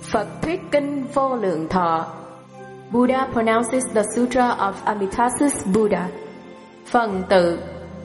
Phật thuyết kinh Vô Lượng Thọ. Buddha pronounces the Sutra of Amitabha Buddha. Phần tự.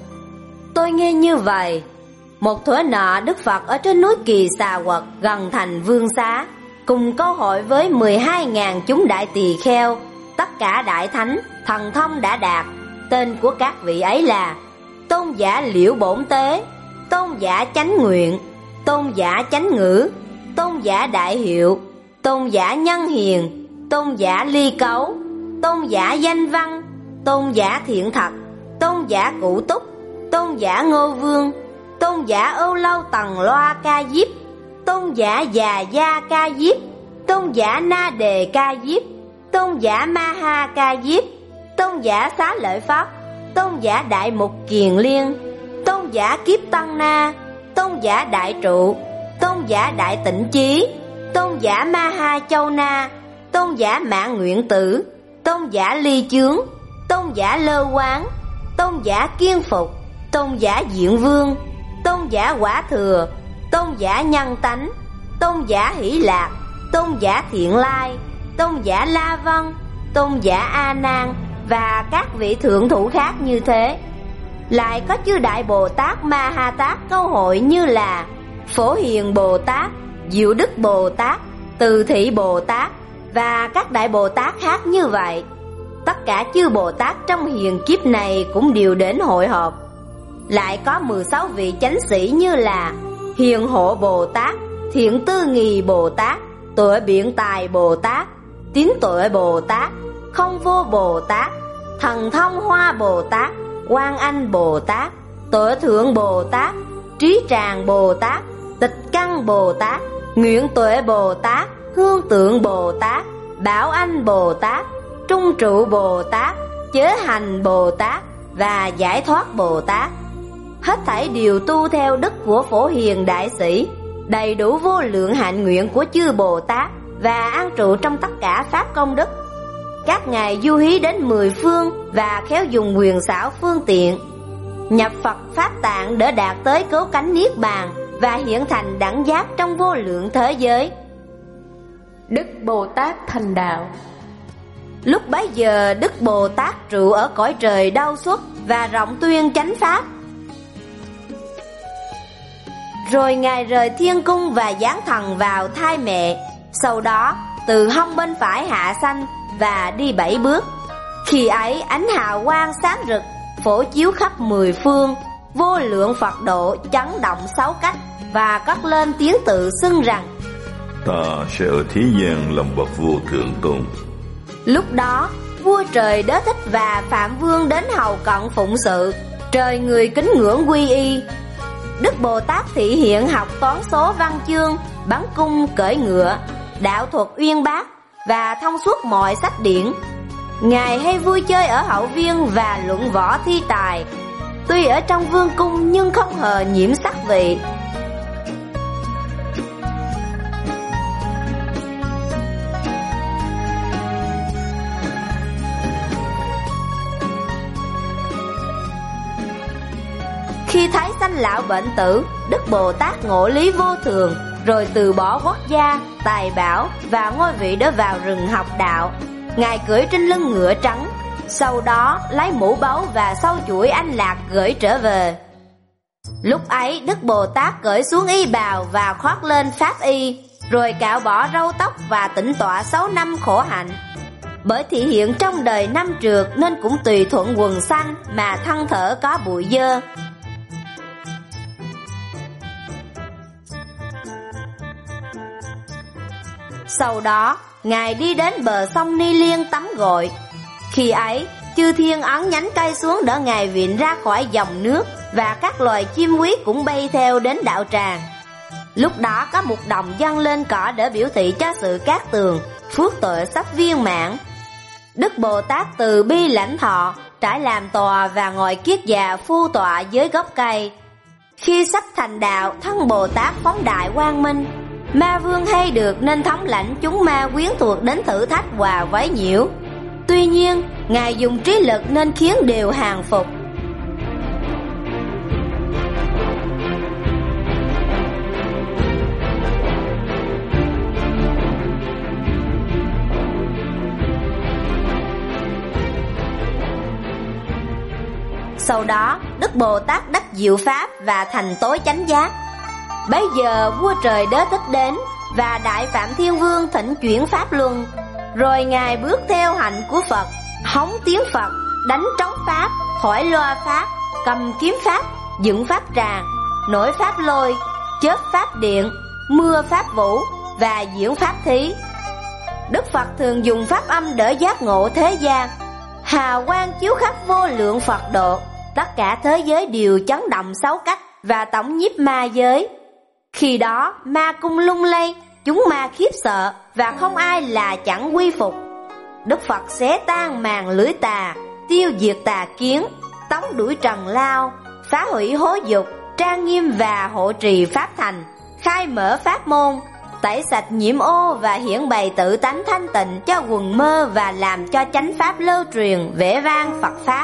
Tôi nghe như vậy. Một thuở nọ Đức Phật ở trên núi Kỳ Xà Quật gần thành Vương Xá, cùng câu hội với 12.000 chúng đại tỳ kheo, tất cả đại thánh, thần thông đã đạt. Tên của các vị ấy là Tôn giả Liễu Bổn Tế, Tôn giả Chánh Nguyện, Tôn giả Chánh Ngữ, Tôn giả Đại Hiệu, Tôn giả Nhân Hiền, Tôn giả Ly Cấu, Tôn giả Danh Văn, Tôn giả Thiện Thật, Tôn giả Cụ Túc, Tôn giả Ngô Vương, Tôn giả Âu Lâu Tần Loa Ca Diếp, Tôn giả Già Gia Ca Diếp, Tôn giả Na Đề Ca Diếp, Tôn giả Ma Ha Ca Diếp, Tôn giả Xá Lợi Pháp, Tôn giả Đại Mục Kiền Liên, Tôn giả Kiếp Tăng Na, Tôn giả Đại Trụ, Tôn giả Đại Tịnh Chí, Tôn giả Ma Ha Châu Na, Tôn giả Mạng Nguyện Tử, Tôn giả Ly Chướng, Tôn giả Lơ Quán, Tôn giả Kiên Phục, Tôn giả Diện Vương, Tôn giả Quả Thừa, Tôn giả Nhân Tánh, Tôn giả Hỷ Lạc, Tôn giả Thiện Lai, Tôn giả La Vân, Tôn giả A Nan và các vị thượng thủ khác như thế. Lại có chư Đại Bồ Tát Ma Ha Tát câu hội như là Phổ Hiền Bồ Tát, Diệu Đức Bồ Tát, Từ Thị Bồ Tát và các Đại Bồ Tát khác như vậy. Tất cả chư Bồ Tát trong hiền kiếp này cũng đều đến hội họp. Lại có 16 vị chánh sĩ như là Hiền Hộ Bồ Tát, Thiện Tư Nghì Bồ Tát, Tuệ Biện Tài Bồ Tát, Tín Tuệ Bồ Tát, Không Vô Bồ Tát, Thần Thông Hoa Bồ Tát, Quan Anh Bồ Tát, Tuệ Thượng Bồ Tát, Trí Tràng Bồ Tát, Tịch Căn Bồ Tát, Nguyện Tuệ Bồ Tát, Hương Tượng Bồ Tát, Bảo Anh Bồ Tát, Trung Trụ Bồ Tát, Chế Hành Bồ Tát và Giải Thoát Bồ Tát. Hết thảy đều tu theo đức của Phổ Hiền Đại Sĩ, đầy đủ vô lượng hạnh nguyện của chư Bồ Tát và an trụ trong tất cả pháp công đức. Các ngài du hí đến 10 phương và khéo dùng quyền xảo phương tiện, nhập Phật Pháp Tạng để đạt tới cứu cánh Niết Bàn và hiện thành đẳng giác trong vô lượng thế giới. Đức Bồ Tát thành đạo. Lúc bấy giờ Đức Bồ Tát trụ ở cõi trời Đau Xuất và rộng tuyên chánh pháp. Rồi ngài rời thiên cung và giáng thần vào thai mẹ. Sau đó từ hông bên phải hạ sanh và đi 7 bước. Khi ấy ánh hào quang sáng rực phổ chiếu khắp 10 phương, vô lượng Phật độ chấn động 6 cách và cất lên tiếng tự xưng rằng: Ta sẽ ở thế gian làm bậc vô thượng tôn. Lúc đó vua trời Đế Thích và Phạm Vương đến hầu cận phụng sự. Trời người kính ngưỡng quy y. Đức Bồ Tát thị hiện học toán số văn chương, bắn cung cưỡi ngựa, đạo thuật uyên bác và thông suốt mọi sách điển. Ngài hay vui chơi ở hậu viên và luận võ thi tài. Tuy ở trong vương cung nhưng không hề nhiễm sắc vị. Khi thấy sanh lão bệnh tử, Đức Bồ Tát ngộ lý vô thường, rồi từ bỏ quốc gia, tài bảo và ngôi vị để vào rừng học đạo. Ngài cưỡi trên lưng ngựa trắng, sau đó lấy mũ báu và sâu chuỗi anh lạc gửi trở về. Lúc ấy Đức Bồ Tát cởi xuống y bào và khoác lên pháp y, rồi cạo bỏ râu tóc và tĩnh tọa 6 năm khổ hạnh. Bởi thị hiện trong đời năm trượt nên cũng tùy thuận quần xanh mà thân thở có bụi dơ. Sau đó ngài đi đến bờ sông Ni Liên tắm gội. Khi ấy chư thiên ấn nhánh cây xuống đỡ ngài vịn ra khỏi dòng nước, và các loài chim quý cũng bay theo đến đạo tràng. Lúc đó có một đồng dâng lên cỏ để biểu thị cho sự cát tường, phước tuệ sắp viên mãn. Đức Bồ Tát từ bi lãnh thọ, trải làm tòa và ngồi kiết già phu tọa dưới gốc cây. Khi sắp thành đạo, thân Bồ Tát phóng đại quang minh. Ma vương hay được nên thống lãnh chúng ma quyến thuộc đến thử thách và quấy nhiễu. Tuy nhiên ngài dùng trí lực nên khiến đều hàng phục. Sau đó Đức Bồ Tát đắc diệu pháp và thành tối chánh giác. Bấy giờ vua trời Đế Thích đến, và Đại Phạm Thiên Vương thỉnh chuyển pháp luân. Rồi Ngài bước theo hạnh của Phật, hóng tiếng Phật, đánh trống pháp, thổi loa pháp, cầm kiếm pháp, dựng pháp tràng, nổi pháp lôi, chớp pháp điện, mưa pháp vũ và diễn pháp thí. Đức Phật thường dùng pháp âm đỡ giác ngộ thế gian. Hào quang chiếu khắp vô lượng Phật độ, tất cả thế giới đều chấn động sáu cách và tổng nhiếp ma giới. Khi đó ma cung lung lay, chúng ma khiếp sợ và không ai là chẳng quy phục. Đức Phật xé tan màn lưới tà, tiêu diệt tà kiến, tống đuổi trần lao, phá hủy hối dục, trang nghiêm và hộ trì pháp thành, khai mở pháp môn, tẩy sạch nhiễm ô và hiển bày tự tánh thanh tịnh cho quần mơ, và làm cho chánh pháp lưu truyền vẻ vang Phật pháp.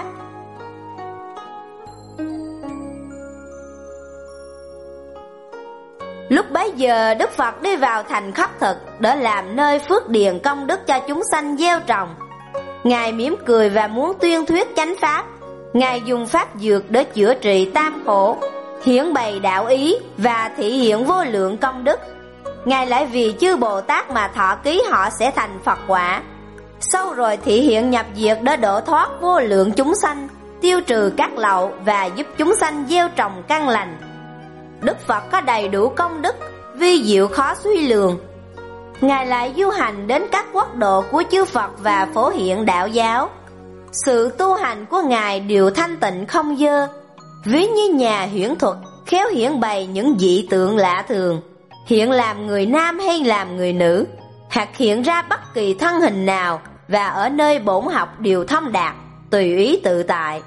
Lúc bấy giờ Đức Phật đi vào thành Khất Thực để làm nơi phước điền công đức cho chúng sanh gieo trồng. Ngài mỉm cười và muốn tuyên thuyết chánh pháp. Ngài dùng pháp dược để chữa trị tam khổ, hiển bày đạo ý và thị hiện vô lượng công đức. Ngài lại vì chư Bồ Tát mà thọ ký họ sẽ thành Phật quả. Sau rồi thị hiện nhập diệt để độ thoát vô lượng chúng sanh, tiêu trừ các lậu và giúp chúng sanh gieo trồng căn lành. Đức Phật có đầy đủ công đức, vi diệu khó suy lường. Ngài lại du hành đến các quốc độ của chư Phật và phổ hiện đạo giáo. Sự tu hành của Ngài đều thanh tịnh không dơ, ví như nhà huyễn thuật, khéo hiển bày những dị tượng lạ thường, hiện làm người nam hay làm người nữ, hoặc hiện ra bất kỳ thân hình nào, và ở nơi bổn học đều thông đạt, tùy ý tự tại.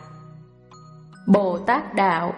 Bồ Tát đạo.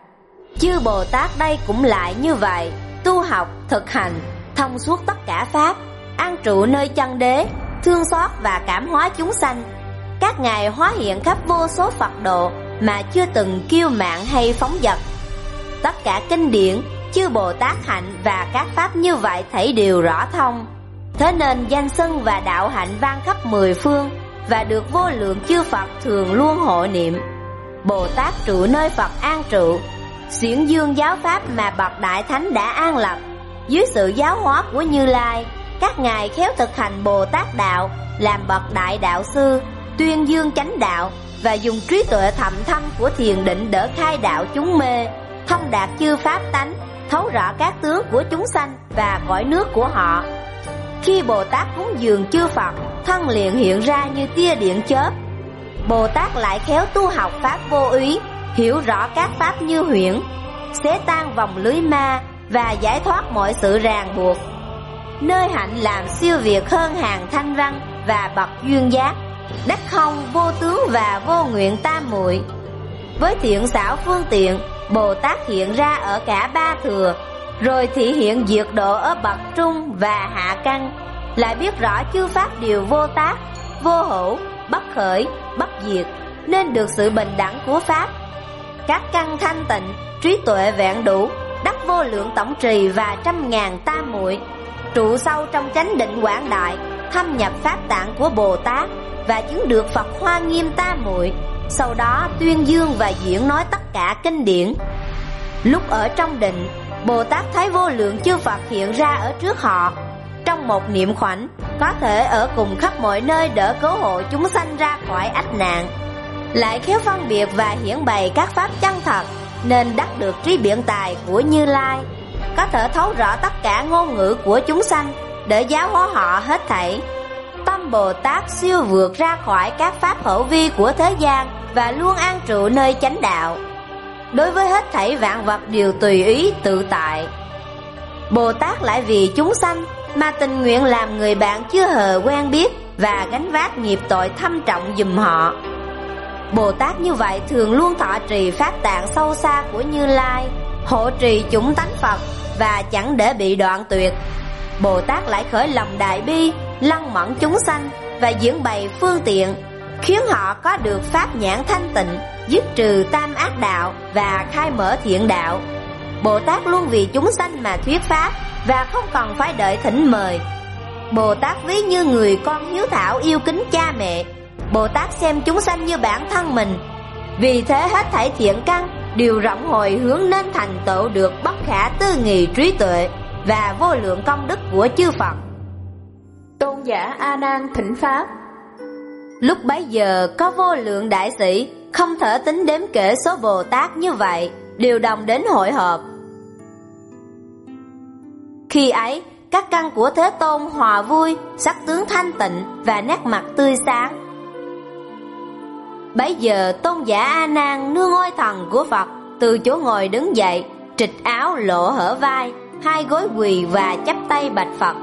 Chư Bồ Tát đây cũng lại như vậy, tu học, thực hành, thông suốt tất cả pháp, an trụ nơi chân đế, thương xót và cảm hóa chúng sanh. Các ngài hóa hiện khắp vô số Phật độ mà chưa từng kiêu mạn hay phóng dật. Tất cả kinh điển, chư Bồ Tát hạnh và các pháp như vậy thảy đều rõ thông. Thế nên danh xưng và đạo hạnh vang khắp mười phương, và được vô lượng chư Phật thường luôn hộ niệm. Bồ Tát trụ nơi Phật an trụ, xiển dương giáo pháp mà bậc đại thánh đã an lập. Dưới sự giáo hóa của Như Lai, các ngài khéo thực hành Bồ Tát đạo, làm bậc đại đạo sư, tuyên dương chánh đạo, và dùng trí tuệ thậm thâm của thiền định đỡ khai đạo chúng mê, thông đạt chư pháp tánh, thấu rõ các tướng của chúng sanh và cõi nước của họ. Khi Bồ Tát cúng dường chư Phật, thân liền hiện ra như tia điện chớp. Bồ Tát lại khéo tu học pháp vô úy, hiểu rõ các pháp như huyễn, xé tan vòng lưới ma và giải thoát mọi sự ràng buộc. Nơi hạnh làm siêu việt hơn hàng thanh văn và bậc duyên giác, đắc không, vô tướng và vô nguyện tam muội. Với thiện xảo phương tiện, Bồ Tát hiện ra ở cả ba thừa, rồi thị hiện diệt độ ở bậc trung và hạ căn. Lại biết rõ chư pháp đều vô tác, vô hữu, bất khởi, bất diệt, nên được sự bình đẳng của pháp. Các căn thanh tịnh, trí tuệ vẹn đủ, đắc vô lượng tổng trì và trăm ngàn tam muội, trụ sâu trong chánh định quảng đại, thâm nhập pháp tạng của Bồ Tát và chứng được Phật Hoa Nghiêm tam muội. Sau đó tuyên dương và diễn nói tất cả kinh điển. Lúc ở trong định, Bồ Tát thấy vô lượng chư Phật hiện ra ở trước họ. Trong một niệm khoảnh, có thể ở cùng khắp mọi nơi đỡ cứu hộ chúng sanh ra khỏi ách nạn. Lại khéo phân biệt và hiển bày các pháp chân thật, nên đắc được trí biện tài của Như Lai, có thể thấu rõ tất cả ngôn ngữ của chúng sanh để giáo hóa họ hết thảy. Tâm Bồ Tát siêu vượt ra khỏi các pháp hữu vi của thế gian và luôn an trụ nơi chánh đạo. Đối với hết thảy vạn vật đều tùy ý tự tại. Bồ Tát lại vì chúng sanh mà tình nguyện làm người bạn chưa hề quen biết và gánh vác nghiệp tội thâm trọng giùm họ. Bồ Tát như vậy thường luôn thọ trì pháp tạng sâu xa của Như Lai, hộ trì chúng tánh Phật và chẳng để bị đoạn tuyệt. Bồ Tát lại khởi lòng đại bi, lăng mẫn chúng sanh và diễn bày phương tiện, khiến họ có được pháp nhãn thanh tịnh, dứt trừ tam ác đạo và khai mở thiện đạo. Bồ Tát luôn vì chúng sanh mà thuyết pháp và không cần phải đợi thỉnh mời. Bồ Tát ví như người con hiếu thảo yêu kính cha mẹ. Bồ Tát xem chúng sanh như bản thân mình. Vì thế hết thảy thiện căn đều rộng hồi hướng nên thành tựu được bất khả tư nghị trí tuệ và vô lượng công đức của chư Phật. Tôn giả A Nan thỉnh pháp. Lúc bấy giờ có vô lượng đại sĩ không thể tính đếm kể số Bồ Tát như vậy, đều đồng đến hội họp. Khi ấy, các căn của Thế Tôn hòa vui, sắc tướng thanh tịnh và nét mặt tươi sáng. Bấy giờ tôn giả A Nan nương ngôi thần của Phật, từ chỗ ngồi đứng dậy, trịch áo lộ hở vai, hai gối quỳ và chắp tay bạch Phật.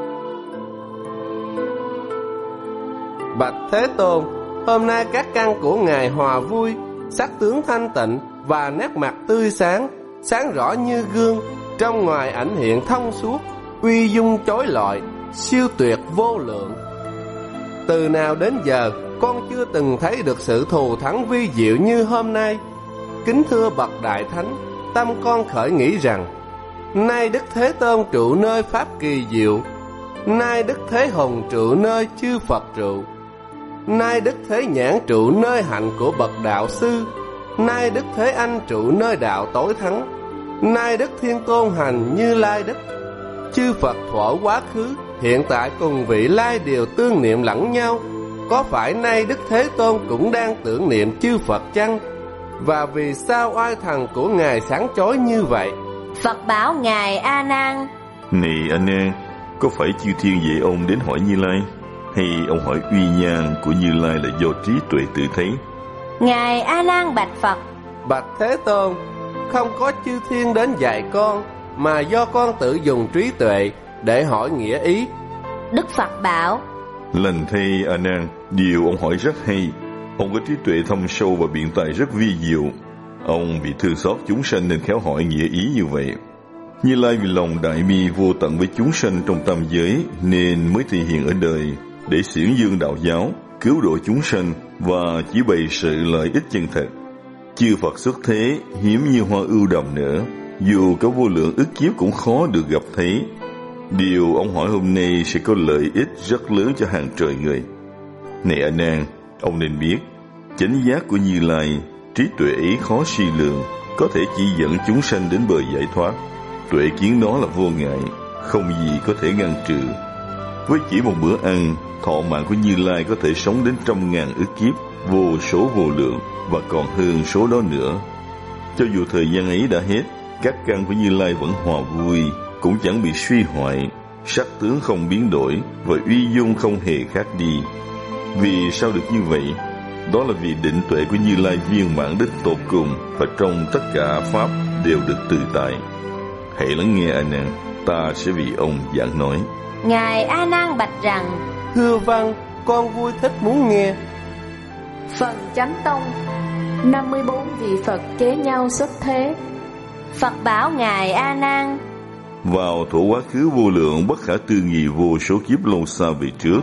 Bạch Thế Tôn, hôm nay các căn của Ngài hòa vui, sắc tướng thanh tịnh và nét mặt tươi sáng, sáng rõ như gương, trong ngoài ảnh hiện thông suốt, uy dung chói lọi, siêu tuyệt vô lượng. Từ nào đến giờ con chưa từng thấy được sự thù thắng vi diệu như hôm nay. Kính thưa bậc đại thánh, tâm con khởi nghĩ rằng nay Đức Thế Tôn trụ nơi pháp kỳ diệu, nay Đức Thế Hùng trụ nơi chư Phật trụ, nay Đức Thế Nhãn trụ nơi hạnh của bậc đạo sư, nay Đức Thế Anh trụ nơi đạo tối thắng, nay Đức Thiên Tôn hành Như Lai Đức. Chư Phật thuở quá khứ, hiện tại cùng vị lai đều tương niệm lẫn nhau. Có phải nay Đức Thế Tôn cũng đang tưởng niệm chư Phật chăng? Và vì sao oai thần của Ngài sáng chói như vậy? Phật bảo Ngài A Nan: Này A Nan, có phải chư thiên dạy ông đến hỏi Như Lai, hay ông hỏi uy nhan của Như Lai là do trí tuệ tự thấy? Ngài A Nan bạch Phật: Bạch Thế Tôn, không có chư thiên đến dạy con, mà do con tự dùng trí tuệ để hỏi nghĩa ý. Đức Phật bảo: Lành thay A Nan, điều ông hỏi rất hay. Ông có trí tuệ thâm sâu và biện tài rất vi diệu. Ông vì thương xót chúng sanh nên khéo hỏi nghĩa ý như vậy. Như Lai vì lòng đại bi vô tận với chúng sanh trong tam giới nên mới thể hiện ở đời để xiển dương đạo giáo, cứu độ chúng sanh và chỉ bày sự lợi ích chân thật. Chư Phật xuất thế hiếm như hoa ưu đàm nở, dù có vô lượng ức kiếp cũng khó được gặp thấy. Điều ông hỏi hôm nay sẽ có lợi ích rất lớn cho hàng trời người. Này A Nan, ông nên biết, chánh giác của Như Lai, trí tuệ ấy khó suy lường, có thể chỉ dẫn chúng sanh đến bờ giải thoát. Tuệ kiến đó là vô ngại, không gì có thể ngăn trừ. Với chỉ một bữa ăn, thọ mạng của Như Lai có thể sống đến 100.000 ức kiếp, vô số vô lượng, và còn hơn số đó nữa. Cho dù thời gian ấy đã hết, các căn của Như Lai vẫn hòa vui, cũng chẳng bị suy hoại, sắc tướng không biến đổi và uy dung không hề khác đi. Vì sao được như vậy? Đó là vì định tuệ của Như Lai viên mãn đích tột cùng, và trong tất cả pháp đều được tự tại. Hãy lắng nghe A Nan, ta sẽ vì ông giảng nói. Ngài A Nan bạch rằng: Thưa vâng, con vui thích muốn nghe. Phần Chánh Tông, 54 vị Phật kế nhau xuất thế. Phật bảo Ngài A Nan: Vào thuở quá khứ vô lượng bất khả tư nghị vô số kiếp lâu xa về trước,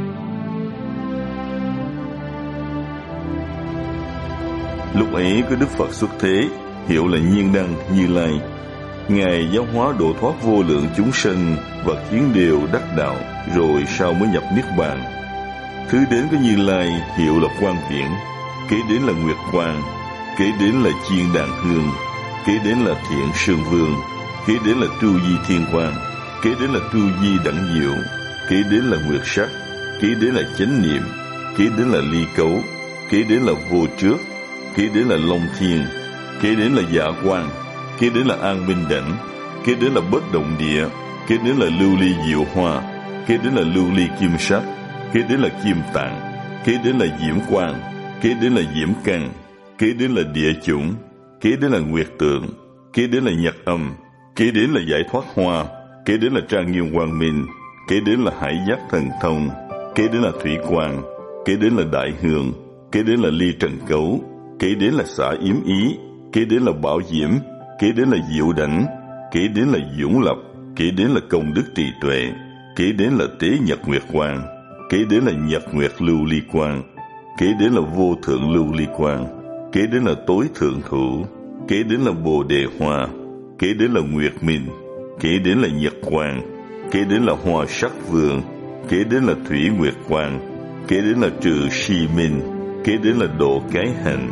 lúc ấy có Đức Phật xuất thế, hiệu là Nhiên Đăng Như Lai. Ngài giáo hóa độ thoát vô lượng chúng sanh và khiến đều đắc đạo, rồi sau mới nhập niết bàn. Thứ đến có Như Lai hiệu là Quang Viễn, kế đến là Nguyệt Quang, kế đến là Chiên Đàn Hương, kế đến là Thiện Sương Vương, kế đến là Tru Di Thiên Quang, kế đến là Tru Di Đẳng Diệu, kế đến là Nguyệt Sắc, kế đến là Chánh Niệm, kế đến là Ly Cấu, kế đến là Vô Trước, kế đến là Long Thiên, kế đến là Dạ Quang, kế đến là An Minh Đảnh, kế đến là Bất Động Địa, kế đến là Lưu Ly Diệu Hoa, kế đến là Lưu Ly Kim Sắc, kế đến là Kim Tạng, kế đến là Diễm Quang, kế đến là Diễm Căn, kế đến là Địa Chủng, kế đến là Nguyệt Tượng, kế đến là Nhật Âm, kế đến là Giải Thoát Hoa, kế đến là Trang Nghiêm Quang Minh, kế đến là Hải Giác Thần Thông, kế đến là Thủy Quang, kế đến là Đại Hương, kế đến là Ly Trần Cấu, kế đến là Xả Yếm Ý, kế đến là Bảo Diễm, kế đến là Diệu Đảnh, kế đến là Dũng Lập, kế đến là Công Đức Trì Tuệ, kế đến là Tế Nhật Nguyệt Quang, kế đến là Nhật Nguyệt Lưu Ly Quang, kế đến là Vô Thượng Lưu Ly Quang, kế đến là Tối Thượng Thủ, kế đến là Bồ Đề Hoa, kế đến là Nguyệt Minh, kế đến là Nhật Quang, kế đến là Hoa Sắc Vương, kế đến là Thủy Nguyệt Quang, kế đến là Trừ Si Minh, kế đến là Độ Cái Hành, kế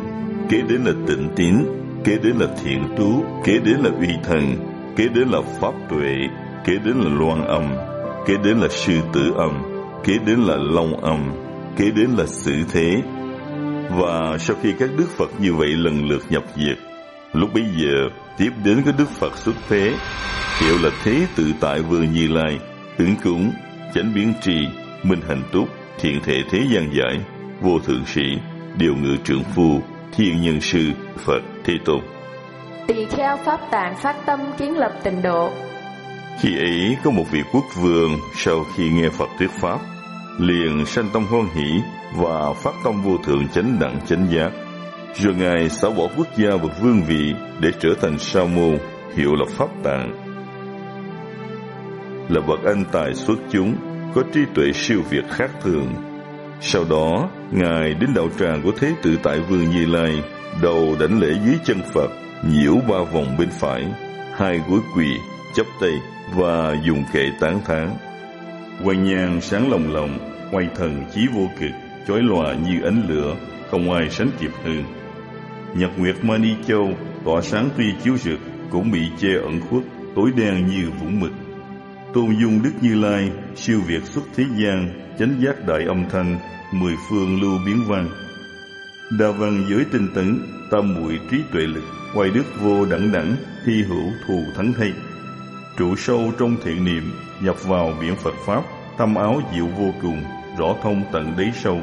kế đến là tịnh tín, kế đến là thiện tú, kế đến là uy thần, kế đến là pháp tuệ, kế đến là loan âm, kế đến là sư tử âm, kế đến là long âm, kế đến là xử thế. Và sau khi các đức Phật như vậy lần lượt nhập diệt, lúc bấy giờ tiếp đến cái đức Phật xuất thế, hiệu là Thế Tự Tại Vương Như Lai, Ứng Cúng, Chánh Biến Tri, Minh Hành Túc, Thiện Thể Thế Gian Giải, Vô Thượng Sĩ, Điều Ngự Trượng Phu, Thiên Nhân Sư, Phật Thế Tôn. Tỳ kheo Pháp Tạng phát tâm kiến lập tịnh độ. Khi ấy có một vị quốc vương sau khi nghe Phật thuyết pháp, liền sanh tâm hoan hỷ và phát tâm vô thượng chánh đẳng chánh giác. Rồi Ngài xả bỏ quốc gia và vương vị để trở thành Sa môn, hiệu là Pháp Tạng. Là bậc anh tài xuất chúng, có trí tuệ siêu việt khác thường. Sau đó, Ngài đến đạo tràng của Thế Tự Tại Vương Như Lai, đầu đảnh lễ dưới chân Phật, nhiễu 3 vòng bên phải, 2 gối quỳ, chắp tay và dùng kệ tán thán. Quang nhang sáng lồng lộng, oai thần chí vô cực, chói lòa như ánh lửa, không ai sánh kịp hơn. Nhật nguyệt Mani Châu tỏa sáng tuy chiếu rực, cũng bị che ẩn khuất, tối đen như vũng mực. Tôn dung Đức Như Lai, siêu việt xuất thế gian, chánh giác đại âm thanh, 10 phương lưu biến văn. Đa văn giới tinh tấn, tam muội trí tuệ lực, oai đức vô đẳng đẳng, hy hữu thù thắng thay. Trụ sâu trong thiện niệm, nhập vào biển Phật Pháp, tâm áo diệu vô cùng, rõ thông tận đáy sâu.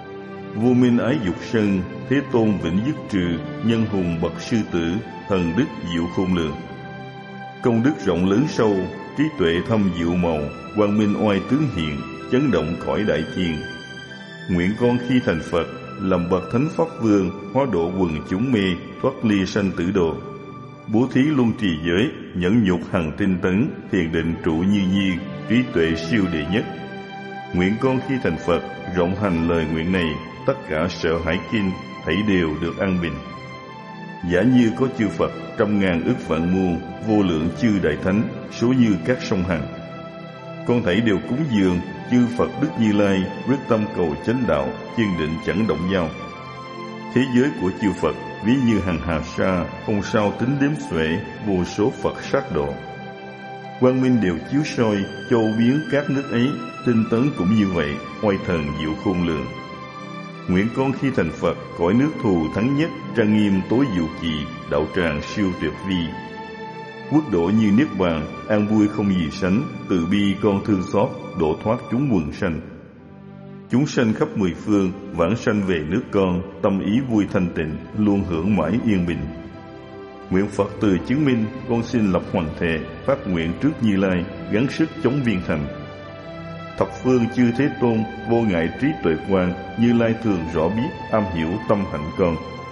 Vô minh ái dục sân, Thế Tôn vĩnh dứt trừ, nhân hùng bậc sư tử, thần đức diệu khôn lường. Công đức rộng lớn sâu, trí tuệ thâm diệu màu, quang minh oai tướng hiện, chấn động cõi đại thiên. Nguyện con khi thành Phật, làm bậc thánh pháp vương, hóa độ quần chúng mê, thoát ly sanh tử độ. Bố thí luân trì giới, nhẫn nhục hằng tinh tấn, thiền định trụ như nhiên, trí tuệ siêu đệ nhất. Nguyện con khi thành Phật, rộng hành lời nguyện này, tất cả sợ hãi kinh, thảy đều được an bình. Giả như có chư Phật, 100.000 ức vạn muôn, vô lượng chư đại thánh, số như các sông Hằng. Con thảy đều cúng dường, chư Phật Đức Như Lai, quyết tâm cầu chánh đạo, kiên định chẳng động dao. Thế giới của chư Phật, ví như hàng hà sa, không sao tính đếm xuể, vô số Phật sát độ. Quang minh đều chiếu soi, châu biến các nước ấy, tinh tấn cũng như vậy, oai thần diệu khôn lường. Nguyện con khi thành Phật, cõi nước thù thắng nhất, trang nghiêm tối diệu kỳ, đạo tràng siêu tuyệt vi. Quốc độ như niết bàn, an vui không gì sánh, từ bi con thương xót, độ thoát chúng quần sanh. Chúng sanh khắp 10 phương, vãng sanh về nước con, tâm ý vui thanh tịnh, luôn hưởng mãi yên bình. Nguyện Phật từ chứng minh, con xin lập hoàng thệ, phát nguyện trước Như Lai, gắng sức chống viên thành. Thập phương chư Thế Tôn, vô ngại trí tuệ quan, Như Lai thường rõ biết, am hiểu tâm hạnh con.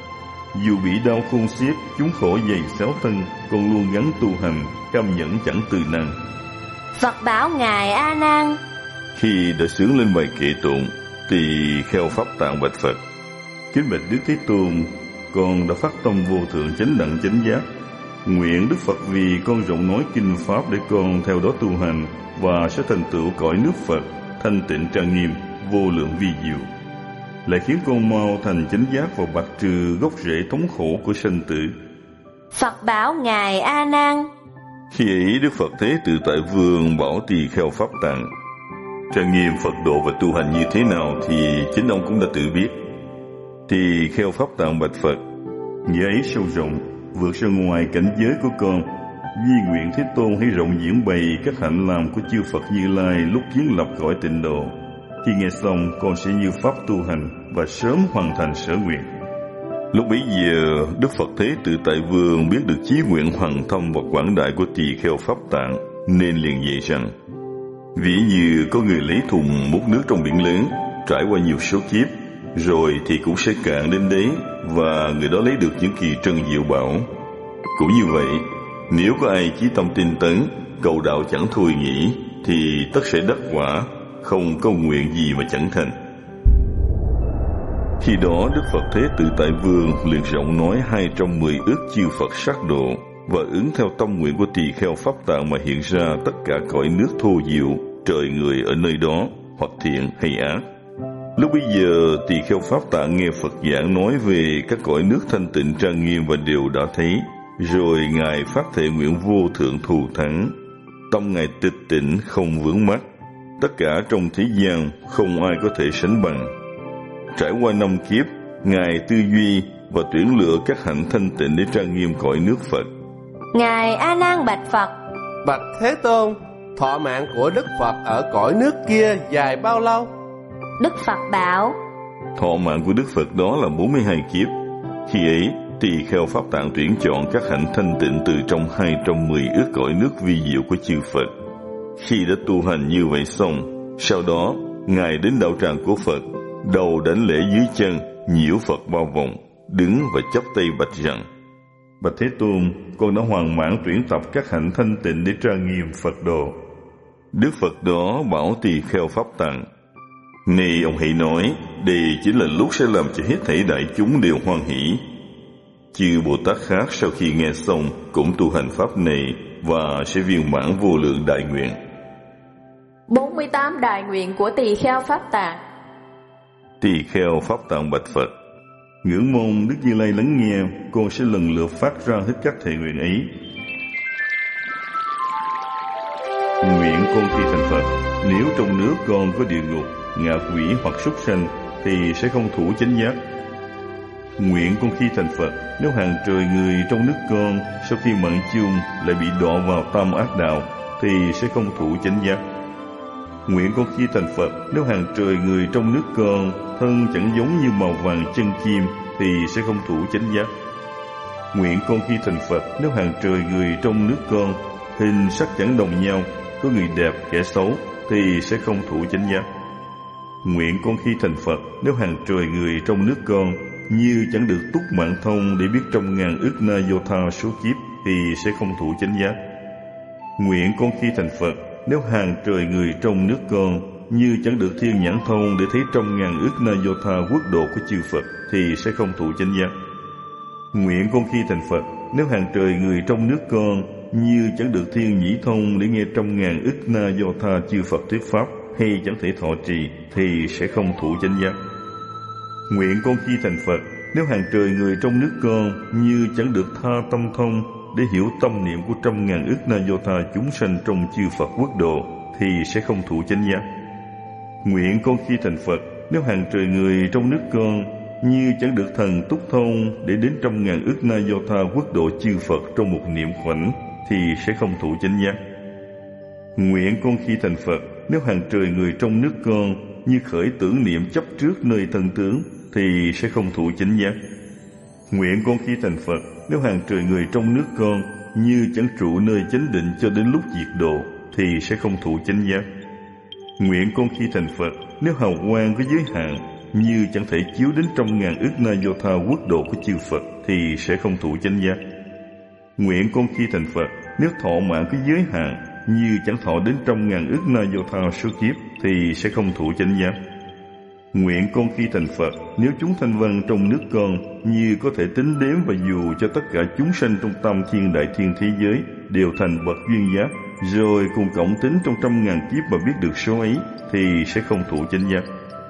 Dù bị đau khôn xiết, chúng khổ dày xéo thân, con luôn gắng tu hành, cam nhẫn chẳng từ năng. Phật bảo Ngài A Nan. Khi đã sướng lên bài kệ tụng, tỳ kheo Pháp Tạng bạch Phật: Kính bạch Đức Thế Tôn, con đã phát tâm vô thượng chánh đẳng chánh giác. Nguyện Đức Phật vì con rộng nói kinh pháp để con theo đó tu hành, và sẽ thành tựu cõi nước Phật thanh tịnh trang nghiêm, vô lượng vi diệu, lại khiến con mau thành chánh giác và bạc trừ gốc rễ thống khổ của sanh tử. Phật bảo Ngài A Nan. Khi ấy Đức Phật Thế Tự Tại Vương bảo tỳ kheo Pháp Tạng: Trang nghiêm Phật độ và tu hành như thế nào thì chính ông cũng đã tự biết. Tỳ kheo Pháp Tạng bạch Phật: Nghĩa ấy sâu rộng, vượt ra ngoài cảnh giới của con. Di nguyện Thế Tôn hãy rộng diễn bày các hạnh làm của chư Phật Như Lai lúc kiến lập cõi tịnh độ. Khi nghe xong, con sẽ như pháp tu hành và sớm hoàn thành sở nguyện. Lúc bấy giờ, Đức Phật Thế Tự Tại Vương biết được chí nguyện hoàng thông và quảng đại của tỳ kheo Pháp Tạng, nên liền dạy rằng: Ví như có người lấy thùng múc nước trong biển lớn, trải qua nhiều số kiếp, rồi thì cũng sẽ cạn đến đấy, và người đó lấy được những kỳ trân diệu bảo. Cũng như vậy, nếu có ai chí tâm tinh tấn, cầu đạo chẳng thôi nghĩ, thì tất sẽ đắc quả, không có nguyện gì mà chẳng thành. Khi đó Đức Phật Thế Tự Tại Vương liền rộng nói 210 ức chư Phật sát độ, và ứng theo tâm nguyện của tỳ kheo Pháp Tạng mà hiện ra tất cả cõi nước thô diệu, trời người ở nơi đó, hoặc thiện hay ác. Lúc bấy giờ, tỳ kheo Pháp Tạng nghe Phật giảng nói về các cõi nước thanh tịnh trang nghiêm và đều đã thấy. Rồi Ngài phát thệ nguyện vô thượng thù thắng. Tâm Ngài tịch tịnh không vướng mắc. Tất cả trong thế gian không ai có thể sánh bằng. Trải qua 5 kiếp, Ngài tư duy và tuyển lựa các hạnh thanh tịnh để trang nghiêm cõi nước Phật. Ngài A Nan bạch Phật: Bạch Thế Tôn, thọ mạng của Đức Phật ở cõi nước kia dài bao lâu? Đức Phật bảo: Thọ mạng của Đức Phật đó là 42 kiếp. Khi ấy, tỳ kheo Pháp Tạng tuyển chọn các hạnh thanh tịnh từ trong 210 ức cõi nước vi diệu của chư Phật. Khi đã tu hành như vậy xong, sau đó Ngài đến đạo tràng của Phật, đầu đảnh lễ dưới chân, nhiễu Phật bao vòng, đứng và chắp tay bạch rằng: Bạch Thế Tôn, con đã hoàn mãn tuyển tập các hạnh thanh tịnh để trang nghiêm Phật độ. Đức Phật đó bảo tỳ kheo Pháp Tạng: Này ông hãy nói, đây chính là lúc sẽ làm cho hết thảy đại chúng đều hoan hỷ. Chư Bồ Tát khác sau khi nghe xong cũng tu hành pháp này và sẽ viên mãn vô lượng đại nguyện. 48 đại nguyện của tỳ kheo Pháp Tạng. Tỳ kheo Pháp Tạng bạch Phật: Ngưỡng mong Đức Như Lai lắng nghe, con sẽ lần lượt phát ra hết các thệ nguyện ấy. Nguyện con khi thành Phật, nếu trong nước con có địa ngục, ngạ quỷ hoặc súc sanh thì sẽ không thủ chánh giác. Nguyện con khi thành Phật, nếu hàng trời người trong nước con sau khi mặn chung lại bị đọa vào tam ác đạo thì sẽ không thủ chánh giác. Nguyện con khi thành Phật, nếu hàng trời người trong nước con thân chẳng giống như màu vàng chân chim thì sẽ không thủ chánh giác. Nguyện con khi thành Phật, nếu hàng trời người trong nước con hình sắc chẳng đồng nhau, có người đẹp kẻ xấu thì sẽ không thủ chánh giác. Nguyện con khi thành Phật, nếu hàng trời người trong nước con như chẳng được túc mạng thông để biết trong ngàn ức na vô tha số kiếp thì sẽ không thủ chánh giác. Nguyện con khi thành Phật, nếu hàng trời người trong nước con như chẳng được thiên nhãn thông để thấy trong ngàn ức na vô tha quốc độ của chư Phật thì sẽ không thủ chánh giác. Nguyện con khi thành Phật, nếu hàng trời người trong nước con như chẳng được thiên nhĩ thông để nghe trong ngàn ức na vô tha chư Phật thuyết pháp hay chẳng thể thọ trì thì sẽ không thủ chánh giác. Nguyện con khi thành Phật, nếu hàng trời người trong nước con như chẳng được tha tâm thông để hiểu tâm niệm của trăm ngàn ức na vô tha chúng sanh trong chư Phật quốc độ thì sẽ không thủ chánh giác. Nguyện con khi thành Phật, nếu hàng trời người trong nước con như chẳng được thần túc thông để đến trăm ngàn ức na vô tha quốc độ chư Phật trong một niệm khoảnh thì sẽ không thủ chánh giác. Nguyện con khi thành Phật, nếu hàng trời người trong nước con như khởi tưởng niệm chấp trước nơi thân tướng thì sẽ không thủ chánh giác. Nguyện con khi thành Phật, nếu hàng trời người trong nước con như chẳng trụ nơi chánh định cho đến lúc diệt độ thì sẽ không thủ chánh giác. Nguyện con khi thành Phật, nếu hào quang có giới hạn như chẳng thể chiếu đến trong ngàn ức na vô tha quốc độ của chư Phật thì sẽ không thủ chánh giác. Nguyện con khi thành Phật, nếu thọ mạng có giới hạn như chẳng thọ đến trong ngàn ức na vô tha số kiếp thì sẽ không thủ chánh giác. Nguyện con khi thành Phật, nếu chúng thanh văn trong nước con như có thể tính đếm và dù cho tất cả chúng sanh trong tam thiên đại thiên thế giới đều thành bậc duyên giác, rồi cùng cộng tính trong trăm ngàn kiếp mà biết được số ấy thì sẽ không thủ chánh giác.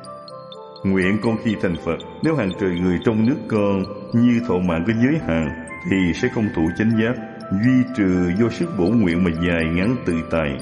Nguyện con khi thành Phật, nếu hàng trời người trong nước con như thọ mạng có giới hạn thì sẽ không thủ chánh giác, duy trừ do sức bổ nguyện mà dài ngắn tự tại.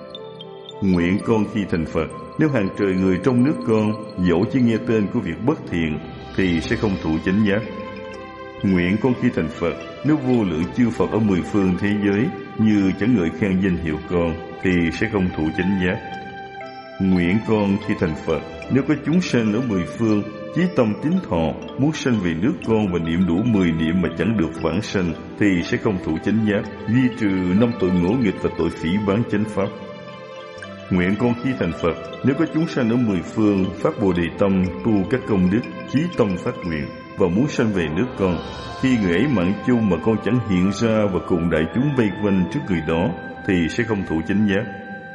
Nguyện con khi thành Phật, nếu hàng trời người trong nước con dẫu chỉ nghe tên của việc bất thiện thì sẽ không thủ chánh giác. Nguyện con khi thành Phật, nếu vô lượng chư Phật ở mười phương thế giới như chẳng ngợi khen danh hiệu con thì sẽ không thủ chánh giác. Nguyện con khi thành Phật, nếu có chúng sanh ở mười phương chí tâm tín thọ muốn sanh về nước con và niệm đủ 10 niệm mà chẳng được vãng sanh thì sẽ không thủ chánh giác, duy trừ 5 tội ngỗ nghịch và tội phỉ báng chánh pháp. Nguyện con khi thành Phật, nếu có chúng sanh ở mười phương phát Bồ Đề tâm tu các công đức, chí tâm phát nguyện và muốn sanh về nước con, khi người ấy mạng chung mà con chẳng hiện ra và cùng đại chúng vây quanh trước người đó thì sẽ không thủ chánh giác.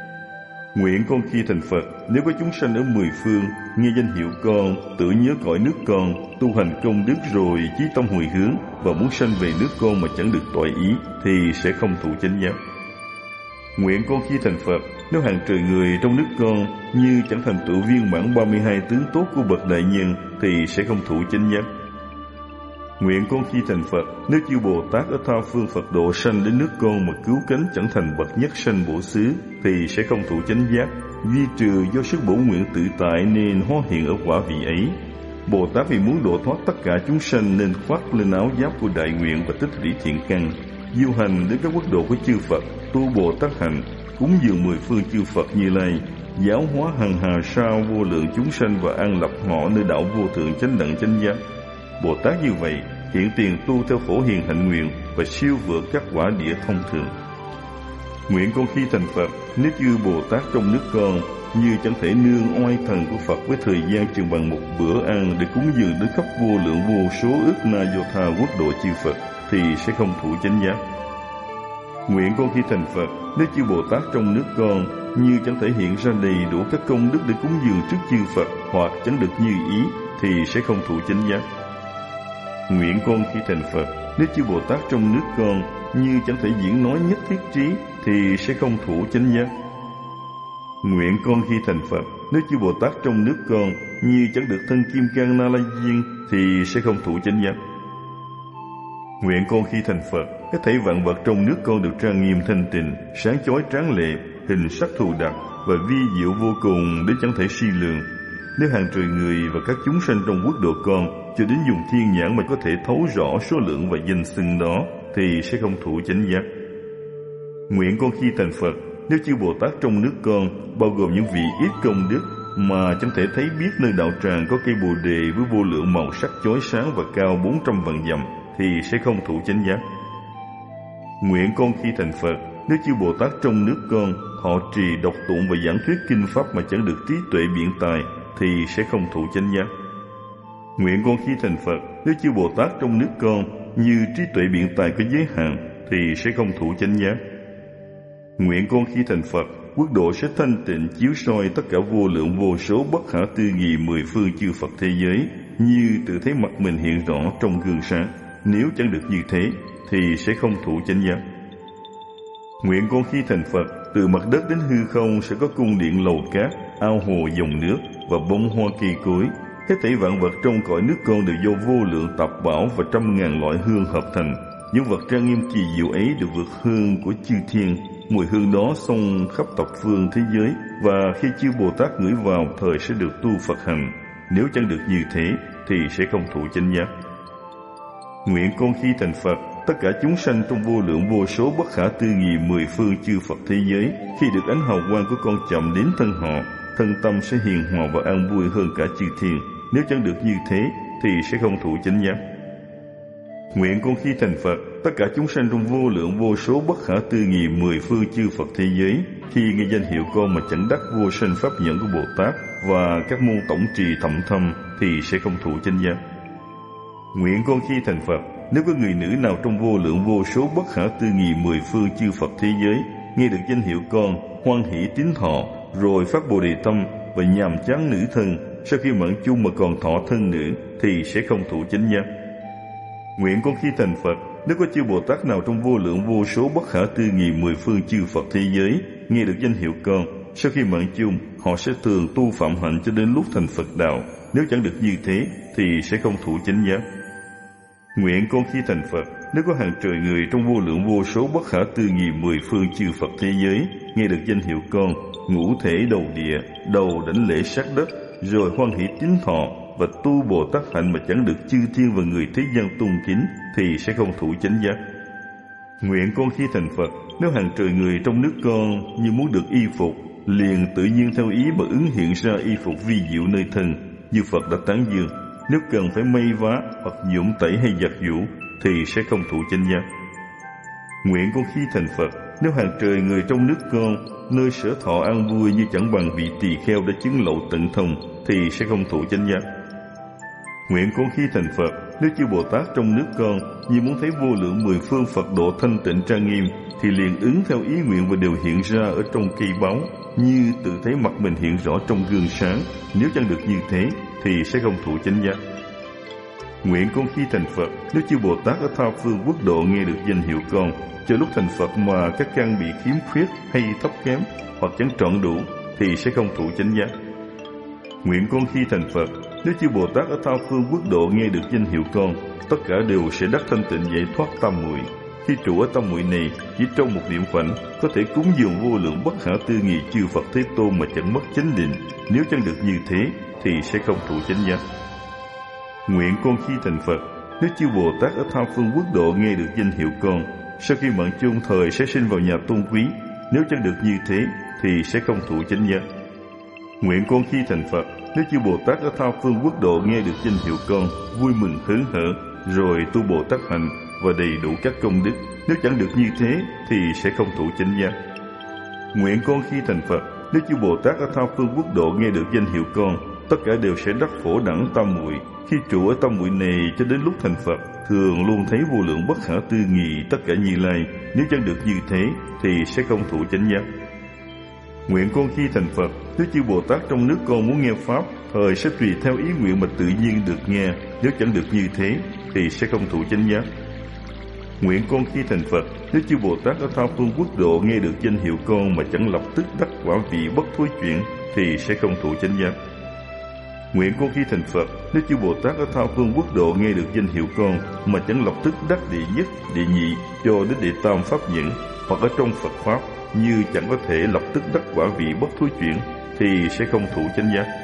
Nguyện con khi thành Phật, nếu có chúng sanh ở mười phương nghe danh hiệu con, tưởng nhớ cõi nước con, tu hành công đức rồi chí tâm hồi hướng và muốn sanh về nước con mà chẳng được toại ý thì sẽ không thủ chánh giác. Nguyện con khi thành Phật, nếu hàng trời người trong nước con như chẳng thành tựu viên mãn 32 tướng tốt của bậc đại nhân thì sẽ không thụ chánh giác. Nguyện con khi thành Phật, nếu chư Bồ Tát ở tha phương Phật độ sanh đến nước con mà cứu cánh chẳng thành bậc nhất sanh bổ xứ thì sẽ không thụ chánh giác. Duy trừ do sức bổ nguyện tự tại nên hóa hiện ở quả vị ấy. Bồ Tát vì muốn độ thoát tất cả chúng sanh nên khoác lên áo giáp của đại nguyện và tích lũy thiện căn, diêu hành đến các quốc độ của chư Phật, tu Bồ Tát hạnh, cúng dường mười phương chư Phật Như Lai, giáo hóa hằng hà sao vô lượng chúng sanh và an lập họ nơi đạo vô thượng chánh đẳng chánh giác. Bồ Tát như vậy hiện tiền tu theo phổ hiền hạnh nguyện và siêu vượt các quả địa thông thường. Nguyện con khi thành Phật, nếu chư Bồ Tát trong nước con như chẳng thể nương oai thần của Phật với thời gian chừng bằng một bữa ăn để cúng dường đến khắp vô lượng vô số ức na do tha quốc độ chư Phật thì sẽ không thụ chánh giác. Nguyện con khi thành Phật, nếu chư Bồ Tát trong nước con như chẳng thể hiện ra đầy đủ các công đức để cúng dường trước chư Phật hoặc chẳng được như ý thì sẽ không thụ chánh giác. Nguyện con khi thành Phật, nếu chư Bồ Tát trong nước con như chẳng thể diễn nói nhất thiết trí thì sẽ không thụ chánh giác. Nguyện con khi thành Phật, nếu chư Bồ Tát trong nước con như chẳng được thân Kim Cang Na La Diên thì sẽ không thụ chánh giác. Nguyện con khi thành Phật, hết thảy vạn vật trong nước con được trang nghiêm thanh tịnh, sáng chói tráng lệ, hình sắc thù đặc và vi diệu vô cùng đến chẳng thể suy lường. Nếu hàng trời người và các chúng sanh trong quốc độ con cho đến dùng thiên nhãn mà có thể thấu rõ số lượng và danh xưng đó thì sẽ không thụ chánh giác. Nguyện con khi thành Phật, nếu chư Bồ Tát trong nước con bao gồm những vị ít công đức mà chẳng thể thấy biết nơi đạo tràng có cây Bồ đề với vô lượng màu sắc chói sáng và cao 400 vạn dặm thì sẽ không thụ chánh giác. Nguyện con khi thành Phật, nếu chư Bồ Tát trong nước con họ trì đọc tụng và giảng thuyết kinh pháp mà chẳng được trí tuệ biện tài thì sẽ không thụ chánh giác. Nguyện con khi thành Phật, nếu chư Bồ Tát trong nước con như trí tuệ biện tài có giới hạn thì sẽ không thụ chánh giác. Nguyện con khi thành Phật, quốc độ sẽ thanh tịnh chiếu soi tất cả vô lượng vô số bất khả tư nghị mười phương chư Phật thế giới, như tự thấy mặt mình hiện rõ trong gương sáng. Nếu chẳng được như thế thì sẽ không thụ chánh giác. Nguyện con khi thành Phật, từ mặt đất đến hư không sẽ có cung điện lầu cát, ao hồ dòng nước và bông hoa cây cối. Hết thảy vạn vật trong cõi nước con đều do vô lượng tạp bảo và trăm ngàn loại hương hợp thành. Những vật trang nghiêm kỳ diệu ấy đều vượt hương của chư thiên. Mùi hương đó xông khắp thập phương thế giới, và khi chư Bồ Tát ngửi vào thời sẽ được tu Phật hành. Nếu chẳng được như thế thì sẽ không thụ chánh giác. Nguyện con khi thành Phật, tất cả chúng sanh trong vô lượng vô số bất khả tư nghị mười phương chư Phật thế giới, khi được ánh hào quang của con chạm đến thân họ, thân tâm sẽ hiền hòa và an vui hơn cả chư thiên. Nếu chẳng được như thế thì sẽ không thụ chánh giác. Nguyện con khi thành Phật, tất cả chúng sanh trong vô lượng vô số bất khả tư nghị mười phương chư Phật thế giới, khi nghe danh hiệu con mà chẳng đắc vô sanh pháp nhẫn của Bồ Tát và các môn tổng trì thậm thâm thì sẽ không thụ chánh giác. Nguyện con khi thành Phật, nếu có người nữ nào trong vô lượng vô số bất khả tư nghị mười phương chư Phật thế giới nghe được danh hiệu con, hoan hỷ tín thọ, rồi phát Bồ Đề tâm và nhàm chán nữ thân, sau khi mạng chung mà còn thọ thân nữ thì sẽ không thụ chánh giác. Nguyện con khi thành Phật, nếu có chư Bồ Tát nào trong vô lượng vô số bất khả tư nghị mười phương chư Phật thế giới nghe được danh hiệu con, sau khi mạng chung họ sẽ thường tu phạm hạnh cho đến lúc thành Phật đạo. Nếu chẳng được như thế thì sẽ không thụ chánh giác. Nguyện con khi thành Phật, nếu có hàng trời người trong vô lượng vô số bất khả tư nghị mười phương chư Phật thế giới nghe được danh hiệu con, ngũ thể đầu địa, đầu đảnh lễ sát đất, rồi hoan hỷ tín thọ và tu Bồ Tát hạnh mà chẳng được chư thiên và người thế gian tôn kính thì sẽ không thụ chánh giác. Nguyện con khi thành Phật, nếu hàng trời người trong nước con như muốn được y phục, liền tự nhiên theo ý mà ứng hiện ra y phục vi diệu nơi thân, như Phật đã tán dương. Nếu cần phải may vá hoặc nhuộm tẩy hay giặt giũ thì sẽ không thụ chánh giác. Nguyện con khi thành Phật, nếu hàng trời người trong nước con nơi sở thọ an vui như chẳng bằng vị tỳ kheo đã chứng lậu tận thông thì sẽ không thụ chánh giác. Nguyện con khi thành Phật, nếu chư Bồ Tát trong nước con như muốn thấy vô lượng mười phương Phật độ thanh tịnh trang nghiêm thì liền ứng theo ý nguyện và đều hiện ra ở trong cây báu, như tự thấy mặt mình hiện rõ trong gương sáng. Nếu chẳng được như thế thì sẽ không thụ chánh giác. Nguyện con khi thành Phật, nếu chư Bồ Tát ở tha phương quốc độ nghe được danh hiệu con, cho lúc thành Phật mà các căn bị khiếm khuyết hay thấp kém hoặc chẳng trọn đủ thì sẽ không thụ chánh giác. Nguyện con khi thành Phật, nếu chư Bồ Tát ở tha phương quốc độ nghe được danh hiệu con, tất cả đều sẽ đắc thanh tịnh giải thoát tam muội. Khi trụ ở tam muội này, chỉ trong một niệm khoảnh có thể cúng dường vô lượng bất khả tư nghị chư Phật Thế Tôn mà chẳng mất chánh định. Nếu chẳng được như thế thì sẽ không thụ chánh giác. Nguyện con khi thành Phật, nếu chư Bồ Tát ở tha phương quốc độ nghe được danh hiệu con, sau khi mạng chôn thời sẽ sinh vào nhà tôn quý. Nếu chẳng được như thế thì sẽ không thụ chánh giác. Nguyện con khi thành Phật, nếu chư Bồ Tát ở tha phương quốc độ nghe được danh hiệu con, vui mừng hớn hở, rồi tu Bồ Tát hạnh và đầy đủ các công đức. Nếu chẳng được như thế thì sẽ không thụ chánh giác. Nguyện con khi thành Phật, nếu chư Bồ Tát ở tha phương quốc độ nghe được danh hiệu con, tất cả đều sẽ đắc phổ đẳng tam muội. Khi trụ ở tam muội này cho đến lúc thành Phật, thường luôn thấy vô lượng bất khả tư nghị tất cả Như Lai. Nếu chẳng được như thế thì sẽ không thụ chánh giác. Nguyện con khi thành Phật, nếu chư Bồ Tát trong nước con muốn nghe pháp, thời sẽ tùy theo ý nguyện mà tự nhiên được nghe. Nếu chẳng được như thế thì sẽ không thụ chánh giác. Nguyện con khi thành Phật, nếu chư Bồ Tát ở tha phương quốc độ nghe được danh hiệu con mà chẳng lập tức đắc quả vị bất thối chuyển thì sẽ không thụ chánh giác. Nguyện con khi thành Phật, nếu chư Bồ Tát ở tha phương quốc độ nghe được danh hiệu con mà chẳng lập tức đắc đệ nhất, đệ nhị cho đến đệ tam pháp nhẫn, hoặc ở trong Phật pháp như chẳng có thể lập tức đắc quả vị bất thối chuyển thì sẽ không thụ chánh giác.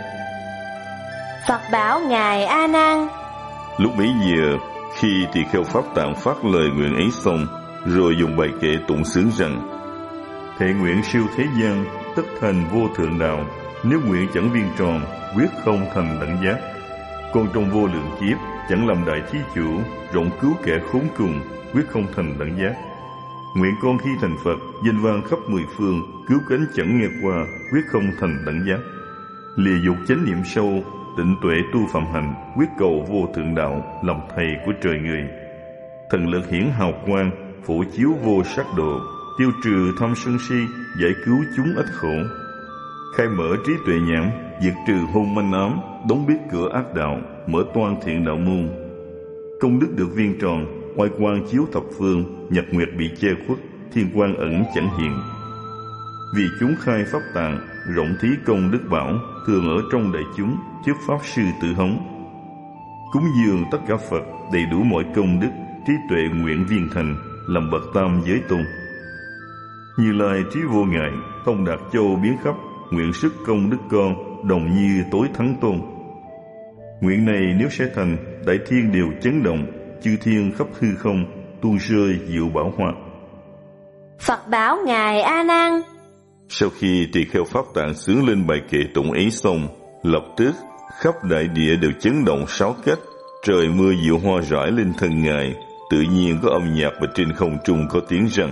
Phật bảo Ngài A Nan. Lúc bấy giờ, khi tỳ kheo Pháp Tạng phát lời nguyện ấy xong, rồi dùng bài kệ tụng xướng rằng: Thệ nguyện siêu thế gian, tất thành vô thượng đạo. Nếu nguyện chẳng viên tròn, quyết không thành đẳng giác. Con trong vô lượng kiếp, chẳng làm đại thí chủ, rộng cứu kẻ khốn cùng, quyết không thành đẳng giác. Nguyện con khi thành Phật, danh vang khắp mười phương, cứu cánh chẳng nghe qua, quyết không thành đẳng giác. Lìa dục chánh niệm sâu, tịnh tuệ tu phạm hành, quyết cầu vô thượng đạo, làm thầy của trời người. Thần lực hiển hào quang, phổ chiếu vô sắc độ, tiêu trừ tham sân si, giải cứu chúng ách khổ. Khai mở trí tuệ nhãn, diệt trừ hôn manh ám, đóng biết cửa ác đạo, mở toan thiện đạo môn. Công đức được viên tròn, oai quang chiếu thập phương, nhật nguyệt bị che khuất, thiên quang ẩn chẳng hiện. Vì chúng khai pháp tạng, rộng thí công đức bảo, thường ở trong đại chúng, thuyết pháp sư tự hống. Cúng dường tất cả Phật, đầy đủ mọi công đức, trí tuệ nguyện viên thành, làm bậc tam giới tôn. Như Lai trí vô ngại, thông đạt châu biến khắp, nguyện sức công đức con, đồng như tối thắng tôn. Nguyện này nếu sẽ thành, đại thiên đều chấn động, chư thiên khắp hư không, tuôn rơi diệu bảo hoa. Phật bảo Ngài A Nan. Sau khi tỳ kheo Pháp Tạng xướng lên bài kệ tụng ấy xong, lập tức khắp đại địa đều chấn động sáu cách, trời mưa diệu hoa rải lên thân Ngài, tự nhiên có âm nhạc và trên không trung có tiếng rằng: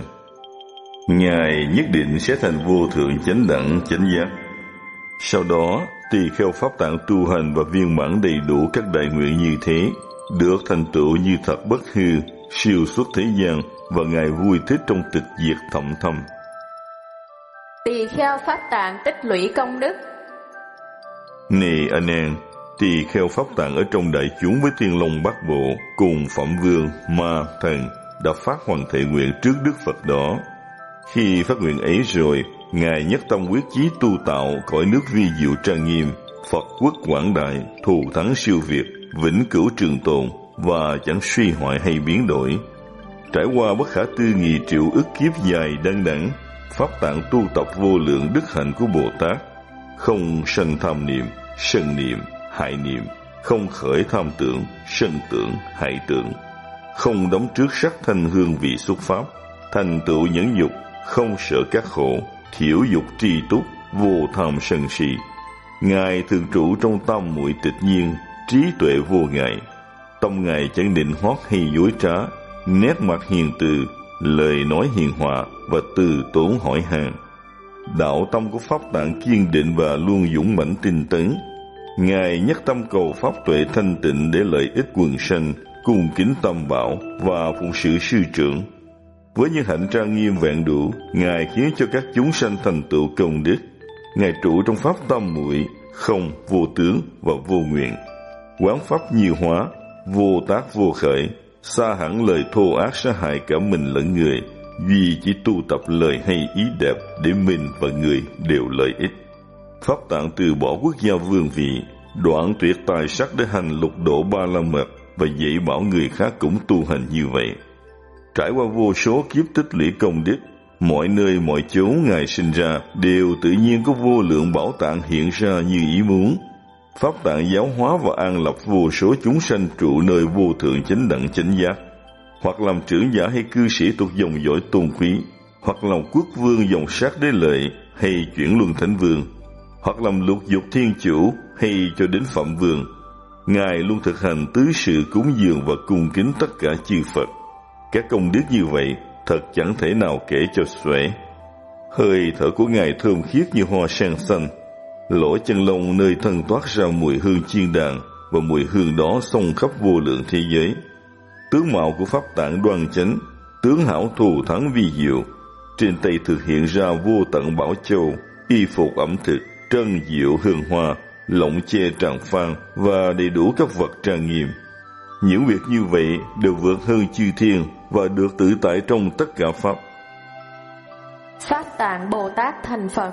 Ngài nhất định sẽ thành vô thượng chánh đẳng chánh giác. Sau đó, tỳ kheo Pháp Tạng tu hành và viên mãn đầy đủ các đại nguyện như thế, được thành tựu như thật bất hư, siêu xuất thế gian, và Ngài vui thích trong tịch diệt thậm thâm. Tỳ kheo Pháp Tạng tích lũy công đức. Này A Nan, tỳ kheo Pháp Tạng ở trong đại chúng với Thiên Long Bát Bộ cùng Phạm Vương, Ma, Thần đã phát hoàn thệ nguyện trước Đức Phật đó. Khi phát nguyện ấy rồi, Ngài nhất tâm quyết chí tu tạo cõi nước vi diệu trang nghiêm, Phật quốc quảng đại, thù thắng siêu việt, vĩnh cửu trường tồn và chẳng suy hoại hay biến đổi. Trải qua bất khả tư nghị triệu ức kiếp dài đăng đẳng, Pháp Tạng tu tập vô lượng đức hạnh của Bồ Tát, không sanh tham niệm, sân niệm, hại niệm, không khởi tham tưởng, sân tưởng, hại tưởng, không đắm trước sắc thanh hương vị xuất pháp, thành tựu nhẫn dục, không sợ các khổ, thiểu dục tri túc, vô tham sân si. Ngài thường trụ trong tam muội tịch nhiên, trí tuệ vô ngại. Tâm Ngài chẳng định hót hay dối trá, nét mặt hiền từ, lời nói hiền hòa và từ tốn hỏi han. Đạo tâm của Pháp Tạng kiên định và luôn dũng mãnh tinh tấn. Ngài nhất tâm cầu pháp tuệ thanh tịnh để lợi ích quần sanh, cung kính tam bảo và phụng sự sư trưởng. Với những hạnh trang nghiêm vẹn đủ, Ngài khiến cho các chúng sanh thành tựu công đức. Ngài trụ trong pháp tam muội, không, vô tướng và vô nguyện. Quán pháp nhiều hóa, vô tác vô khởi, xa hẳn lời thô ác sát hại cả mình lẫn người, duy chỉ tu tập lời hay ý đẹp để mình và người đều lợi ích. Pháp Tạng từ bỏ quốc gia vương vị, đoạn tuyệt tài sắc để hành lục độ ba la mật và dạy bảo người khác cũng tu hành như vậy. Trải qua vô số kiếp tích lũy công đức, mọi nơi mọi chốn Ngài sinh ra đều tự nhiên có vô lượng bảo tạng hiện ra như ý muốn. Pháp Tạng giáo hóa và an lập vô số chúng sanh trụ nơi vô thượng chánh đẳng chánh giác, hoặc làm trưởng giả hay cư sĩ thuộc dòng dõi tôn quý, hoặc làm quốc vương dòng sát đế lợi hay chuyển luân thánh vương, hoặc làm lục dục thiên chủ hay cho đến phạm vương. Ngài luôn thực hành tứ sự cúng dường và cung kính tất cả chư Phật. Các công đức như vậy thật chẳng thể nào kể cho xuể. Hơi thở của Ngài thơm khiết như hoa sen xanh, lỗ chân lông nơi thân toát ra mùi hương chiên đàn, và mùi hương đó xông khắp vô lượng thế giới. Tướng mạo của Pháp Tạng đoan chánh, tướng hảo thù thắng vi diệu, trên tay thực hiện ra vô tận bảo châu, y phục ẩm thực, trân diệu hương hoa, lộng che tràng phan và đầy đủ các vật trang nghiêm. Những việc như vậy đều vượt hơn chư thiên và được tự tại trong tất cả Pháp. Pháp Tạng Bồ Tát thành Phật.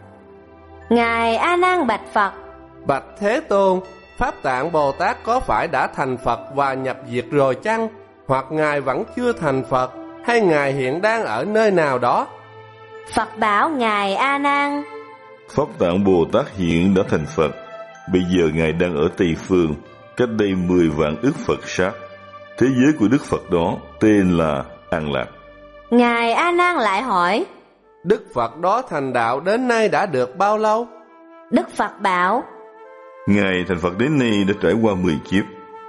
Ngài A Nan bạch Phật: Bạch Thế Tôn, Pháp Tạng Bồ Tát có phải đã thành Phật và nhập diệt rồi chăng? Hoặc Ngài vẫn chưa thành Phật, hay Ngài hiện đang ở nơi nào đó? Phật bảo Ngài A Nan: Pháp Tạng Bồ Tát hiện đã thành Phật. Bây giờ Ngài đang ở Tây Phương, cách đây 10 vạn ức Phật sát. Thế giới của Đức Phật đó tên là An Lạc. Ngài A Nan lại hỏi: Đức Phật đó thành đạo đến nay đã được bao lâu? Đức Phật bảo: Ngài thành Phật đến nay đã trải qua 10 kiếp.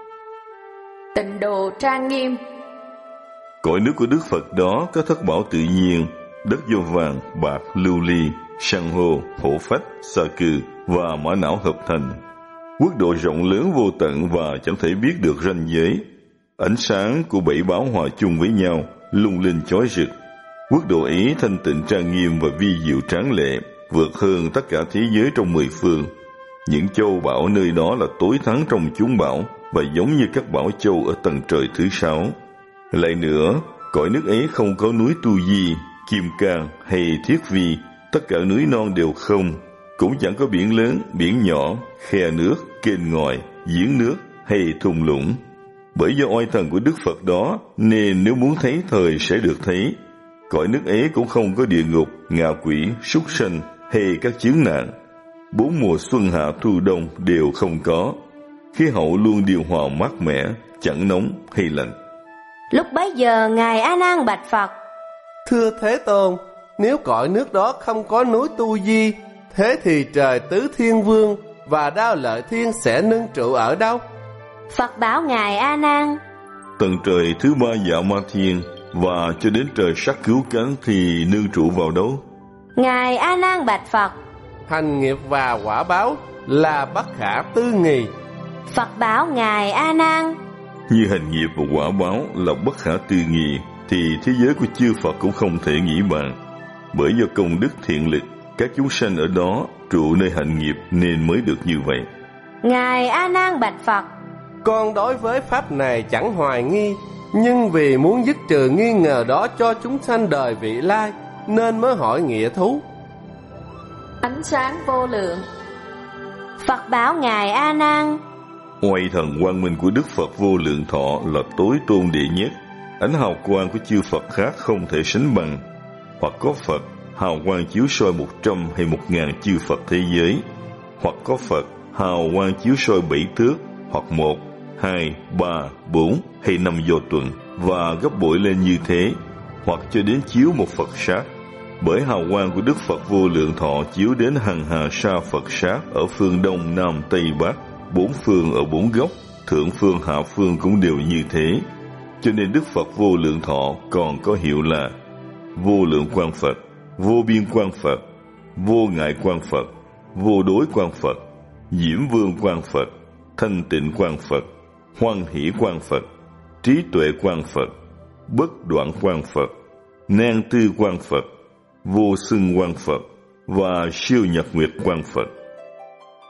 Tịnh độ trang nghiêm. Cõi nước của Đức Phật đó có thất bảo tự nhiên, đất do vàng, bạc, lưu ly, san hô, hổ phách, sa cừ và mã não hợp thành. Quốc độ rộng lớn vô tận và chẳng thể biết được ranh giới. Ánh sáng của bảy báo hòa chung với nhau, lung linh chói rực. Quốc độ ấy thanh tịnh trang nghiêm và vi diệu tráng lệ, vượt hơn tất cả thế giới trong 10 phương. Những châu bảo nơi đó là tối thắng trong chúng bảo và giống như các bảo châu ở tầng trời thứ 6. Lại nữa, cõi nước ấy không có núi Tu Di, Kim Cang hay Thiết Vi, tất cả núi non đều không, cũng chẳng có biển lớn, biển nhỏ, khe nước, kênh ngòi, giếng nước hay thung lũng. Bởi do oai thần của Đức Phật đó nên nếu muốn thấy thời sẽ được thấy. Cõi nước ấy cũng không có địa ngục, ngạ quỷ, súc sanh hay các chướng nạn. 4 mùa xuân hạ thu đông đều không có. Khí hậu luôn điều hòa mát mẻ, chẳng nóng hay lạnh. Lúc bấy giờ Ngài A Nan bạch Phật: Thưa Thế Tôn, nếu cõi nước đó không có núi Tu Di, thế thì trời Tứ Thiên Vương và Đao Lợi Thiên sẽ nương trụ ở đâu? Phật bảo Ngài A Nan: Tầng trời thứ 3 Dạ Ma Thiên và cho đến trời Sắc Cứu Cánh thì nương trụ vào đâu? Ngài A Nan bạch Phật: Hành nghiệp và quả báo là bất khả tư nghị. Phật bảo Ngài A Nan: Như hành nghiệp và quả báo là bất khả tư nghị, thì thế giới của chư Phật cũng không thể nghĩ bàn. Bởi do công đức thiện lực, các chúng sanh ở đó trụ nơi hành nghiệp nên mới được như vậy. Ngài A Nan bạch Phật: Con đối với pháp này chẳng hoài nghi, nhưng vì muốn dứt trừ nghi ngờ đó cho chúng sanh đời vị lai, nên mới hỏi nghĩa thú. Ánh sáng vô lượng. Phật bảo Ngài A Nan: Oai thần quang minh của Đức Phật vô lượng thọ là tối tôn đệ nhất. Ánh hào quang của chư Phật khác không thể sánh bằng. Hoặc có Phật hào quang chiếu soi 100 hay 1000 chư Phật thế giới, hoặc có Phật hào quang chiếu soi 7 thước, hoặc 1, 2, 3, 4 hay 5 do tuần, và gấp bội lên như thế, hoặc cho đến chiếu một Phật sát. Bởi hào quang của Đức Phật vô lượng thọ chiếu đến hằng hà sa Phật sát ở phương Đông, Nam, Tây, Bắc, 4 phương ở 4 góc, thượng phương hạ phương cũng đều như thế. Cho nên Đức Phật vô lượng thọ còn có hiệu là vô lượng quang Phật, vô biên quang Phật, vô ngại quang Phật, vô đối quang Phật, diễm vương quang Phật, thanh tịnh quang Phật, hoan hỷ quang Phật, trí tuệ quang Phật, bất đoạn quang Phật, nan tư quang Phật, vô xưng quang Phật và siêu nhật nguyệt quang Phật.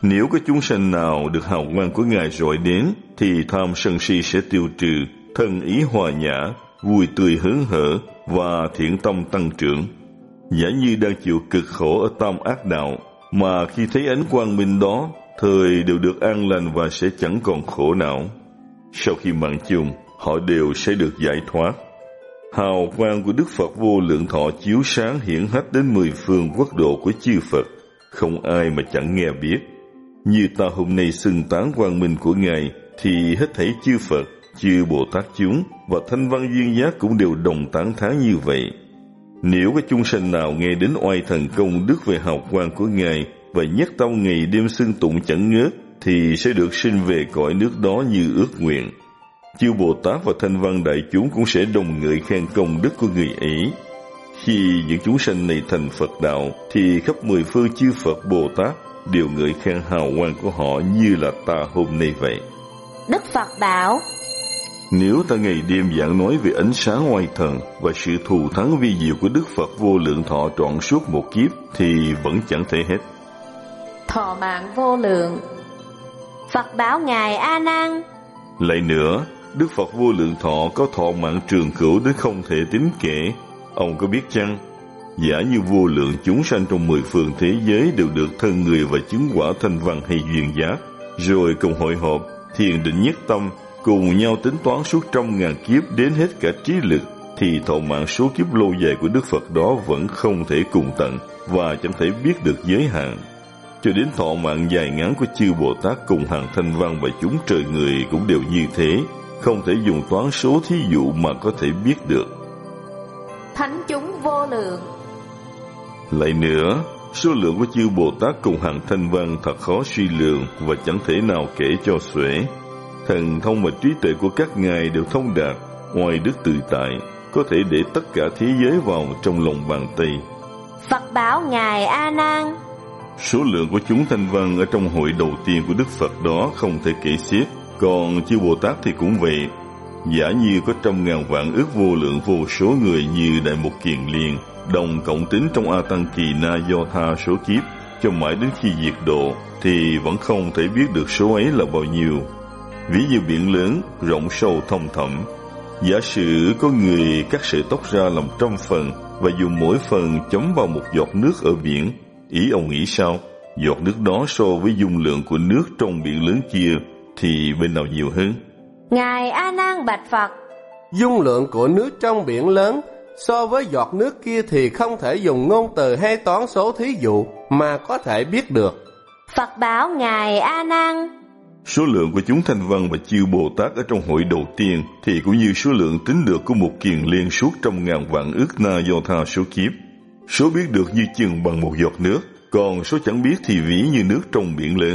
Nếu có chúng sanh nào được hào quang của Ngài rọi đến, thì tham sân si sẽ tiêu trừ, thân ý hòa nhã, vui tươi hớn hở và thiện tâm tăng trưởng. Giả như đang chịu cực khổ ở tam ác đạo, mà khi thấy ánh quang minh đó, thời đều được an lành và sẽ chẳng còn khổ não. Sau khi mạng chung, họ đều sẽ được giải thoát. Hào quang của Đức Phật Vô Lượng Thọ chiếu sáng hiển hách đến 10 phương quốc độ của chư Phật, không ai mà chẳng nghe biết. Như ta hôm nay xưng tán quang minh của Ngài, thì hết thảy chư Phật, chư Bồ Tát chúng và thanh văn duyên giác cũng đều đồng tán thán như vậy. Nếu có chúng sanh nào nghe đến oai thần công đức về hào quang của Ngài và nhất tâm ngày đêm xưng tụng chẳng ngớt, thì sẽ được sinh về cõi nước đó như ước nguyện. Chư Bồ Tát và thanh văn đại chúng cũng sẽ đồng ngợi khen công đức của người ấy. Khi những chúng sanh này thành Phật đạo, thì khắp 10 phương chư Phật Bồ Tát đều ngợi khen hào quang của họ như là ta hôm nay vậy. Đức Phật bảo: Nếu ta ngày đêm giảng nói về ánh sáng oai thần và sự thù thắng vi diệu của Đức Phật Vô Lượng Thọ trọn suốt một kiếp, thì vẫn chẳng thể hết. Thọ mạng vô lượng. Phật bảo Ngài A Nan: Lại nữa, Đức Phật Vô Lượng Thọ có thọ mạng trường cửu đến không thể tính kể. Ông có biết chăng? Giả như vô lượng chúng sanh trong 10 phương thế giới đều được thân người và chứng quả thanh văn hay duyên giác, rồi cùng hội họp, thiền định nhất tâm, cùng nhau tính toán suốt 100.000 kiếp đến hết cả trí lực, thì thọ mạng số kiếp lâu dài của Đức Phật đó vẫn không thể cùng tận và chẳng thể biết được giới hạn. Cho đến thọ mạng dài ngắn của chư Bồ Tát cùng hàng thanh văn và chúng trời người cũng đều như thế, không thể dùng toán số thí dụ mà có thể biết được. Thánh chúng vô lượng. Lại nữa, số lượng của chư Bồ Tát cùng hàng thanh văn thật khó suy lượng và chẳng thể nào kể cho xuể. Thần thông và trí tuệ của các ngài đều thông đạt, oai đức tự tại, có thể để tất cả thế giới vào trong lòng bàn tay. Phật bảo Ngài A Nan: Số lượng của chúng thanh văn ở trong hội đầu tiên của Đức Phật đó không thể kể xiết, còn chư Bồ Tát thì cũng vậy. Giả như có 100.000 vạn ước vô lượng vô số người như Đại Mục Kiền Liên, đồng cộng tính trong A Tăng Kỳ Na Do Tha số kiếp, cho mãi đến khi diệt độ, thì vẫn không thể biết được số ấy là bao nhiêu. Ví như biển lớn, rộng sâu thâm thẳm. Giả sử có người cắt sợi tóc ra làm 100 phần và dùng mỗi phần chấm vào một giọt nước ở biển, ý ông nghĩ sao? Giọt nước đó so với dung lượng của nước trong biển lớn kia thì bên nào nhiều hơn? Ngài A Nan bạch Phật: Dung lượng của nước trong biển lớn so với giọt nước kia thì không thể dùng ngôn từ hay toán số thí dụ mà có thể biết được. Phật bảo Ngài A Nan: Số lượng của chúng thanh văn và chư Bồ Tát ở trong hội đầu tiên thì cũng như số lượng tính được của một kiền liên suốt 100.000 vạn ước Na Do Tha số kiếp. Số biết được như chừng bằng một giọt nước, còn số chẳng biết thì ví như nước trong biển lớn.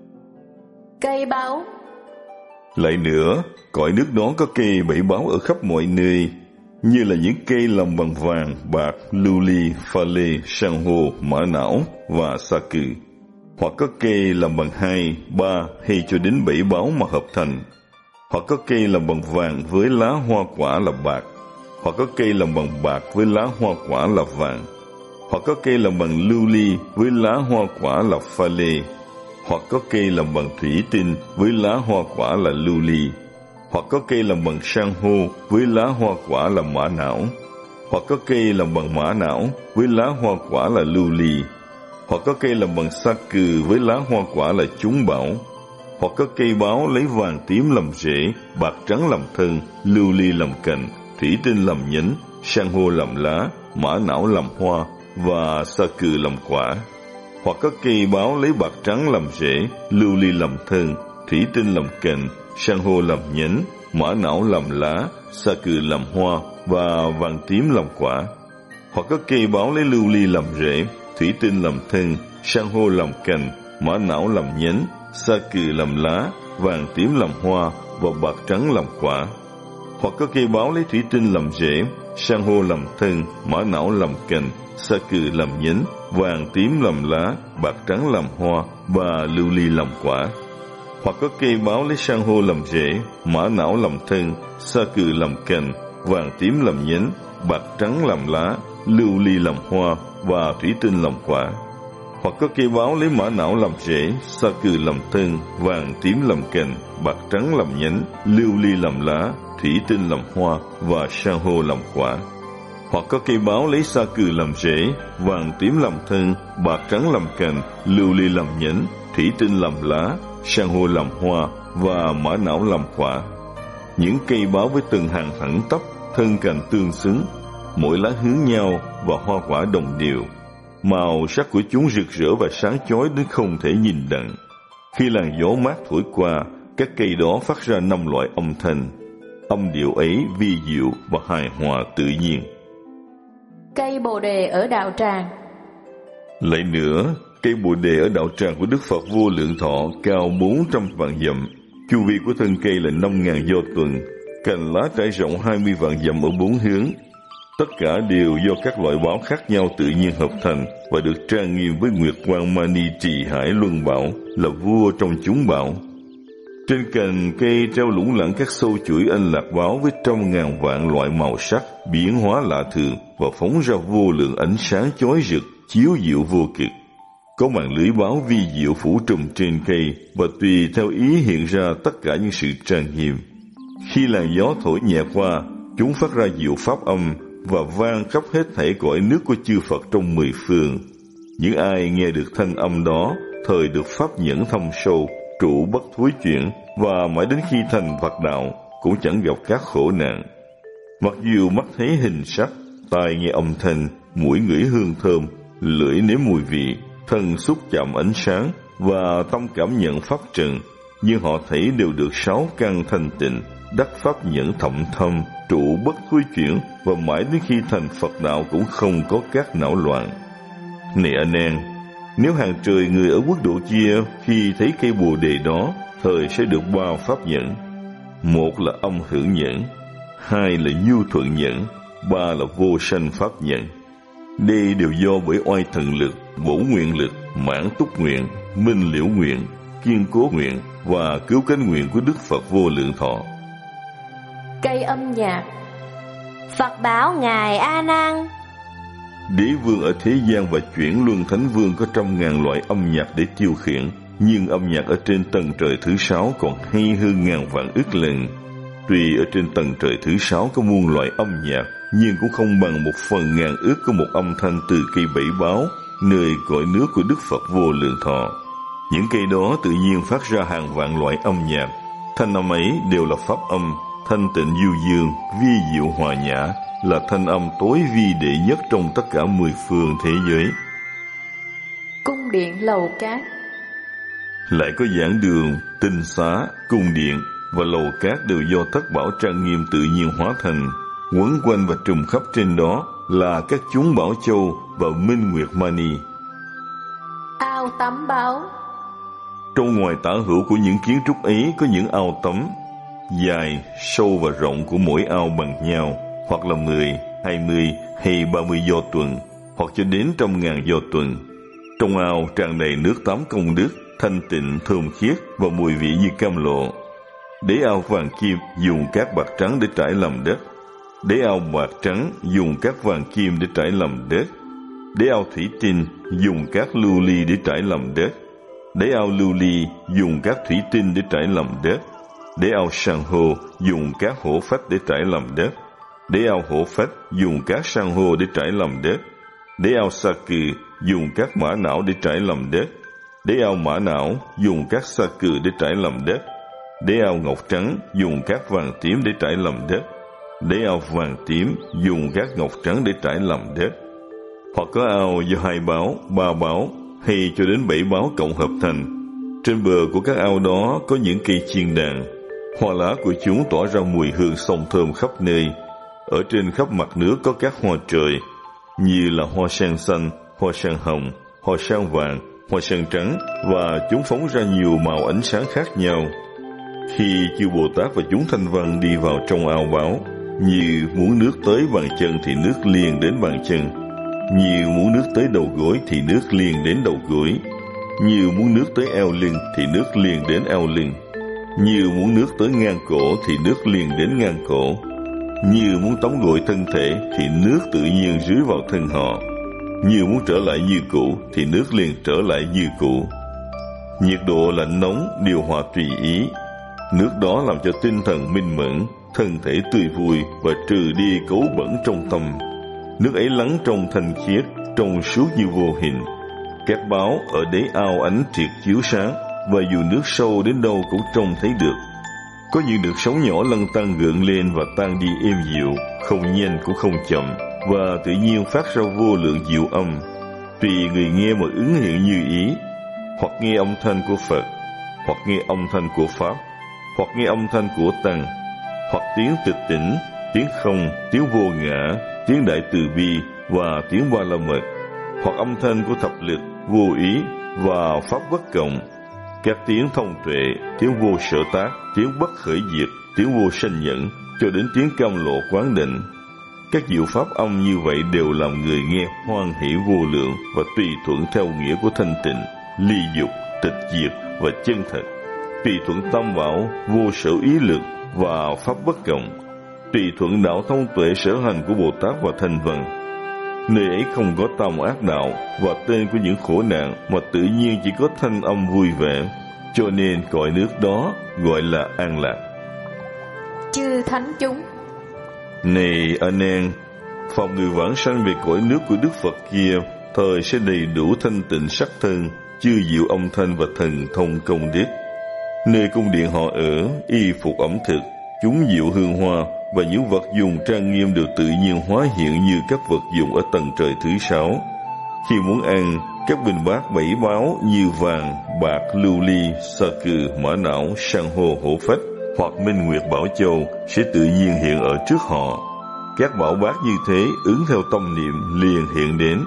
Cây báu. Lại nữa, cõi nước đó có cây bảy báu ở khắp mọi nơi, như là những cây làm bằng vàng, bạc, lưu ly, pha lê, san hô, mã não và sa cừ. Hoặc có cây làm bằng 2, 3 hay cho đến 7 báu mà hợp thành. Hoặc có cây làm bằng vàng với lá hoa quả là bạc. Hoặc có cây làm bằng bạc với lá hoa quả là vàng. Hoặc có cây làm bằng lưu ly với lá hoa quả là pha lê. Hoặc có cây làm bằng thủy tinh với lá hoa quả là lưu ly. Hoặc có cây làm bằng san hô với lá hoa quả là mã não. Hoặc có cây làm bằng mã não với lá hoa quả là lưu ly. Hoặc có cây làm bằng sa cừ với lá hoa quả là chúng bảo. Hoặc có cây báo lấy vàng tím làm rễ, bạc trắng làm thân, lưu ly làm cành, thủy tinh làm nhánh, san hô làm lá, mã não làm hoa và sa cừ làm quả. Hoặc có cây báo lấy bạc trắng làm rễ, lưu ly làm thân, thủy tinh làm cành, san hô làm nhánh, mã não làm lá, sa cừ làm hoa và vàng tím làm quả. Hoặc có cây báo lấy lưu ly làm rễ, thủy tinh làm thân, san hô làm cành, mã não làm nhánh, sa cừ làm lá, vàng tím làm hoa và bạc trắng làm quả. Hoặc có cây báo lấy thủy tinh làm rễ, san hô làm thân, mã não làm cành, sa cừ làm nhánh, vàng tím làm lá, bạc trắng làm hoa và lưu ly làm quả. Hoặc có cây báo lấy san hô làm rễ, mã não làm thân, sa cừ làm cành, vàng tím làm nhánh, bạc trắng làm lá, lưu ly làm hoa và thủy tinh làm quả. Hoặc có cây báo lấy mã não làm rễ, sa cừ làm thân, vàng tím làm cành, bạc trắng làm nhánh, lưu ly làm lá, thủy tinh làm hoa và san hô làm quả. Hoặc có cây báo lấy sa cừ làm rễ, vàng tím làm thân, bạc trắng làm cành, lưu ly làm nhánh, thủy tinh làm lá, san hô làm hoa và mã não làm quả. Những cây báo với từng hàng thẳng tắp, thân cành tương xứng, mỗi lá hướng nhau và hoa quả đồng đều. Màu sắc của chúng rực rỡ và sáng chói đến không thể nhìn đặng. Khi làn gió mát thổi qua, các cây đó phát ra 5 loại âm thanh. Âm điệu ấy vi diệu và hài hòa tự nhiên. Cây bồ đề ở đạo tràng. Lại nữa, cây bồ đề ở đạo tràng của Đức Phật Vô Lượng Thọ cao 400 vạn dặm. Chu vi của thân cây là 5.000 do tuần. Cành lá trải rộng 20 vạn dặm ở 4 hướng. Tất cả đều do các loại báo khác nhau tự nhiên hợp thành và được trang nghiêm với Nguyệt Quang Mani Trì Hải Luân Bảo là vua trong chúng bảo. Trên cành cây treo lủng lẳng các sâu chuỗi anh lạc báo với 100.000 vạn loại màu sắc, biến hóa lạ thường và phóng ra vô lượng ánh sáng chói rực, chiếu diệu vô cực. Có màn lưới báo vi diệu phủ trùm trên cây và tùy theo ý hiện ra tất cả những sự trang nghiêm. Khi làn gió thổi nhẹ qua, chúng phát ra diệu pháp âm và vang khắp hết thảy cõi nước của chư Phật trong 10 phương. Những ai nghe được thanh âm đó, thời được pháp nhẫn thâm sâu, trụ bất thối chuyển, và mãi đến khi thành Phật đạo cũng chẳng gặp các khổ nạn. Mặc dù mắt thấy hình sắc, tai nghe âm thanh, mũi ngửi hương thơm, lưỡi nếm mùi vị, thân xúc chạm ánh sáng và tâm cảm nhận pháp trần, nhưng họ thấy đều được 6 căn thanh tịnh, đắc pháp nhẫn thậm thâm, trụ bất thối chuyển, và mãi đến khi thành Phật đạo cũng không có các não loạn. Này anh em, nếu hàng trời người ở quốc độ kia khi thấy cây bồ đề đó, thời sẽ được 3 pháp nhẫn. 1 là âm hưởng nhẫn, 2 là nhu thuận nhẫn, 3 là vô sanh pháp nhẫn. Đây đều do bởi oai thần lực, bổ nguyện lực, mãn túc nguyện, minh liễu nguyện, kiên cố nguyện và cứu cánh nguyện của Đức Phật Vô Lượng Thọ. Cây âm nhạc. Phật bảo Ngài A Nan: Đế vương ở thế gian và chuyển luân thánh vương có 100.000 loại âm nhạc để tiêu khiển, nhưng âm nhạc ở trên tầng trời thứ 6 còn hay hơn ngàn vạn ức lần. Tuy ở trên tầng trời thứ 6 có muôn loại âm nhạc, nhưng cũng không bằng 1/1000 ước của một âm thanh từ cây bảy báo, nơi cõi nước của Đức Phật Vô Lượng Thọ. Những cây đó tự nhiên phát ra hàng vạn loại âm nhạc. Thanh âm ấy đều là pháp âm, thanh tịnh du dương, vi diệu hòa nhã, là thanh âm tối vi đệ nhất trong tất cả 10 phương thế giới. Cung điện lầu cát. Lại có giảng đường, tinh xá, cung điện và lầu cát đều do thất bảo trang nghiêm tự nhiên hóa thành. Quấn quanh và trùm khắp trên đó là các chúng bảo châu và minh nguyệt mani. Ao tắm báo. Trong ngoài tả hữu của những kiến trúc ấy có những ao tắm, dài, sâu và rộng của mỗi ao bằng nhau, hoặc là 10, 20 hay 30 do tuần, hoặc cho đến 100.000 do tuần. Trong ao tràn đầy nước tắm công đức, thanh tịnh, thơm khiết và mùi vị như cam lộ. Đế ao vàng kim dùng cát bạc trắng để trải làm đất. Đế ao bạc trắng dùng cát vàng kim để trải làm đất. Đế ao thủy tinh dùng cát lưu ly để trải làm đất. Đế ao lưu ly dùng cát thủy tinh để trải làm đất. Đế ao san hô dùng cát hổ phách để trải làm đất. Đế ao hổ phách dùng cát san hô để trải làm đất. Đế ao sa cừ dùng cát mã não để trải làm đất. Đế ao mã não dùng cát sa cừ để trải làm đất. Đế ao ngọc trắng dùng cát vàng tím để trải làm đất. Đế ao vàng tím dùng cát ngọc trắng để trải làm đất. Hoặc có ao do 2 báo, 3 báo hay cho đến 7 báo cộng hợp thành. Trên bờ của các ao đó có những cây chiên đàn. Hoa lá của chúng tỏa ra mùi hương xông thơm khắp nơi. Ở trên khắp mặt nước có các hoa trời, như là hoa sen xanh, hoa sen hồng, hoa sen vàng, hoa sen trắng, và chúng phóng ra nhiều màu ánh sáng khác nhau. Khi chư Bồ Tát và chúng thanh văn đi vào trong ao báo, như muốn nước tới bàn chân thì nước liền đến bàn chân, như muốn nước tới đầu gối thì nước liền đến đầu gối, như muốn nước tới eo lưng thì nước liền đến eo lưng, như muốn nước tới ngang cổ thì nước liền đến ngang cổ, như muốn tắm gội thân thể thì nước tự nhiên rưới vào thân họ. Như muốn trở lại như cũ thì nước liền trở lại như cũ. Nhiệt độ lạnh nóng điều hòa tùy ý. Nước đó làm cho tinh thần minh mẫn, thân thể tươi vui và trừ đi cấu bẩn trong tâm. Nước ấy lắng trong thanh khiết, trong suốt như vô hình. Các báo ở đáy ao ánh triệt chiếu sáng, và dù nước sâu đến đâu cũng trông thấy được. Có những đợt sóng nhỏ lăn tăn gợn lên và tan đi êm dịu, không nhanh cũng không chậm, và tự nhiên phát ra vô lượng diệu âm. Tùy người nghe mà ứng hiện như ý, hoặc nghe âm thanh của Phật, hoặc nghe âm thanh của Pháp, hoặc nghe âm thanh của Tăng, hoặc tiếng tịch tỉnh, tiếng không, tiếng vô ngã, tiếng đại từ bi và tiếng ba la mật, hoặc âm thanh của thập lực, vô ý và pháp bất cộng, các tiếng thông tuệ, tiếng vô sở tác, tiếng bất khởi diệt, tiếng vô sanh nhẫn, cho đến tiếng cam lộ quán định. Các diệu pháp âm như vậy đều làm người nghe hoan hỷ vô lượng và tùy thuận theo nghĩa của thanh tịnh, ly dục, tịch diệt và chân thật, tùy thuận tam bảo, vô sở ý lực và pháp bất cộng, tùy thuận đạo thông tuệ sở hành của Bồ Tát và Thanh Văn. Nơi ấy không có tam ác đạo và tên của những khổ nạn, mà tự nhiên chỉ có thanh âm vui vẻ, cho nên cõi nước đó gọi là an lạc. Chư thánh chúng: Này A Nan, phòng người vãng sanh về cõi nước của Đức Phật kia, thời sẽ đầy đủ thanh tịnh sắc thân, chư diệu âm thanh và thần thông công đức. Nơi cung điện họ ở, y phục ẩm thực, chúng diệu hương hoa và những vật dùng trang nghiêm được tự nhiên hóa hiện như các vật dụng ở tầng trời thứ 6. Khi muốn ăn, các bình bát bảy báo như vàng, bạc, lưu ly, sa cừ, mã não, san hô, hổ phách hoặc minh nguyệt bảo châu sẽ tự nhiên hiện ở trước họ. Các bảo bát như thế ứng theo tâm niệm liền hiện đến.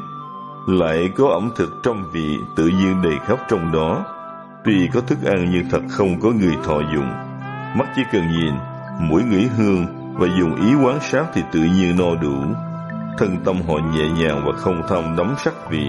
Lại có ẩm thực trăm vị tự nhiên đầy khắp trong đó. Tuy có thức ăn nhưng thật không có người thọ dụng. Mắt chỉ cần nhìn, mũi ngửi hương và dùng ý quán sát thì tự nhiên no đủ. Thân tâm họ nhẹ nhàng và không tham đắm sắc vị.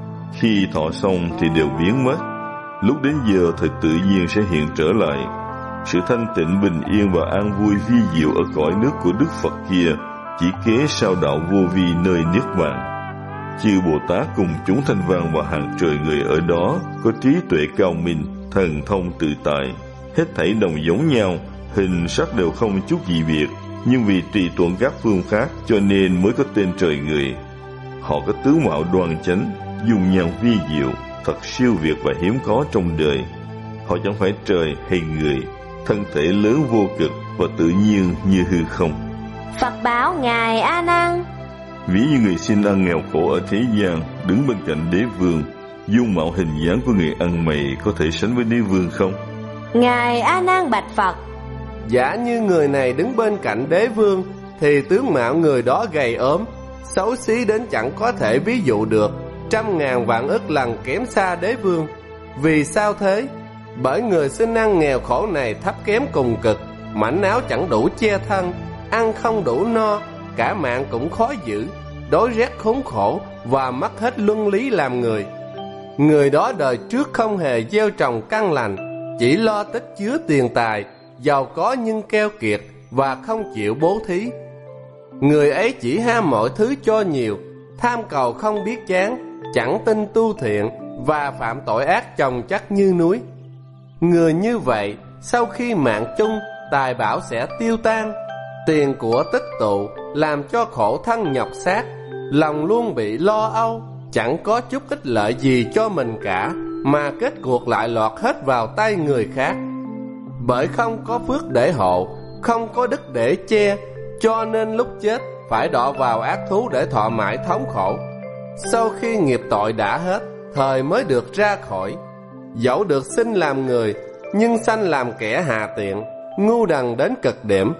Khi thọ xong thì đều biến mất. Lúc đến giờ thì tự nhiên sẽ hiện trở lại. Sự thanh tịnh bình yên và an vui vi diệu ở cõi nước của Đức Phật kia chỉ kế sao đạo vô vi nơi niết bàn. Chư Bồ Tát cùng chúng thanh văn và hàng trời người ở đó có trí tuệ cao minh, thần thông tự tại, hết thảy đồng giống nhau, hình sắc đều không chút gì biệt, nhưng vì trì tuệ các phương khác cho nên mới có tên trời người. Họ có tướng mạo đoan chánh, dung nhan vi diệu, thật siêu việt và hiếm có trong đời. Họ chẳng phải trời hay người, thân thể lớn vô cực và tự nhiên như hư không. Phật bảo ngài A Nan: Ví như người xin ăn nghèo khổ ở thế gian, đứng bên cạnh đế vương, dung mạo hình dáng của người ăn mày có thể sánh với đế vương không? Ngài A Nan bạch Phật: Giả như người này đứng bên cạnh đế vương, thì tướng mạo người đó gầy ốm, xấu xí đến chẳng có thể ví dụ được, 100.000 vạn ức lần kém xa đế vương. Vì sao thế? Bởi người xin ăn nghèo khổ này thấp kém cùng cực, mảnh áo chẳng đủ che thân, ăn không đủ no, cả mạng cũng khó giữ, đói rét khốn khổ và mất hết luân lý làm người. Người đó đời trước không hề gieo trồng căn lành, chỉ lo tích chứa tiền tài, giàu có nhưng keo kiệt và không chịu bố thí. Người ấy chỉ ham mọi thứ cho nhiều, tham cầu không biết chán, chẳng tin tu thiện và phạm tội ác chồng chất như núi. Người như vậy sau khi mạng chung, tài bảo sẽ tiêu tan, tiền của tích tụ làm cho khổ thân nhọc xác, lòng luôn bị lo âu, chẳng có chút ích lợi gì cho mình cả, mà kết cuộc lại lọt hết vào tay người khác. Bởi không có phước để hộ, không có đức để che, cho nên lúc chết phải đọa vào ác thú để thọ mãi thống khổ. Sau khi nghiệp tội đã hết, thời mới được ra khỏi. Dẫu được sinh làm người, nhưng sanh làm kẻ hà tiện, ngu đần đến cực điểm.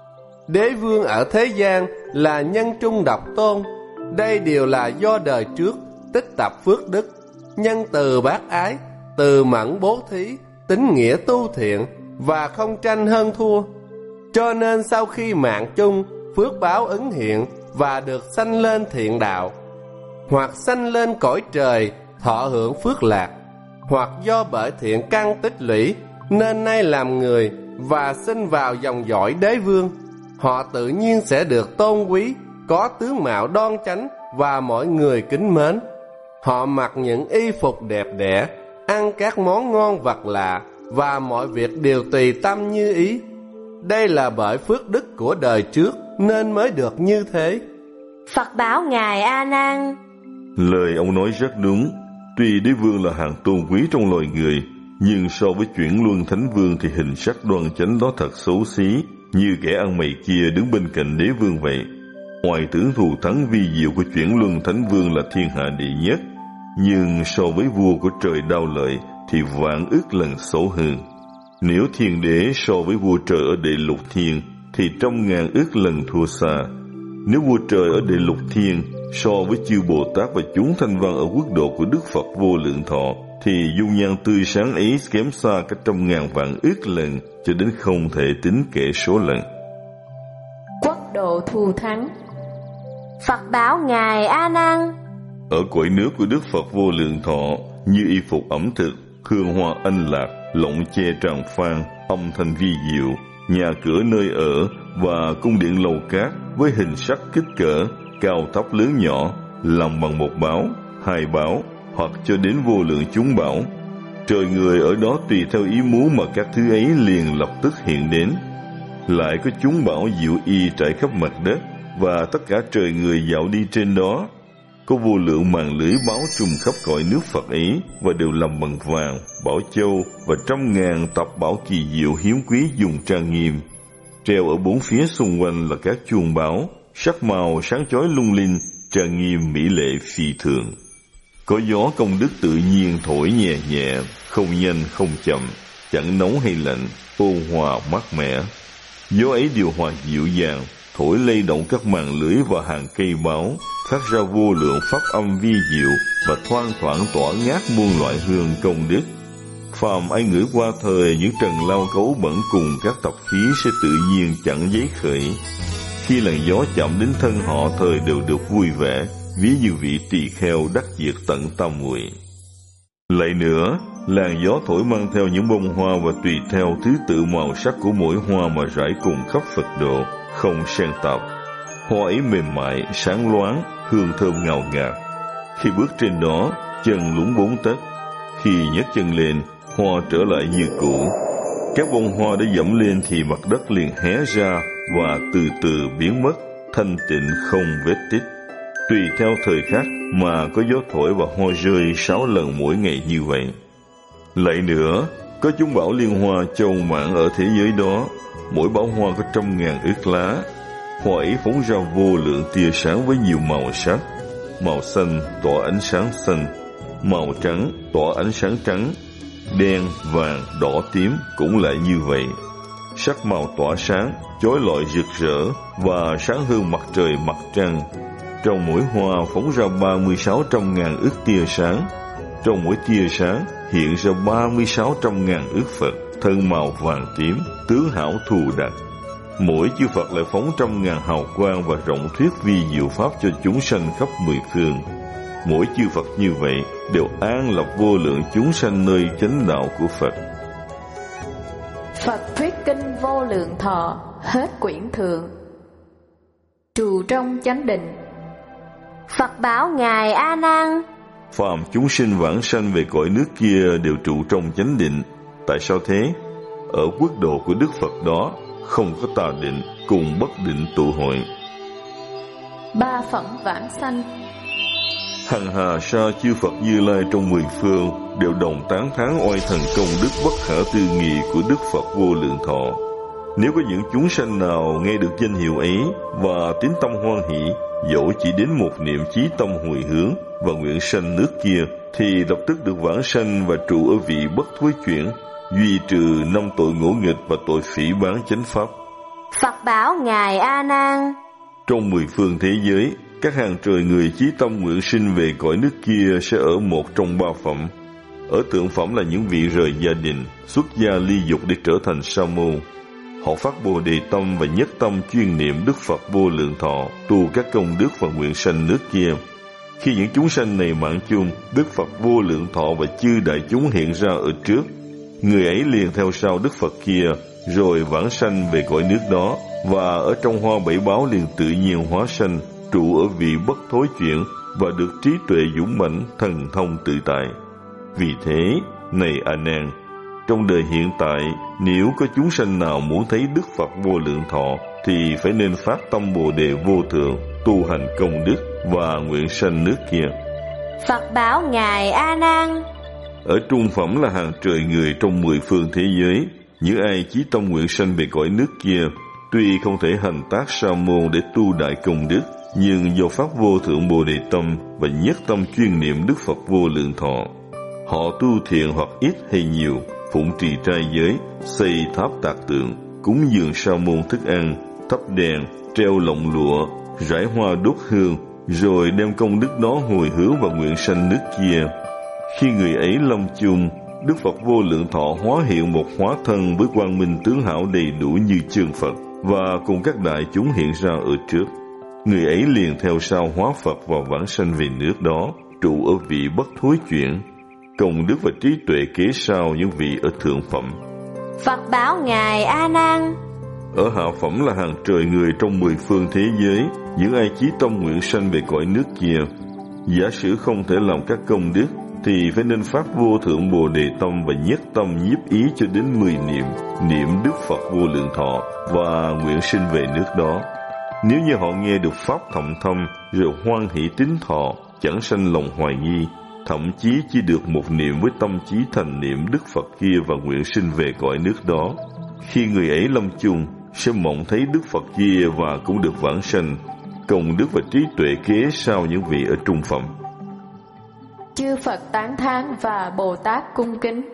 Đế vương ở thế gian là nhân trung độc tôn. Đây đều là do đời trước tích tập phước đức, nhân từ bác ái, từ mẫn bố thí, tín nghĩa tu thiện và không tranh hơn thua. Cho nên sau khi mạng chung, phước báo ứng hiện và được sanh lên thiện đạo, hoặc sanh lên cõi trời thọ hưởng phước lạc, hoặc do bởi thiện căn tích lũy nên nay làm người và sinh vào dòng dõi đế vương. Họ tự nhiên sẽ được tôn quý, có tướng mạo đoan chánh, và mọi người kính mến. Họ mặc những y phục đẹp đẽ, ăn các món ngon vật lạ, và mọi việc đều tùy tâm như ý. Đây là bởi phước đức của đời trước nên mới được như thế. Phật bảo Ngài A Nan: Lời ông nói rất đúng. Tuy đế vương là hạng tôn quý trong loài người, nhưng so với chuyển luân thánh vương thì hình sắc đoan chánh đó thật xấu xí, như kẻ ăn mày kia đứng bên cạnh đế vương vậy. Hoài tưởng thù thắng vi diệu của chuyển luân thánh vương là thiên hạ đệ nhất, nhưng so với vua của trời Đao Lợi thì vạn ức lần xấu hơn. Nếu thiên đế so với vua trời ở địa lục thiên thì trăm ngàn ức lần thua xa. Nếu vua trời ở địa lục thiên so với chư Bồ Tát và chúng thanh văn ở quốc độ của Đức Phật Vô Lượng Thọ thì dung nhan tươi sáng ấy kém xa cả trăm ngàn vạn ức lần, cho đến không thể tính kể số lần. Quốc độ thù thắng. Phật bảo Ngài A Nan: Ở cõi nước của Đức Phật Vô Lượng Thọ, như y phục ẩm thực, hương hoa anh lạc, lộng che tràng phan, âm thanh vi diệu, nhà cửa nơi ở và cung điện lầu cát với hình sắc kích cỡ, cao thấp lớn nhỏ, làm bằng một báo, hai báo, hoặc cho đến vô lượng chúng bảo. Trời người ở đó tùy theo ý muốn mà các thứ ấy liền lập tức hiện đến. Lại có chúng bảo diệu y trải khắp mặt đất, và tất cả trời người dạo đi trên đó. Có vô lượng màn lưới báo trùm khắp cõi nước Phật ấy, và đều làm bằng vàng, bảo châu và trăm ngàn tập bảo kỳ diệu hiếm quý dùng trang nghiêm. Treo ở bốn phía xung quanh là các chuông báo, sắc màu sáng chói lung linh, trang nghiêm mỹ lệ phi thường. Có gió công đức tự nhiên thổi nhẹ nhẹ, không nhanh không chậm, chẳng nóng hay lạnh, ôn hòa mát mẻ. Gió ấy điều hòa dịu dàng, thổi lay động các màn lưới và hàng cây báo, phát ra vô lượng pháp âm vi diệu và thoang thoảng tỏa ngát muôn loại hương công đức. Phàm ai ngửi qua thời những trần lao cấu bẩn cùng các tập khí sẽ tự nhiên chẳng giấy khởi. Khi làn gió chạm đến thân họ thời đều được vui vẻ, ví như vị tỳ kheo đắc diệt tận tam muội. Lại nữa, làn gió thổi mang theo những bông hoa và tùy theo thứ tự màu sắc của mỗi hoa mà rải cùng khắp Phật độ, không xen tạp. Hoa ấy mềm mại, sáng loáng, hương thơm ngào ngạt. Khi bước trên đó, chân lún 4 tấc. Khi nhấc chân lên, hoa trở lại như cũ. Các bông hoa đã dẫm lên thì mặt đất liền hé ra và từ từ biến mất, thanh tịnh không vết tích. Tùy theo thời khắc mà có gió thổi và hoa rơi 6 lần mỗi ngày như vậy. Lại nữa, có chúng bảo liên hoa châu mãn ở thế giới đó, mỗi bảo hoa có trăm ngàn ức lá. Hoa ấy phóng ra vô lượng tia sáng với nhiều màu sắc. Màu xanh tỏa ánh sáng xanh, màu trắng tỏa ánh sáng trắng, đen, vàng, đỏ, tím cũng lại như vậy. Sắc màu tỏa sáng, chói lọi rực rỡ và sáng hơn mặt trời mặt trăng. Trong mỗi hoa phóng ra 3600.000 ức tia sáng. Trong mỗi tia sáng hiện ra 3600.000 ức Phật, thân màu vàng tím, tướng hảo thù đặc. Mỗi chư Phật lại phóng 100.000 hào quang và rộng thuyết vi diệu pháp cho chúng sanh khắp 10 phương. Mỗi chư Phật như vậy đều an lập vô lượng chúng sanh nơi chánh đạo của Phật. Phật thuyết kinh Vô Lượng Thọ, hết quyển thượng. Trù trong chánh định. Phật bảo Ngài A Nan: Phàm chúng sinh vãng sanh về cõi nước kia đều trụ trong chánh định. Tại sao thế? Ở quốc độ của Đức Phật đó không có tà định cùng bất định tụ hội. 3 phẩm vãng sanh. Hằng hà sa chư Phật Như Lai trong 10 phương đều đồng tán thán oai thần công đức bất khả tư nghị của Đức Phật Vô Lượng Thọ. Nếu có những chúng sanh nào nghe được danh hiệu ấy và tín tâm hoan hỷ, dẫu chỉ đến một niệm chí tâm hồi hướng và nguyện sanh nước kia, thì lập tức được vãng sanh và trụ ở vị bất thối chuyển, duy trừ 5 tội ngỗ nghịch và tội phỉ báng chánh pháp. Phật bảo Ngài A Nan: Trong 10 phương thế giới, các hàng trời người chí tâm nguyện sinh về cõi nước kia sẽ ở một trong 3 phẩm. Ở thượng phẩm là những vị rời gia đình, xuất gia ly dục để trở thành sa môn. Họ phát bồ đề tâm và nhất tâm chuyên niệm Đức Phật Vô Lượng Thọ, tu các công đức và nguyện sanh nước kia. Khi những chúng sanh này mạng chung, Đức Phật Vô Lượng Thọ và chư đại chúng hiện ra ở trước. Người ấy liền theo sau Đức Phật kia, rồi vãng sanh về cõi nước đó, và ở trong hoa bảy báo liền tự nhiên hóa sanh, trụ ở vị bất thối chuyển và được trí tuệ dũng mãnh, thần thông tự tại. Vì thế, này A Nan, trong đời hiện tại, nếu có chúng sanh nào muốn thấy Đức Phật Vô Lượng Thọ thì phải nên phát tâm Bồ Đề vô thượng, tu hành công đức và nguyện sanh nước kia. Phật bảo Ngài A Nan: Ở trung phẩm là hàng trời người trong 10 phương thế giới, những ai chí tâm nguyện sanh về cõi nước kia, tuy không thể hành tác sa môn để tu đại công đức, nhưng do pháp vô thượng Bồ Đề tâm và nhất tâm chuyên niệm Đức Phật Vô Lượng Thọ, họ tu thiện hoặc ít hay nhiều, phụng trì trai giới, xây tháp tạc tượng, cúng dường sa môn thức ăn, thắp đèn, treo lọng lụa, rải hoa đốt hương, rồi đem công đức đó hồi hướng và nguyện sanh nước kia. Khi người ấy lâm chung, Đức Phật Vô Lượng Thọ hóa hiện một hóa thân với quang minh tướng hảo đầy đủ như chân Phật, và cùng các đại chúng hiện ra ở trước. Người ấy liền theo sau hóa Phật và vãng sanh về nước đó, trụ ở vị bất thối chuyển. Công đức và trí tuệ kế sau những vị ở thượng phẩm. Phật bảo Ngài A Nan: Ở hạ phẩm là hàng trời người trong 10 phương thế giới, những ai chí tâm nguyện sanh về cõi nước kia. Giả sử không thể làm các công đức, thì phải nên phát vô thượng Bồ Đề tâm và nhất tâm nhiếp ý cho đến 10 niệm, niệm Đức Phật Vô Lượng Thọ và nguyện sinh về nước đó. Nếu như họ nghe được pháp thậm thâm, rồi hoan hỷ tín thọ, chẳng sanh lòng hoài nghi, thậm chí chỉ được một niệm với tâm trí thành niệm Đức Phật kia và nguyện sinh về cõi nước đó, khi người ấy lâm chung sẽ mộng thấy Đức Phật kia và cũng được vãng sanh. Công đức và trí tuệ kế sau những vị ở trung phẩm. Chư Phật tán thán và Bồ Tát cung kính.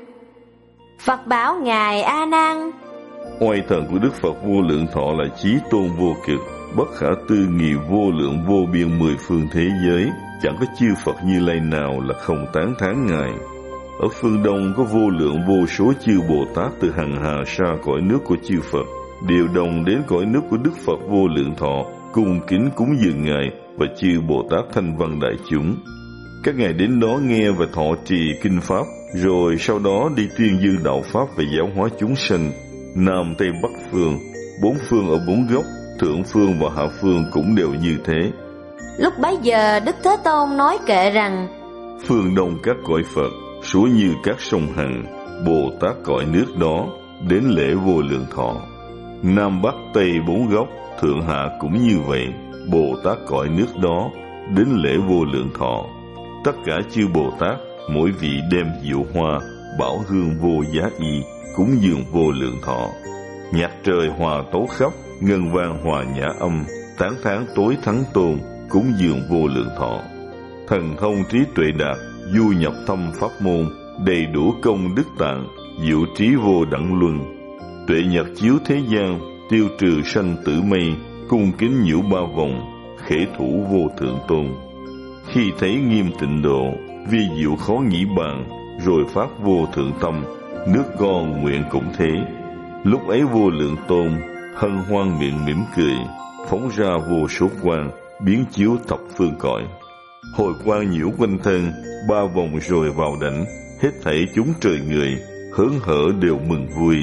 Phật bảo Ngài A Nan: Oai thần của Đức Phật Vô Lượng Thọ là chí tôn vô cực, bất khả tư nghị, vô lượng vô biên 10 phương thế giới, chẳng có chư Phật Như Lai nào là không tán thán Ngài. Ở phương Đông có vô lượng vô số chư Bồ Tát từ hằng hà sa cõi nước của chư Phật, đều đồng đến cõi nước của Đức Phật Vô Lượng Thọ, cung kính cúng dường Ngài và chư Bồ Tát thanh văn đại chúng. Các ngài đến đó nghe và thọ trì kinh pháp, rồi sau đó đi tuyên dương đạo pháp và giáo hóa chúng sanh. Nam Tây Bắc phương, 4 phương ở 4 góc, thượng phương và hạ phương cũng đều như thế. Lúc bấy giờ Đức Thế Tôn nói kệ rằng: Phương Đông các cõi Phật, số như các sông Hằng, Bồ Tát cõi nước đó, đến lễ Vô Lượng Thọ. Nam Bắc Tây 4 góc, thượng hạ cũng như vậy, Bồ Tát cõi nước đó, đến lễ Vô Lượng Thọ. Tất cả chư Bồ Tát, mỗi vị đem diệu hoa, bảo hương vô giá y, cúng dường Vô Lượng Thọ. Nhạc trời hòa tấu khắp, ngân vang hòa nhã âm, tán thán tối thắng tôn, cúng dường Vô Lượng Thọ. Thần thông trí tuệ đạt, du nhập thâm pháp môn, đầy đủ công đức tạng, diệu trí vô đẳng luân. Tuệ nhật chiếu thế gian, tiêu trừ sanh tử mây, cung kính nhiễu ba vòng, khể thủ vô thượng tôn. Khi thấy nghiêm tịnh độ, vi diệu khó nghĩ bàn, rồi phát vô thượng tâm, nước con nguyện cũng thế. Lúc ấy Vô Lượng Tôn hân hoan miệng mỉm cười, phóng ra vô số quang, biến chiếu thập phương cõi. Hồi quang nhiễu quanh thân, 3 vòng rồi vào đảnh, hết thảy chúng trời người, hớn hở đều mừng vui.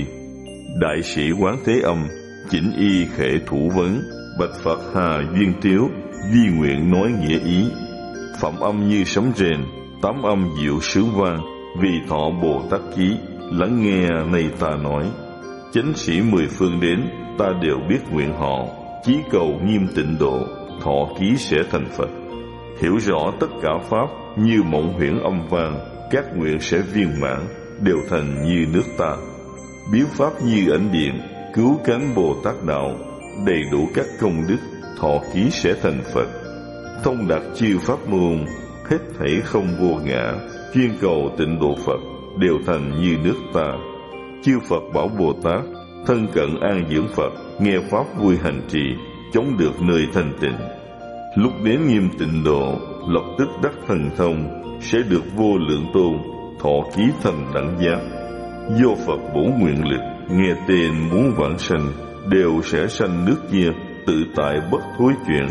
Đại sĩ Quán Thế Âm, chỉnh y khệ thủ vấn, bạch Phật hà duyên tiếu, duy nguyện nói nghĩa ý. Phẩm âm như sấm rền, 8 âm diệu sướng vang, vì thọ Bồ Tát ký, lắng nghe này ta nói. Chánh sĩ 10 phương đến, ta đều biết nguyện họ, chí cầu nghiêm tịnh độ, thọ ký sẽ thành Phật. Hiểu rõ tất cả pháp như mộng huyễn âm vang, các nguyện sẽ viên mãn, đều thành như nước ta. Biến pháp như ánh điện, cứu cánh Bồ Tát đạo, đầy đủ các công đức, thọ ký sẽ thành Phật. Thông đạt chư pháp môn, hết thảy không vô ngã, chuyên cầu tịnh độ Phật, đều thành như nước ta. Chư Phật bảo Bồ Tát, thân cận an dưỡng Phật, nghe pháp vui hành trì, chống được nơi thanh tịnh. Lúc đến nghiêm tịnh độ, lập tức đắc thần thông, sẽ được Vô Lượng Tôn, thọ ký thành đẳng giác. Do Phật bổn nguyện lực, nghe tên muốn vãng sanh, đều sẽ sanh nước kia, tự tại bất thối chuyển.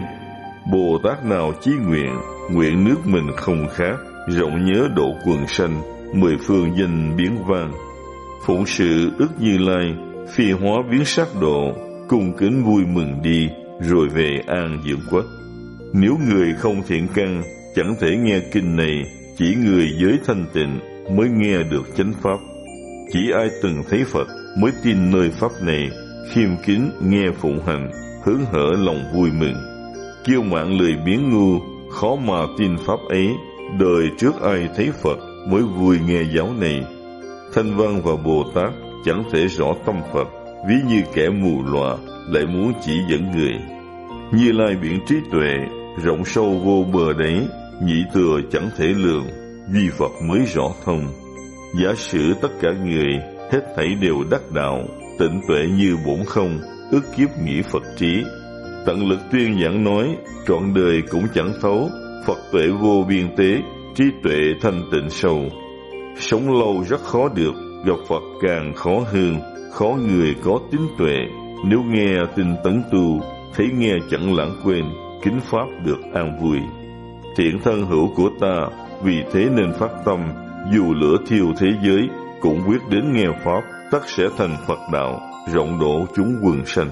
Bồ Tát nào chí nguyện, nguyện nước mình không khác, rộng nhớ độ quần sanh, 10 phương danh biến vang. Phụng sự ức Như Lai, phi hóa biến sắc độ, cung kính vui mừng đi, rồi về an dưỡng quốc. Nếu người không thiện căn chẳng thể nghe kinh này, chỉ người giới thanh tịnh mới nghe được chánh pháp. Chỉ ai từng thấy Phật mới tin nơi pháp này, khiêm kính nghe phụng hành, hớn hở lòng vui mừng. Kiêu mạn lười biếng ngu, khó mà tin pháp ấy. Đời trước ai thấy Phật mới vui nghe giáo này. Thanh Văn và Bồ Tát chẳng thể rõ tâm Phật, ví như kẻ mù lòa lại muốn chỉ dẫn người. Như Lai biển trí tuệ, rộng sâu vô bờ đáy, nhị thừa chẳng thể lường, duy Phật mới rõ thông. Giả sử tất cả người, hết thảy đều đắc đạo, tịnh tuệ như bổn không, ức kiếp nghĩ Phật trí. Tận lực tuyên giảng nói, trọn đời cũng chẳng thấu, Phật tuệ vô biên tế, trí tuệ thanh tịnh sâu. Sống lâu rất khó được, gặp Phật càng khó hơn, khó người có tín tuệ. Nếu nghe tinh tấn tu, thấy nghe chẳng lãng quên, kính pháp được an vui. Thiện thân hữu của ta, vì thế nên phát tâm, dù lửa thiêu thế giới, cũng quyết đến nghe pháp, tất sẽ thành Phật đạo, rộng độ chúng quần sanh.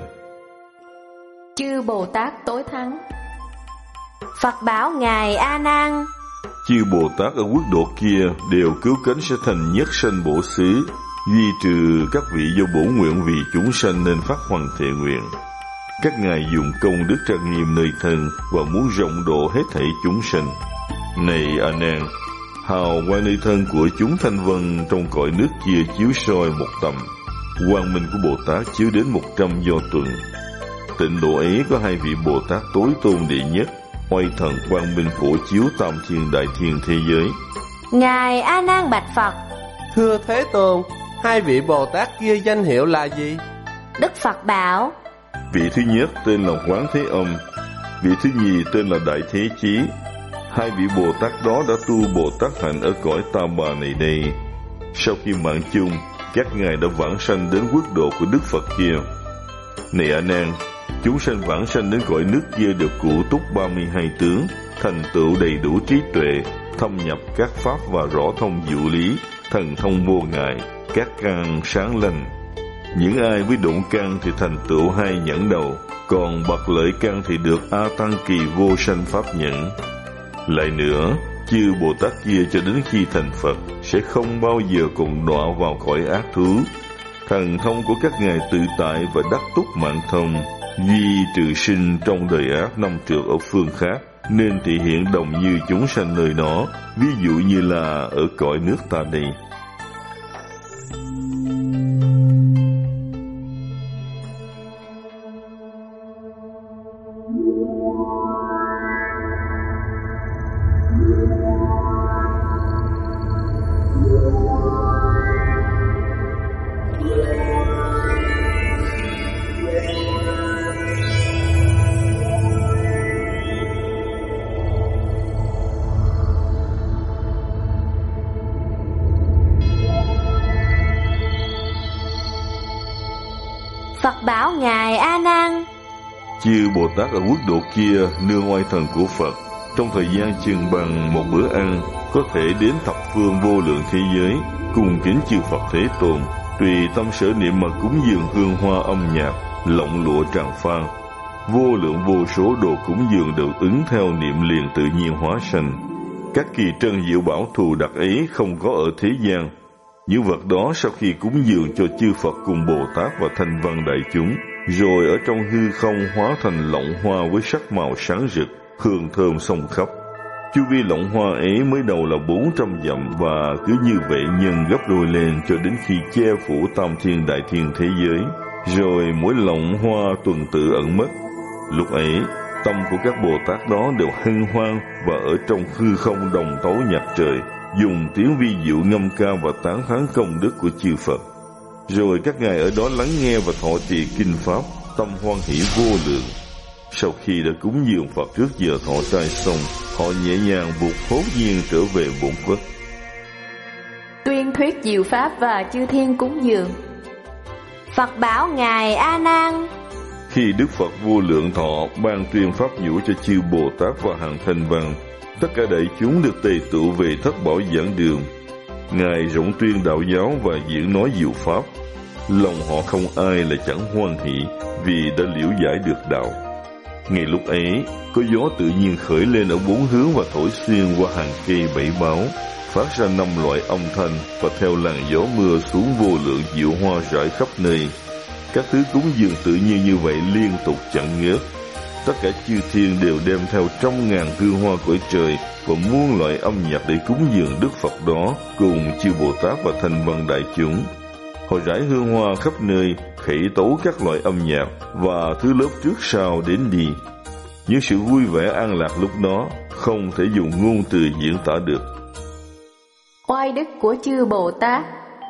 Chư Bồ Tát tối thắng. Phật bảo Ngài A Nan: Chư Bồ Tát ở quốc độ kia đều cứu cánh sẽ thành nhất sanh bổ xứ, duy trừ các vị do bổn nguyện vì chúng sanh nên phát hoằng thệ nguyện. Các ngài dùng công đức trang nghiêm nơi thân và muốn rộng độ hết thảy chúng sanh. Này A Nan, hào quang nơi thân của chúng Thanh Vân trong cõi nước kia chiếu soi một tầm, quang minh của Bồ Tát chiếu đến 100 do tuần. Tịnh độ ấy có hai vị Bồ Tát tối tôn đệ nhất, oai thần quang minh phổ chiếu tam thiên đại thiên thế giới. Ngài A Nan bạch Phật: Thưa Thế Tôn, hai vị Bồ Tát kia danh hiệu là gì? Đức Phật bảo: Vị thứ nhất tên là Quán Thế Âm, vị thứ nhì tên là Đại Thế Chí. Hai vị Bồ Tát đó đã tu Bồ Tát hạnh ở cõi Tam Bà này đây. Sau khi mạng chung, các ngài đã vãng sanh đến quốc độ của Đức Phật kia. Này A Nan, chúng sanh vãng sanh đến cõi nước kia đều cụ túc 32 tướng, thành tựu đầy đủ trí tuệ, thâm nhập các pháp và rõ thông diệu lý, thần thông vô ngại, các căn sáng lành. Những ai với động căn thì thành tựu hai nhẫn đầu, còn bậc lợi căn thì được A Tăng kỳ vô sanh pháp nhẫn. Lại nữa, chư Bồ Tát kia cho đến khi thành Phật sẽ không bao giờ còn đọa vào cõi ác thú. Thần thông của các ngài tự tại và đắc túc mạng thông, duy trừ sinh trong đời ác năm trượt ở phương khác, nên thể hiện đồng như chúng sanh nơi đó, ví dụ như là ở cõi nước ta đây. Phật bảo Ngài A Nan: Chư Bồ Tát ở quốc độ kia nương oai thần của Phật, trong thời gian chừng bằng một bữa ăn, có thể đến thập phương vô lượng thế giới, cung kính chư Phật Thế Tôn, tùy tâm sở niệm mà cúng dường hương hoa âm nhạc, lộng lụa tràng phan. Vô lượng vô số đồ cúng dường đều ứng theo niệm liền tự nhiên hóa sanh. Các kỳ trân diệu bảo thù đặc ấy không có ở thế gian. Những vật đó sau khi cúng dường cho chư Phật cùng Bồ Tát và Thanh Văn đại chúng, rồi ở trong hư không hóa thành lọng hoa với sắc màu sáng rực, hương thơm xông khắp. Chu vi lọng hoa ấy mới đầu là 400 dặm và cứ như vậy nhân gấp đôi lên cho đến khi che phủ tam thiên đại thiên thế giới, rồi mỗi lọng hoa tuần tự ẩn mất. Lúc ấy, tâm của các Bồ Tát đó đều hân hoan và ở trong hư không đồng tấu nhạc trời, dùng tiếng vi diệu ngâm ca và tán thán công đức của chư Phật. Rồi các ngài ở đó lắng nghe và thọ trì kinh pháp, tâm hoan hỷ vô lượng. Sau khi đã cúng dường Phật trước giờ thọ trai xong, họ nhẹ nhàng buộc hốt nhiên trở về bổn quốc. Tuyên thuyết diệu pháp và chư thiên cúng dường. Phật bảo Ngài A Nan: Khi Đức Phật vô lượng thọ ban tuyên pháp nhũ cho chư Bồ Tát và hàng Thanh Văn, tất cả đại chúng được tề tụ về thất bảo giảng đường. Ngài rộng tuyên đạo giáo và diễn nói diệu pháp. Lòng họ không ai là chẳng hoan hỷ vì đã liễu giải được đạo. Ngay lúc ấy, có gió tự nhiên khởi lên ở bốn hướng và thổi xuyên qua hàng cây bảy báo, phát ra 5 loại âm thanh và theo làn gió mưa xuống vô lượng diệu hoa rải khắp nơi. Các thứ cúng dường tự nhiên như vậy liên tục chẳng ngớt. Tất cả chư thiên đều đem theo 100.000 hương hoa cõi trời và muôn loại âm nhạc để cúng dường Đức Phật đó cùng chư Bồ Tát và thành văn đại chúng. Họ rải hương hoa khắp nơi, khẩy tấu các loại âm nhạc và thứ lớp trước sau đến đi. Những sự vui vẻ an lạc lúc đó không thể dùng ngôn từ diễn tả được. Oai đức của chư Bồ Tát.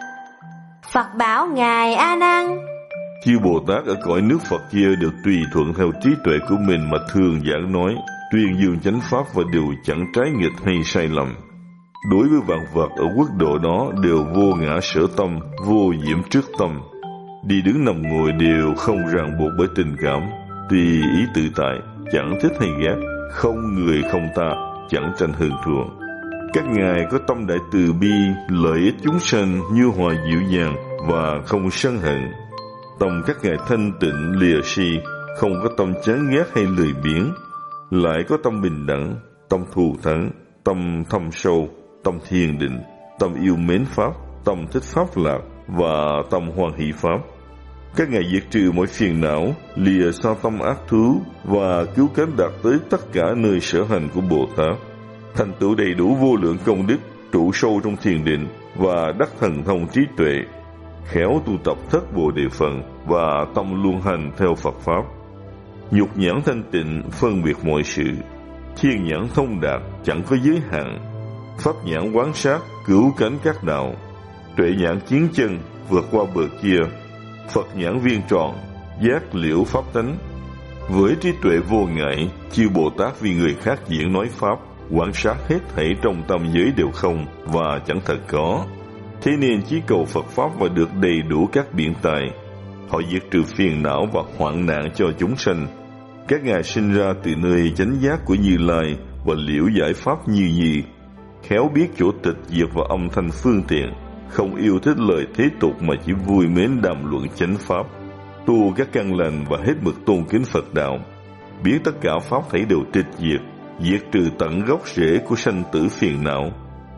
Phật bảo Ngài A Nan: Chư Bồ Tát ở cõi nước Phật kia đều tùy thuận theo trí tuệ của mình mà thường giảng nói, tuyên dương chánh pháp và đều chẳng trái nghịch hay sai lầm. Đối với vạn vật ở quốc độ đó đều vô ngã sở tâm, vô nhiễm trước tâm. Đi đứng nằm ngồi đều không ràng buộc bởi tình cảm, tùy ý tự tại, chẳng thích hay ghét, không người không ta, chẳng tranh hơn thua. Các ngài có tâm đại từ bi, lợi ích chúng sanh, nhu hòa dịu dàng và không sân hận. Tâm các ngài thanh tịnh lìa si, không có tâm chán ghét hay lười biếng, lại có tâm bình đẳng, tâm thù thắng, tâm thâm sâu, tâm thiền định, tâm yêu mến pháp, tâm thích pháp lạc và tâm hoan hỷ pháp. Các ngài diệt trừ mọi phiền não, lìa xa tâm ác thú và cứu cánh đạt tới tất cả nơi sở hành của Bồ Tát, thành tựu đầy đủ vô lượng công đức, trụ sâu trong thiền định và đắc thần thông trí tuệ, khéo tu tập thất bồ đề phần và tâm luân hành theo Phật pháp. Nhục nhãn thanh tịnh phân biệt mọi sự, thiên nhãn thông đạt chẳng có giới hạn, pháp nhãn quán sát cứu cánh các đạo, tuệ nhãn chiến chân vượt qua bờ kia, Phật nhãn viên tròn giác liễu pháp tánh. Với trí tuệ vô ngại, chư Bồ Tát vì người khác diễn nói pháp, quan sát hết thảy trong tâm giới đều không và chẳng thật có. Thế nên chỉ cầu Phật pháp và được đầy đủ các biện tài. Họ diệt trừ phiền não và hoạn nạn cho chúng sanh. Các ngài sinh ra từ nơi chánh giác của Như Lai và liễu giải pháp như nhi, khéo biết chỗ tịch diệt và âm thanh phương tiện, không yêu thích lời thế tục mà chỉ vui mến đàm luận chánh pháp, tu các căn lành và hết mực tôn kính Phật đạo, biết tất cả pháp thảy đều tịch diệt, diệt trừ tận gốc rễ của sanh tử phiền não.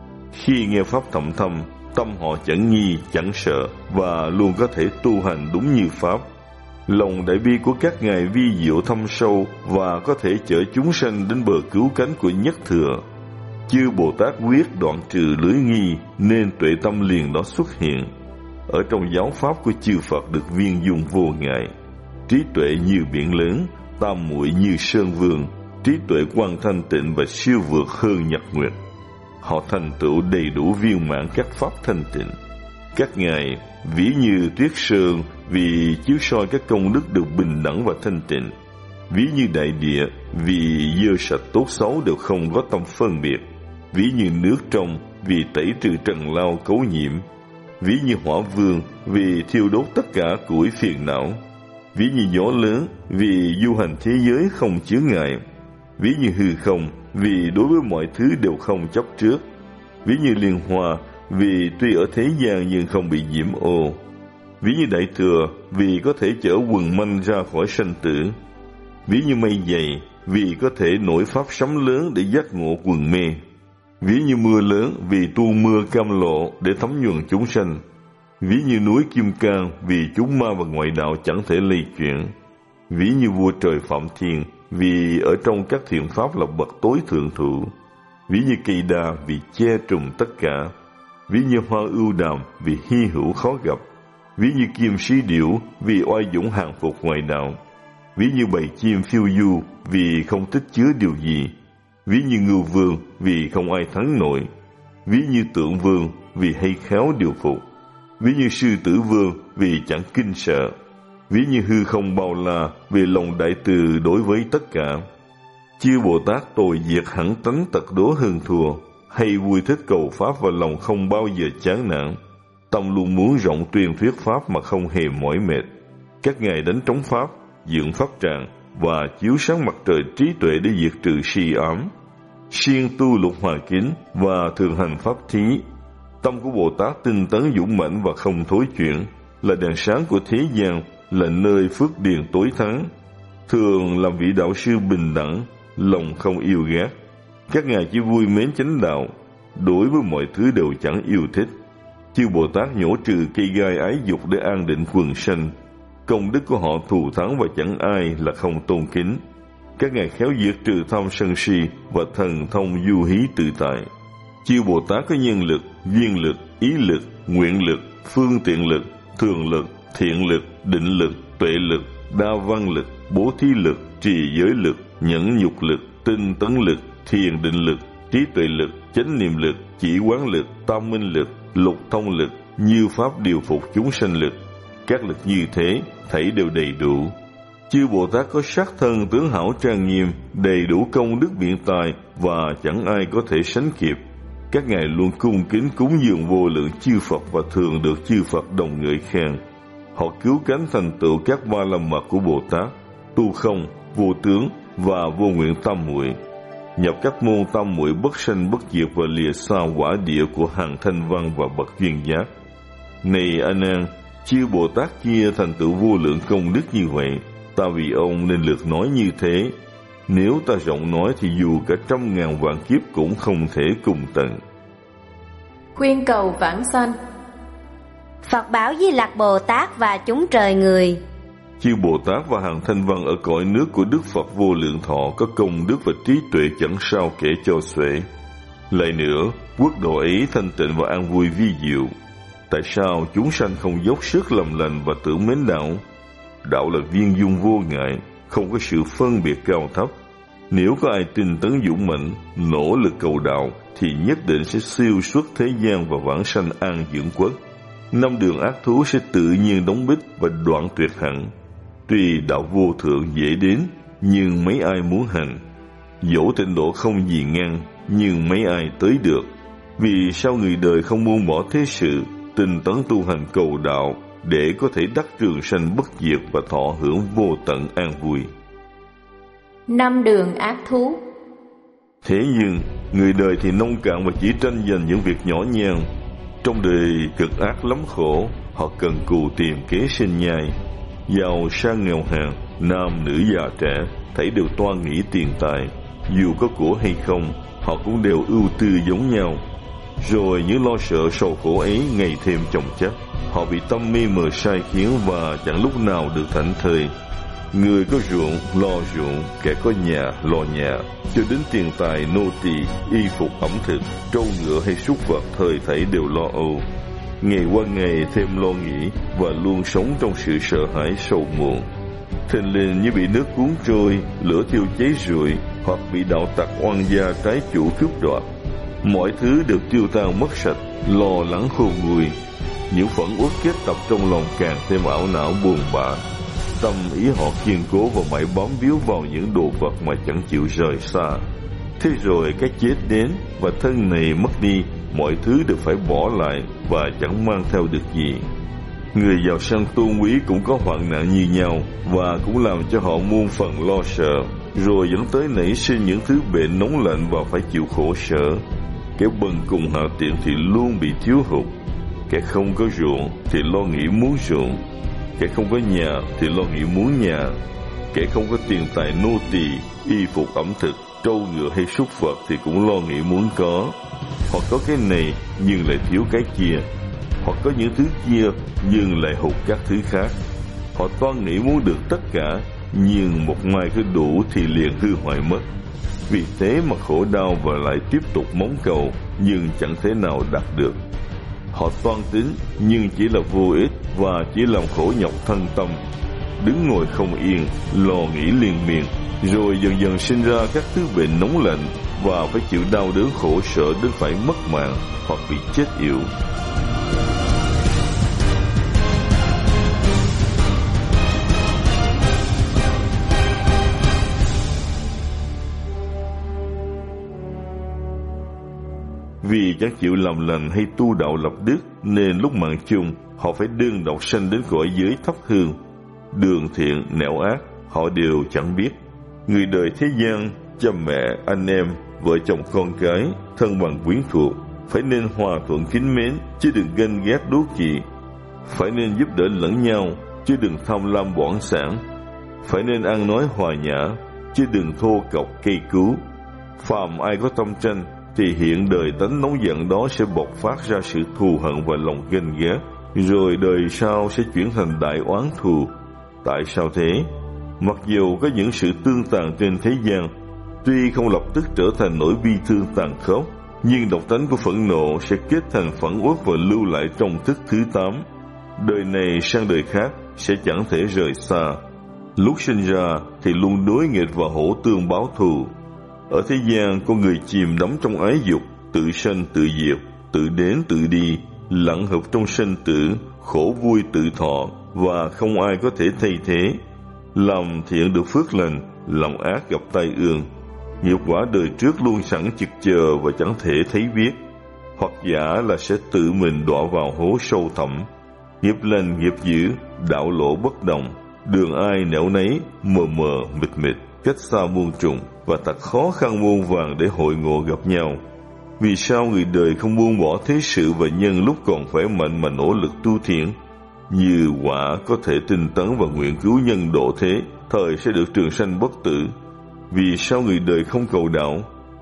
Khi nghe pháp thậm thâm, tâm họ chẳng nghi, chẳng sợ và luôn có thể tu hành đúng như pháp. Lòng đại bi của các ngài vi diệu thâm sâu và có thể chở chúng sanh đến bờ cứu cánh của nhất thừa. Chư Bồ Tát quyết đoạn trừ lưới nghi nên tuệ tâm liền đó xuất hiện. Ở trong giáo pháp của chư Phật được viên dung vô ngại, trí tuệ như biển lớn, tam muội như sơn vương, trí tuệ quang thanh tịnh và siêu vượt hơn nhật nguyệt. Họ thành tựu đầy đủ viên mãn các pháp thanh tịnh. Các ngài ví như tuyết sơn vì chiếu soi các công đức được bình đẳng và thanh tịnh, ví như đại địa vì dơ sạch tốt xấu đều không có tâm phân biệt, ví như nước trong vì tẩy trừ trần lao cấu nhiễm, ví như hỏa vương vì thiêu đốt tất cả củi phiền não, ví như gió lớn vì du hành thế giới không chướng ngại, ví như hư không vì đối với mọi thứ đều không chấp trước, ví như liên hoa vì tuy ở thế gian nhưng không bị nhiễm ô, ví như đại thừa vì có thể chở quần manh ra khỏi sanh tử, ví như mây dày vì có thể nổi pháp sấm lớn để giác ngộ quần mê, ví như mưa lớn vì tu mưa cam lộ để thấm nhuần chúng sanh, ví như núi Kim Cang vì chúng ma và ngoại đạo chẳng thể lây chuyển, ví như vua trời Phạm Thiên vì ở trong các thiện pháp là bậc tối thượng thủ, ví như cây đa vì che trùm tất cả, ví như hoa ưu đàm vì hy hữu khó gặp, ví như kim sĩ điểu vì oai dũng hàng phục ngoại đạo, ví như bầy chim phiêu du vì không tích chứa điều gì, ví như ngưu vương vì không ai thắng nổi, ví như tượng vương vì hay khéo điều phục, ví như sư tử vương vì chẳng kinh sợ, ví như hư không bao la vì lòng đại từ đối với tất cả. Chư Bồ Tát tội diệt hẳn tánh tật đố hơn thua, hay vui thích cầu pháp và lòng không bao giờ chán nản, tâm luôn muốn rộng tuyên thuyết pháp mà không hề mỏi mệt. Các ngài đánh trống pháp, dựng pháp tràng và chiếu sáng mặt trời trí tuệ để diệt trừ si ám, siêng tu lục hòa kính và thường hành pháp thí. Tâm của Bồ Tát tinh tấn dũng mãnh và không thối chuyển, là đèn sáng của thế gian, là nơi phước điền tối thắng. thường làm vị đạo sư bình đẳng, lòng không yêu ghét. Các ngài chỉ vui mến chánh đạo, đối với mọi thứ đều chẳng yêu thích. Chư Bồ Tát nhổ trừ cây gai ái dục để an định quần sanh. Công đức của họ thù thắng và chẳng ai là không tôn kính. Các ngài khéo diệt trừ tham sân si và thần thông du hí tự tại. Chư Bồ Tát có nhân lực, duyên lực, ý lực, nguyện lực, phương tiện lực, thường lực, thiện lực, định lực, tuệ lực, đa văn lực, bố thí lực, trì giới lực, nhẫn nhục lực, tinh tấn lực, thiền định lực, trí tuệ lực, chánh niệm lực, chỉ quán lực, tam minh lực, lục thông lực, như pháp điều phục chúng sanh lực. Các lực như thế thảy đều đầy đủ. Chư Bồ Tát có sắc thân tướng hảo trang nghiêm, đầy đủ công đức biện tài và chẳng ai có thể sánh kịp. Các ngài luôn cung kính cúng dường vô lượng chư Phật và thường được chư Phật đồng ngợi khen. Họ cứu cánh thành tựu các ba la mật của Bồ Tát, tu không, vô tướng và vô nguyện tam muội, nhập các môn tam muội bất sanh bất diệt và lìa xa quả địa của hàng thanh văn và bậc duyên giác. Này A Nan, chư Bồ Tát kia thành tựu vô lượng công đức như vậy, ta vì ông nên lược nói như thế. Nếu ta rộng nói thì dù cả 100.000 vạn kiếp cũng không thể cùng tận. Khuyên cầu vãng sanh. Phật bảo Di Lặc Bồ Tát và chúng trời người. Chư Bồ Tát và hàng thanh văn ở cõi nước của Đức Phật vô lượng thọ có công đức và trí tuệ chẳng sao kể cho xuể. Lại nữa, quốc độ ấy thanh tịnh và an vui vi diệu. Tại sao chúng sanh không dốc sức làm lành và tưởng mến đạo? Đạo là viên dung vô ngại, không có sự phân biệt cao thấp. Nếu có ai tinh tấn dũng mạnh, nỗ lực cầu đạo, thì nhất định sẽ siêu xuất thế gian và vãng sanh an dưỡng quốc. 5 đường ác thú sẽ tự nhiên đóng bích và đoạn tuyệt hẳn. Tuy đạo vô thượng dễ đến, nhưng mấy ai muốn hành. Dẫu tịnh độ không gì ngăn, nhưng mấy ai tới được. Vì sao người đời không buông bỏ thế sự, tinh tấn tu hành cầu đạo, để có thể đắc trường sanh bất diệt và thọ hưởng vô tận an vui. 5 đường ác thú. Thế nhưng, người đời thì nông cạn và chỉ tranh giành những việc nhỏ nhen. Trong đời cực ác lắm khổ, họ cần cù tìm kế sinh nhai. Giàu sang nghèo hèn, nam nữ già trẻ, thảy đều toan nghĩ tiền tài. Dù có của hay không, họ cũng đều ưu tư giống nhau. Rồi những lo sợ sầu khổ ấy ngày thêm chồng chất. Họ bị tâm mê mờ sai khiến và chẳng lúc nào được thảnh thơi. Người có ruộng lo ruộng, kẻ có nhà lo nhà, cho đến tiền tài nô tỳ, y phục ẩm thực, trâu ngựa hay súc vật thời thảy đều lo âu. Ngày qua ngày thêm lo nghĩ và luôn sống trong sự sợ hãi sầu muộn. Thình lình như bị nước cuốn trôi, lửa thiêu cháy rụi, hoặc bị đạo tặc oan gia trái chủ cướp đoạt. Mọi thứ đều tiêu tan mất sạch, lo lắng khôn nguôi. Những phẫn uất kết tập trong lòng càng thêm ảo não buồn bã. Tâm ý họ kiên cố và mãi bám víu vào những đồ vật mà chẳng chịu rời xa. Thế rồi cái chết đến và thân này mất đi, mọi thứ đều phải bỏ lại và chẳng mang theo được gì. Người giàu sang tôn quý cũng có hoạn nạn như nhau và cũng làm cho họ muôn phần lo sợ, rồi dẫn tới nảy sinh những thứ bệnh nóng lạnh và phải chịu khổ sở. Kẻ bần cùng hạ tiện thì luôn bị thiếu hụt. Kẻ không có ruộng thì lo nghĩ muốn ruộng. Kẻ không có nhà thì lo nghĩ muốn nhà. Kẻ không có tiền tài nô tỳ, y phục ẩm thực, trâu ngựa hay súc vật thì cũng lo nghĩ muốn có. Hoặc có cái này nhưng lại thiếu cái kia. Hoặc có những thứ kia nhưng lại hụt các thứ khác. Họ toan nghĩ muốn được tất cả, nhưng một mai cứ đủ thì liền hư hoại mất. Vì thế mà khổ đau và lại tiếp tục mong cầu, nhưng chẳng thể nào đạt được. Họ toan tính nhưng chỉ là vô ích và chỉ làm khổ nhọc thân tâm. Đứng ngồi không yên, lo nghĩ liên miên, rồi dần dần sinh ra các thứ bệnh nóng lạnh và phải chịu đau đớn khổ sở đến phải mất mạng hoặc bị chết yểu. Vì chẳng chịu làm lành hay tu đạo lập đức, nên lúc mạng chung, họ phải đơn độc sanh đến cõi giới thấp hương. Đường thiện, nẻo ác, họ đều chẳng biết. Người đời thế gian, cha mẹ, anh em, vợ chồng con cái, thân bằng quyến thuộc, phải nên hòa thuận kính mến, chứ đừng ganh ghét đố kỵ. Phải nên giúp đỡ lẫn nhau, chứ đừng tham lam bỏng sản. phải nên ăn nói hòa nhã, chứ đừng thô cọc cây cú. Phàm ai có tâm tranh thì hiện đời tánh nóng giận đó sẽ bộc phát ra sự thù hận và lòng ganh ghét, rồi đời sau sẽ chuyển thành đại oán thù. Tại sao thế? Mặc dù có những sự tương tàn trên thế gian, tuy không lập tức trở thành nỗi bi thương tàn khốc, nhưng độc tánh của phẫn nộ sẽ kết thành phẫn uất và lưu lại trong thức thứ 8. Đời này sang đời khác sẽ chẳng thể rời xa. Lúc sinh ra thì luôn đối nghịch và hổ tương báo thù. Ở thế gian, con người chìm đắm trong ái dục, tự sanh tự diệt, tự đến tự đi, lặng hợp trong sanh tử, khổ vui tự thọ, và không ai có thể thay thế. Làm thiện được phước lành, làm ác gặp tai ương. Nghiệp quả đời trước luôn sẵn trực chờ và chẳng thể thấy biết, hoặc giả là sẽ tự mình đọa vào hố sâu thẳm. Nghiệp lành nghiệp dữ, đạo lộ bất đồng, đường ai nẻo nấy, mờ mờ mịt mịt, cách xa muôn trùng, và thật khó khăn muôn vàn để hội ngộ gặp nhau. Vì sao người đời không buông bỏ thế sự và nhân lúc còn khỏe mạnh mà nỗ lực tu thiện? Như quả có thể tinh tấn và nguyện cứu nhân độ thế, thời sẽ được trường sanh bất tử. Vì sao người đời không cầu đạo?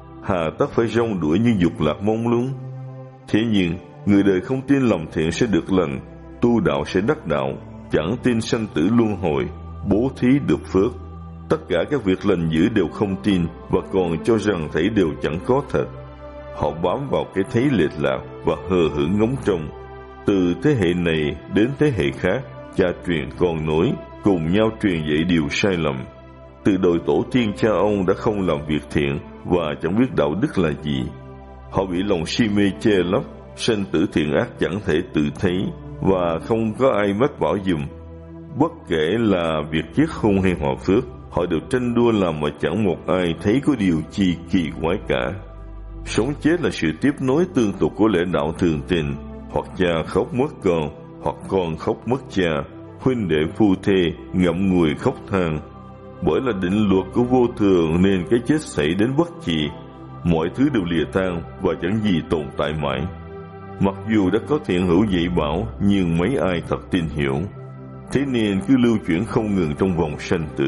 Hà tất phải rong đuổi những dục lạc mông lung? Thế nhưng người đời không tin làm thiện sẽ được lành, tu đạo sẽ đắc đạo, chẳng tin sanh tử luân hồi, bố thí được phước. Tất cả các việc lành dữ đều không tin và còn cho rằng thấy đều chẳng có thật. Họ bám vào cái thấy lệch lạc và hờ hững ngóng trông. Từ thế hệ này đến thế hệ khác, cha truyền con nối, cùng nhau truyền dạy điều sai lầm. Từ đời tổ tiên cha ông đã không làm việc thiện và chẳng biết đạo đức là gì. Họ bị lòng si mê che lấp, sanh tử thiện ác chẳng thể tự thấy và không có ai mách bảo giùm. Bất kể là việc chết hung hay hòa phước, họ đều tranh đua làm mà chẳng một ai thấy có điều chi kỳ quái cả. Sống chết là sự tiếp nối tương tục của lẽ đạo thường tình, hoặc cha khóc mất con, hoặc con khóc mất cha, huynh đệ phu thê ngậm ngùi khóc than. Bởi là định luật của vô thường nên cái chết xảy đến bất kỳ, mọi thứ đều lìa tan và chẳng gì tồn tại mãi. Mặc dù đã có thiện hữu dạy bảo, nhưng mấy ai thật tin hiểu. Thế nên cứ lưu chuyển không ngừng trong vòng sanh tử.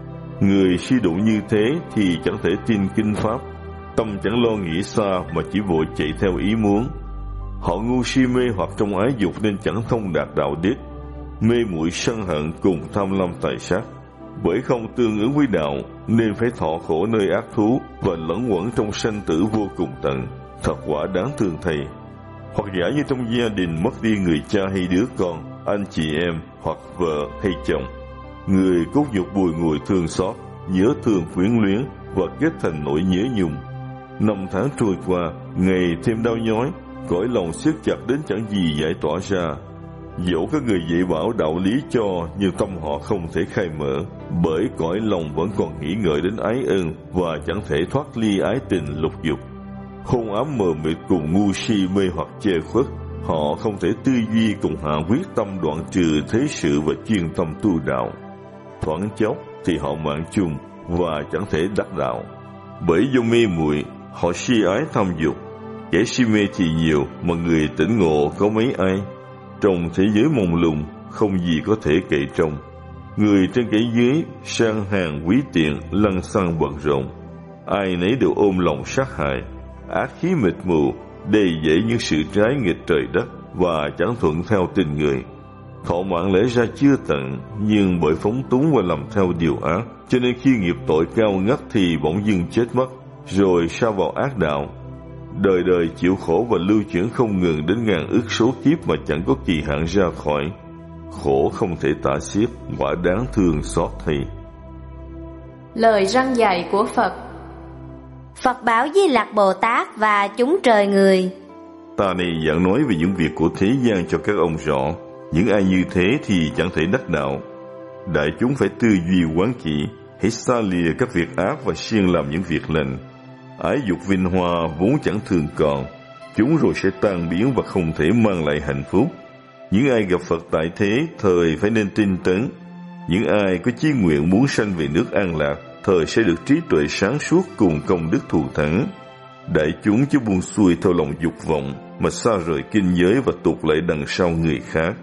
Người si đụ như thế thì chẳng thể tin kinh pháp, tâm chẳng lo nghĩ xa mà chỉ vội chạy theo ý muốn. Họ ngu si mê hoặc trong ái dục nên chẳng thông đạt đạo đức, mê muội sân hận cùng tham lam tài sắc. Bởi không tương ứng với đạo nên phải thọ khổ nơi ác thú và lẫn quẩn trong sanh tử vô cùng tận, thật quả đáng thương thầy. Hoặc giả như trong gia đình mất đi người cha hay đứa con, anh chị em hoặc vợ hay chồng, người cốt nhục bùi ngùi thương xót, nhớ thương quyến luyến và kết thành nỗi nhớ nhung. Năm tháng trôi qua, ngày thêm đau nhói, cõi lòng siết chặt đến chẳng gì giải tỏa ra. Dẫu có người dạy bảo đạo lý cho, nhưng tâm họ không thể khai mở, bởi cõi lòng vẫn còn nghĩ ngợi đến ái ân và chẳng thể thoát ly ái tình lục dục. Hôn ám mờ mịt cùng ngu si mê hoặc che khuất, họ không thể tư duy cùng hạ quyết tâm đoạn trừ thế sự và chuyên tâm tu đạo. Thoáng chốc thì họ mạng chung và chẳng thể đắc đạo. Bởi do mê muội, họ si ái tham dục. Kẻ si mê thì nhiều mà người tỉnh ngộ có mấy ai? Trong thế giới mông lung, không gì có thể kể trông. Người trên kẻ dưới, sang hàng quý tiện, lăng xăng bận rộn. Ai nấy đều ôm lòng sát hại, ác khí mịt mù, đầy dẫy những sự trái nghịch trời đất và chẳng thuận theo tình người. Thọ mạng lẽ ra chưa tận, nhưng bởi phóng túng và làm theo điều ác, cho nên khi nghiệp tội cao ngất thì bỗng dưng chết mất, rồi sa vào ác đạo. Đời đời chịu khổ và lưu chuyển không ngừng đến ngàn ức số kiếp mà chẳng có kỳ hạn ra khỏi. Khổ không thể tả xiết, quả đáng thương xót thay. Lời răn dạy của Phật. Phật bảo Di Lặc Bồ Tát và chúng trời người: Ta này giảng nói về những việc của thế gian cho các ông rõ. Những ai như thế thì chẳng thể đắc đạo. Đại chúng phải tư duy quán kỹ, hãy xa lìa các việc ác và siêng làm những việc lành. Ái dục vinh hoa vốn chẳng thường còn, chúng rồi sẽ tan biến và không thể mang lại hạnh phúc. Những ai gặp Phật tại thế, thời phải nên tinh tấn. Những ai có chí nguyện muốn sanh về nước an lạc, thời sẽ được trí tuệ sáng suốt cùng công đức thù thắng. Đại chúng chứ buông xuôi theo lòng dục vọng mà xa rời kinh giới và tụt lại đằng sau người khác.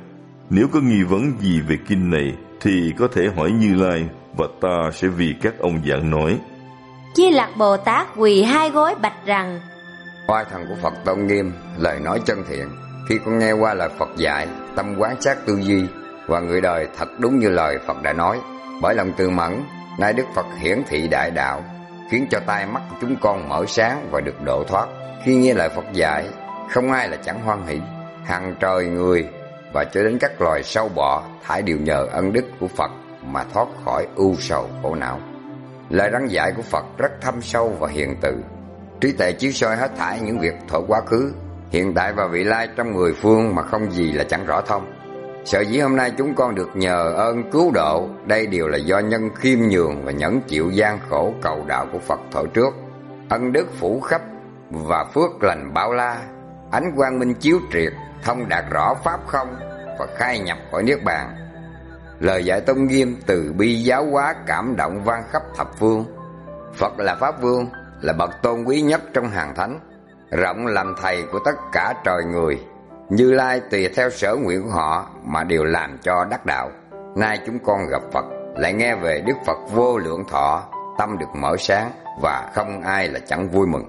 Nếu có nghi vấn gì về kinh này thì có thể hỏi Như Lai, và ta sẽ vì các ông giảng nói. Di Lặc Bồ Tát quỳ hai gối bạch rằng: Oai thần của Phật tôn nghiêm, lời nói chân thiện. Khi con nghe qua lời Phật dạy, tâm quán sát tư duy, và người đời thật đúng như lời Phật đã nói. Bởi lòng từ mẫn, nay Đức Phật hiển thị đại đạo, khiến cho tai mắt của chúng con mở sáng và được độ thoát. Khi nghe lời Phật dạy, không ai là chẳng hoan hỷ. Hằng trời người và cho đến các loài sâu bọ thải đều nhờ ân đức của Phật mà thoát khỏi ưu sầu khổ não. Lời răn dạy của Phật rất thâm sâu và hiền từ. Trí tuệ chiếu soi hết thảy những việc thuở quá khứ, hiện tại và vị lai trong mười phương mà không gì là chẳng rõ thông. Sở dĩ hôm nay chúng con được nhờ ơn cứu độ, đây đều là do nhân khiêm nhường và nhẫn chịu gian khổ cầu đạo của Phật thuở trước. Ân đức phủ khắp và phước lành bao la, ánh quang minh chiếu triệt, thông đạt rõ pháp không và khai nhập khỏi niết bàn. Lời dạy tôn nghiêm từ bi giáo hóa cảm động vang khắp thập phương. Phật là pháp vương, là bậc tôn quý nhất trong hàng thánh, rộng làm thầy của tất cả trời người. Như Lai tùy theo sở nguyện của họ mà đều làm cho đắc đạo. Nay chúng con gặp Phật, lại nghe về Đức Phật vô lượng thọ, tâm được mở sáng và không ai là chẳng vui mừng.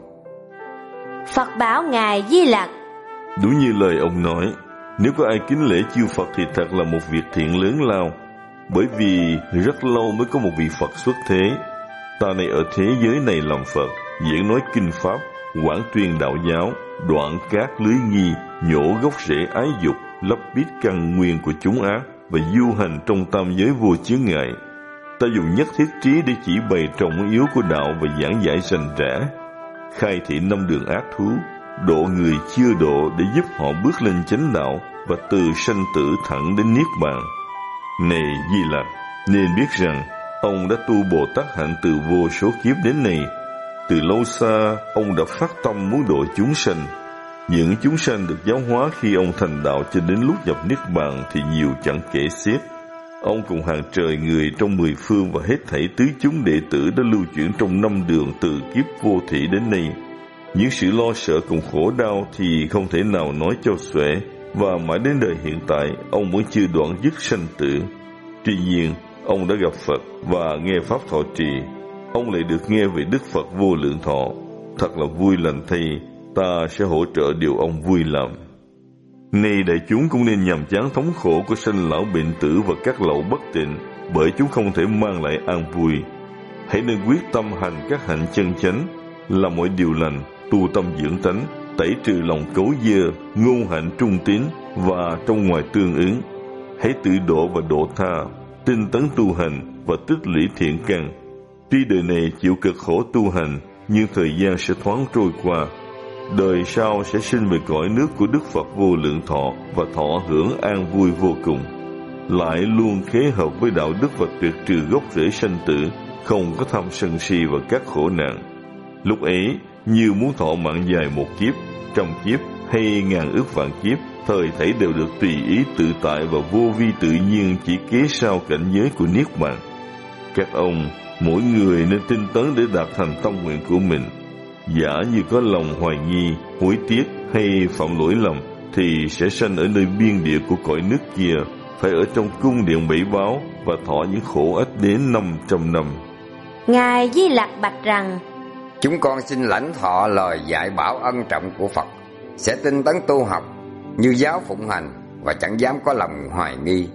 Phật bảo Ngài Di Lặc: Đúng như lời ông nói, nếu có ai kính lễ chư Phật thì thật là một việc thiện lớn lao. Bởi vì rất lâu mới có một vị Phật xuất thế. Ta này ở thế giới này làm Phật, diễn nói kinh pháp, quảng tuyên đạo giáo, đoạn các lưới nghi, nhổ gốc rễ ái dục, lấp bít căn nguyên của chúng ác, và du hành trong tam giới vô chướng ngại. Ta dùng nhất thiết trí để chỉ bày trọng yếu của đạo và giảng giải rành rẽ, khai thị năm đường ác thú, độ người chưa độ để giúp họ bước lên chánh đạo và từ sanh tử thẳng đến niết bàn. Này Di Lặc, nên biết rằng ông đã tu Bồ Tát hạnh từ vô số kiếp đến nay. Từ lâu xa, ông đã phát tâm muốn độ chúng sanh. Những chúng sanh được giáo hóa khi ông thành đạo cho đến lúc nhập niết bàn thì nhiều chẳng kể xiết. Ông cùng hàng trời người trong mười phương và hết thảy tứ chúng đệ tử đã lưu chuyển trong năm đường từ kiếp vô thị đến nay. Những sự lo sợ cùng khổ đau thì không thể nào nói cho xuể, và mãi đến đời hiện tại ông vẫn chưa đoạn dứt sanh tử. Tuy nhiên, ông đã gặp Phật và nghe pháp thọ trì. Ông lại được nghe về Đức Phật vô lượng thọ. Thật là vui lành thay, ta sẽ hỗ trợ điều ông vui làm. Nay đại chúng cũng nên nhằm chán thống khổ của sanh lão bệnh tử và các lậu bất tịnh, bởi chúng không thể mang lại an vui. Hãy nên quyết tâm hành các hạnh chân chánh, làm mọi điều lành, tu tâm dưỡng tánh, tẩy trừ lòng cấu dơ, ngôn hạnh trung tín và trong ngoài tương ứng. Hãy tự độ và độ tha, tinh tấn tu hành và tích lũy thiện căn. Tuy đời này chịu cực khổ tu hành, nhưng thời gian sẽ thoáng trôi qua. Đời sau sẽ sinh về cõi nước của Đức Phật vô lượng thọ và thọ hưởng an vui vô cùng. Lại luôn khế hợp với đạo đức và tuyệt trừ gốc rễ sanh tử, không có tham sân si và các khổ nạn. Lúc ấy, như muốn thọ mạng dài một kiếp, trăm kiếp hay ngàn ức vạn kiếp, thời thảy đều được tùy ý tự tại và vô vi tự nhiên, chỉ kế sau cảnh giới của niết bàn. Các ông, mỗi người nên tinh tấn để đạt thành tâm nguyện của mình. Giả như có lòng hoài nghi, hối tiếc hay phạm lỗi lầm thì sẽ sanh ở nơi biên địa của cõi nước kia, phải ở trong cung điện bảy báo và thọ những khổ ách đến 500 năm. Ngài Di Lặc bạch rằng: Chúng con xin lãnh thọ lời dạy bảo ân trọng của Phật, sẽ tinh tấn tu học như giáo phụng hành và chẳng dám có lòng hoài nghi.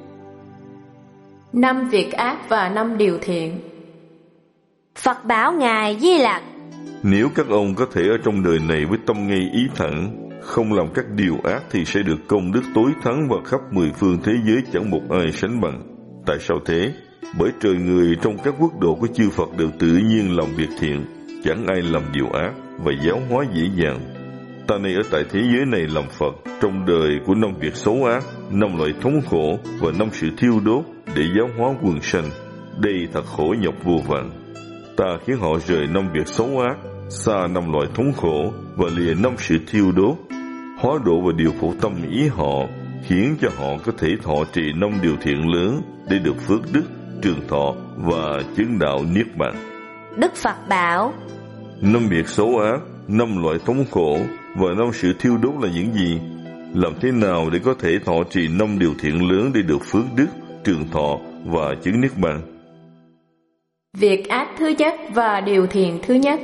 5 việc ác và 5 điều thiện. Phật bảo Ngài Di Lặc: Nếu các ông có thể ở trong đời này với tâm ngay ý thẳng, không làm các điều ác thì sẽ được công đức tối thắng và khắp mười phương thế giới chẳng một ai sánh bằng. Tại sao thế? Bởi trời người trong các quốc độ của chư Phật đều tự nhiên làm việc thiện, chẳng ai làm điều ác và giáo hóa dễ dàng. Ta này ở tại thế giới này làm Phật, trong đời của 5 việc xấu ác, 5 loại thống khổ và 5 sự thiêu đốt để giáo hóa quần sanh. Đây thật khổ nhọc vô vàn. Ta khiến họ rời 5 việc xấu ác, xa 5 loại thống khổ và lìa 5 sự thiêu đốt, hóa độ và điều phổ tâm ý họ, khiến cho họ có thể thọ trì 5 điều thiện lớn để được phước đức, trường thọ và chứng đạo niết bàn. Đức Phật bảo: 5 việc xấu ác, 5 loại thống khổ và 5 sự thiêu đốt là những gì? Làm thế nào để có thể thọ trì 5 điều thiện lớn để được phước đức, trường thọ và chứng niết bàn? Việc ác thứ nhất và điều thiện thứ nhất.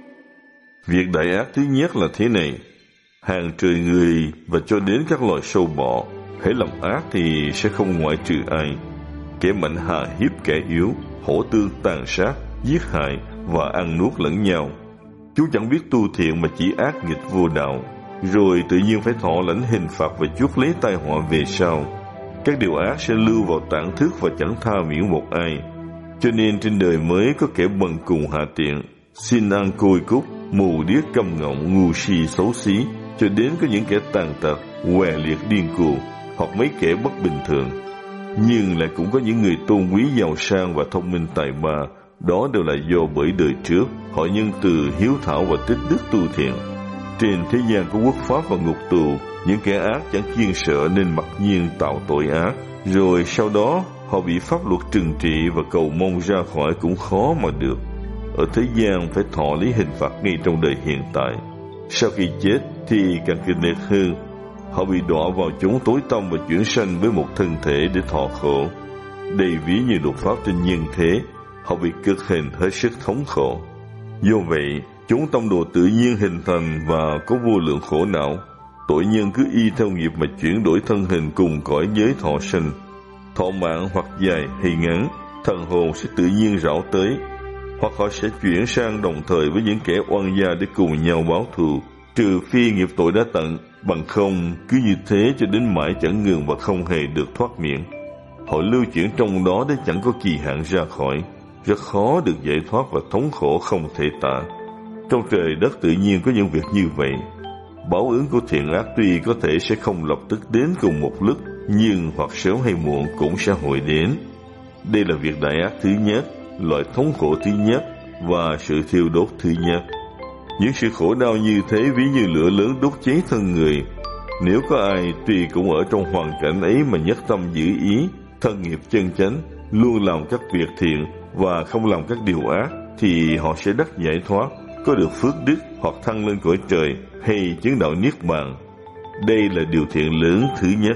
Việc đại ác thứ nhất là thế này: hàng trời người và cho đến các loài sâu bọ, hễ làm ác thì sẽ không ngoại trừ ai. Kẻ mạnh hà hiếp kẻ yếu, hổ tương tàn sát, giết hại và ăn nuốt lẫn nhau. Chúng chẳng biết tu thiện mà chỉ ác nghịch vô đạo, rồi tự nhiên phải thọ lãnh hình phạt và chuốc lấy tai họa về sau. Các điều ác sẽ lưu vào tạng thức và chẳng tha miễn một ai. Cho nên trên đời mới có kẻ bần cùng hạ tiện, xin ăn côi cút, mù điếc câm ngọng, ngu si xấu xí, cho đến có những kẻ tàn tật, què liệt điên cuồng, hoặc mấy kẻ bất bình thường. Nhưng lại cũng có những người tôn quý giàu sang và thông minh tài ba. Đó đều là do bởi đời trước họ nhân từ, hiếu thảo và tích đức tu thiện. Trên thế gian có quốc pháp và ngục tù, những kẻ ác chẳng kiêng sợ nên mặc nhiên tạo tội ác, rồi sau đó họ bị pháp luật trừng trị và cầu mong ra khỏi cũng khó mà được. Ở thế gian phải thọ lấy hình phạt ngay trong đời hiện tại. Sau khi chết thì càng kịch liệt hơn. Họ bị đọa vào chốn tối tăm và chuyển sanh với một thân thể để thọ khổ. Đây ví như luật pháp trên nhân thế, họ bị cực hình hết sức thống khổ. Do vậy, chốn tâm đồ tự nhiên hình thành và có vô lượng khổ não. Tội nhân cứ y theo nghiệp mà chuyển đổi thân hình cùng cõi giới thọ sinh. Thọ mạng hoặc dài hay ngắn, thần hồn sẽ tự nhiên rảo tới, hoặc họ sẽ chuyển sang đồng thời với những kẻ oan gia để cùng nhau báo thù, trừ phi nghiệp tội đã tận, bằng không cứ như thế cho đến mãi chẳng ngừng và không hề được thoát miệng. Họ lưu chuyển trong đó để chẳng có kỳ hạn ra khỏi, rất khó được giải thoát và thống khổ không thể tả. Trong trời đất tự nhiên có những việc như vậy. Báo ứng của thiện ác tuy có thể sẽ không lập tức đến cùng một lúc, nhưng hoặc sớm hay muộn cũng sẽ hội đến. Đây là việc đại ác thứ nhất, loại thống khổ thứ nhất và sự thiêu đốt thứ nhất. Những sự khổ đau như thế ví như lửa lớn đốt cháy thân người. Nếu có ai tuy cũng ở trong hoàn cảnh ấy mà nhất tâm giữ ý, thân nghiệp chân chánh, luôn làm các việc thiện và không làm các điều ác, thì họ sẽ đắc giải thoát, có được phước đức hoặc thăng lên cõi trời hay chứng đạo niết bàn. Đây là điều thiện lớn thứ nhất.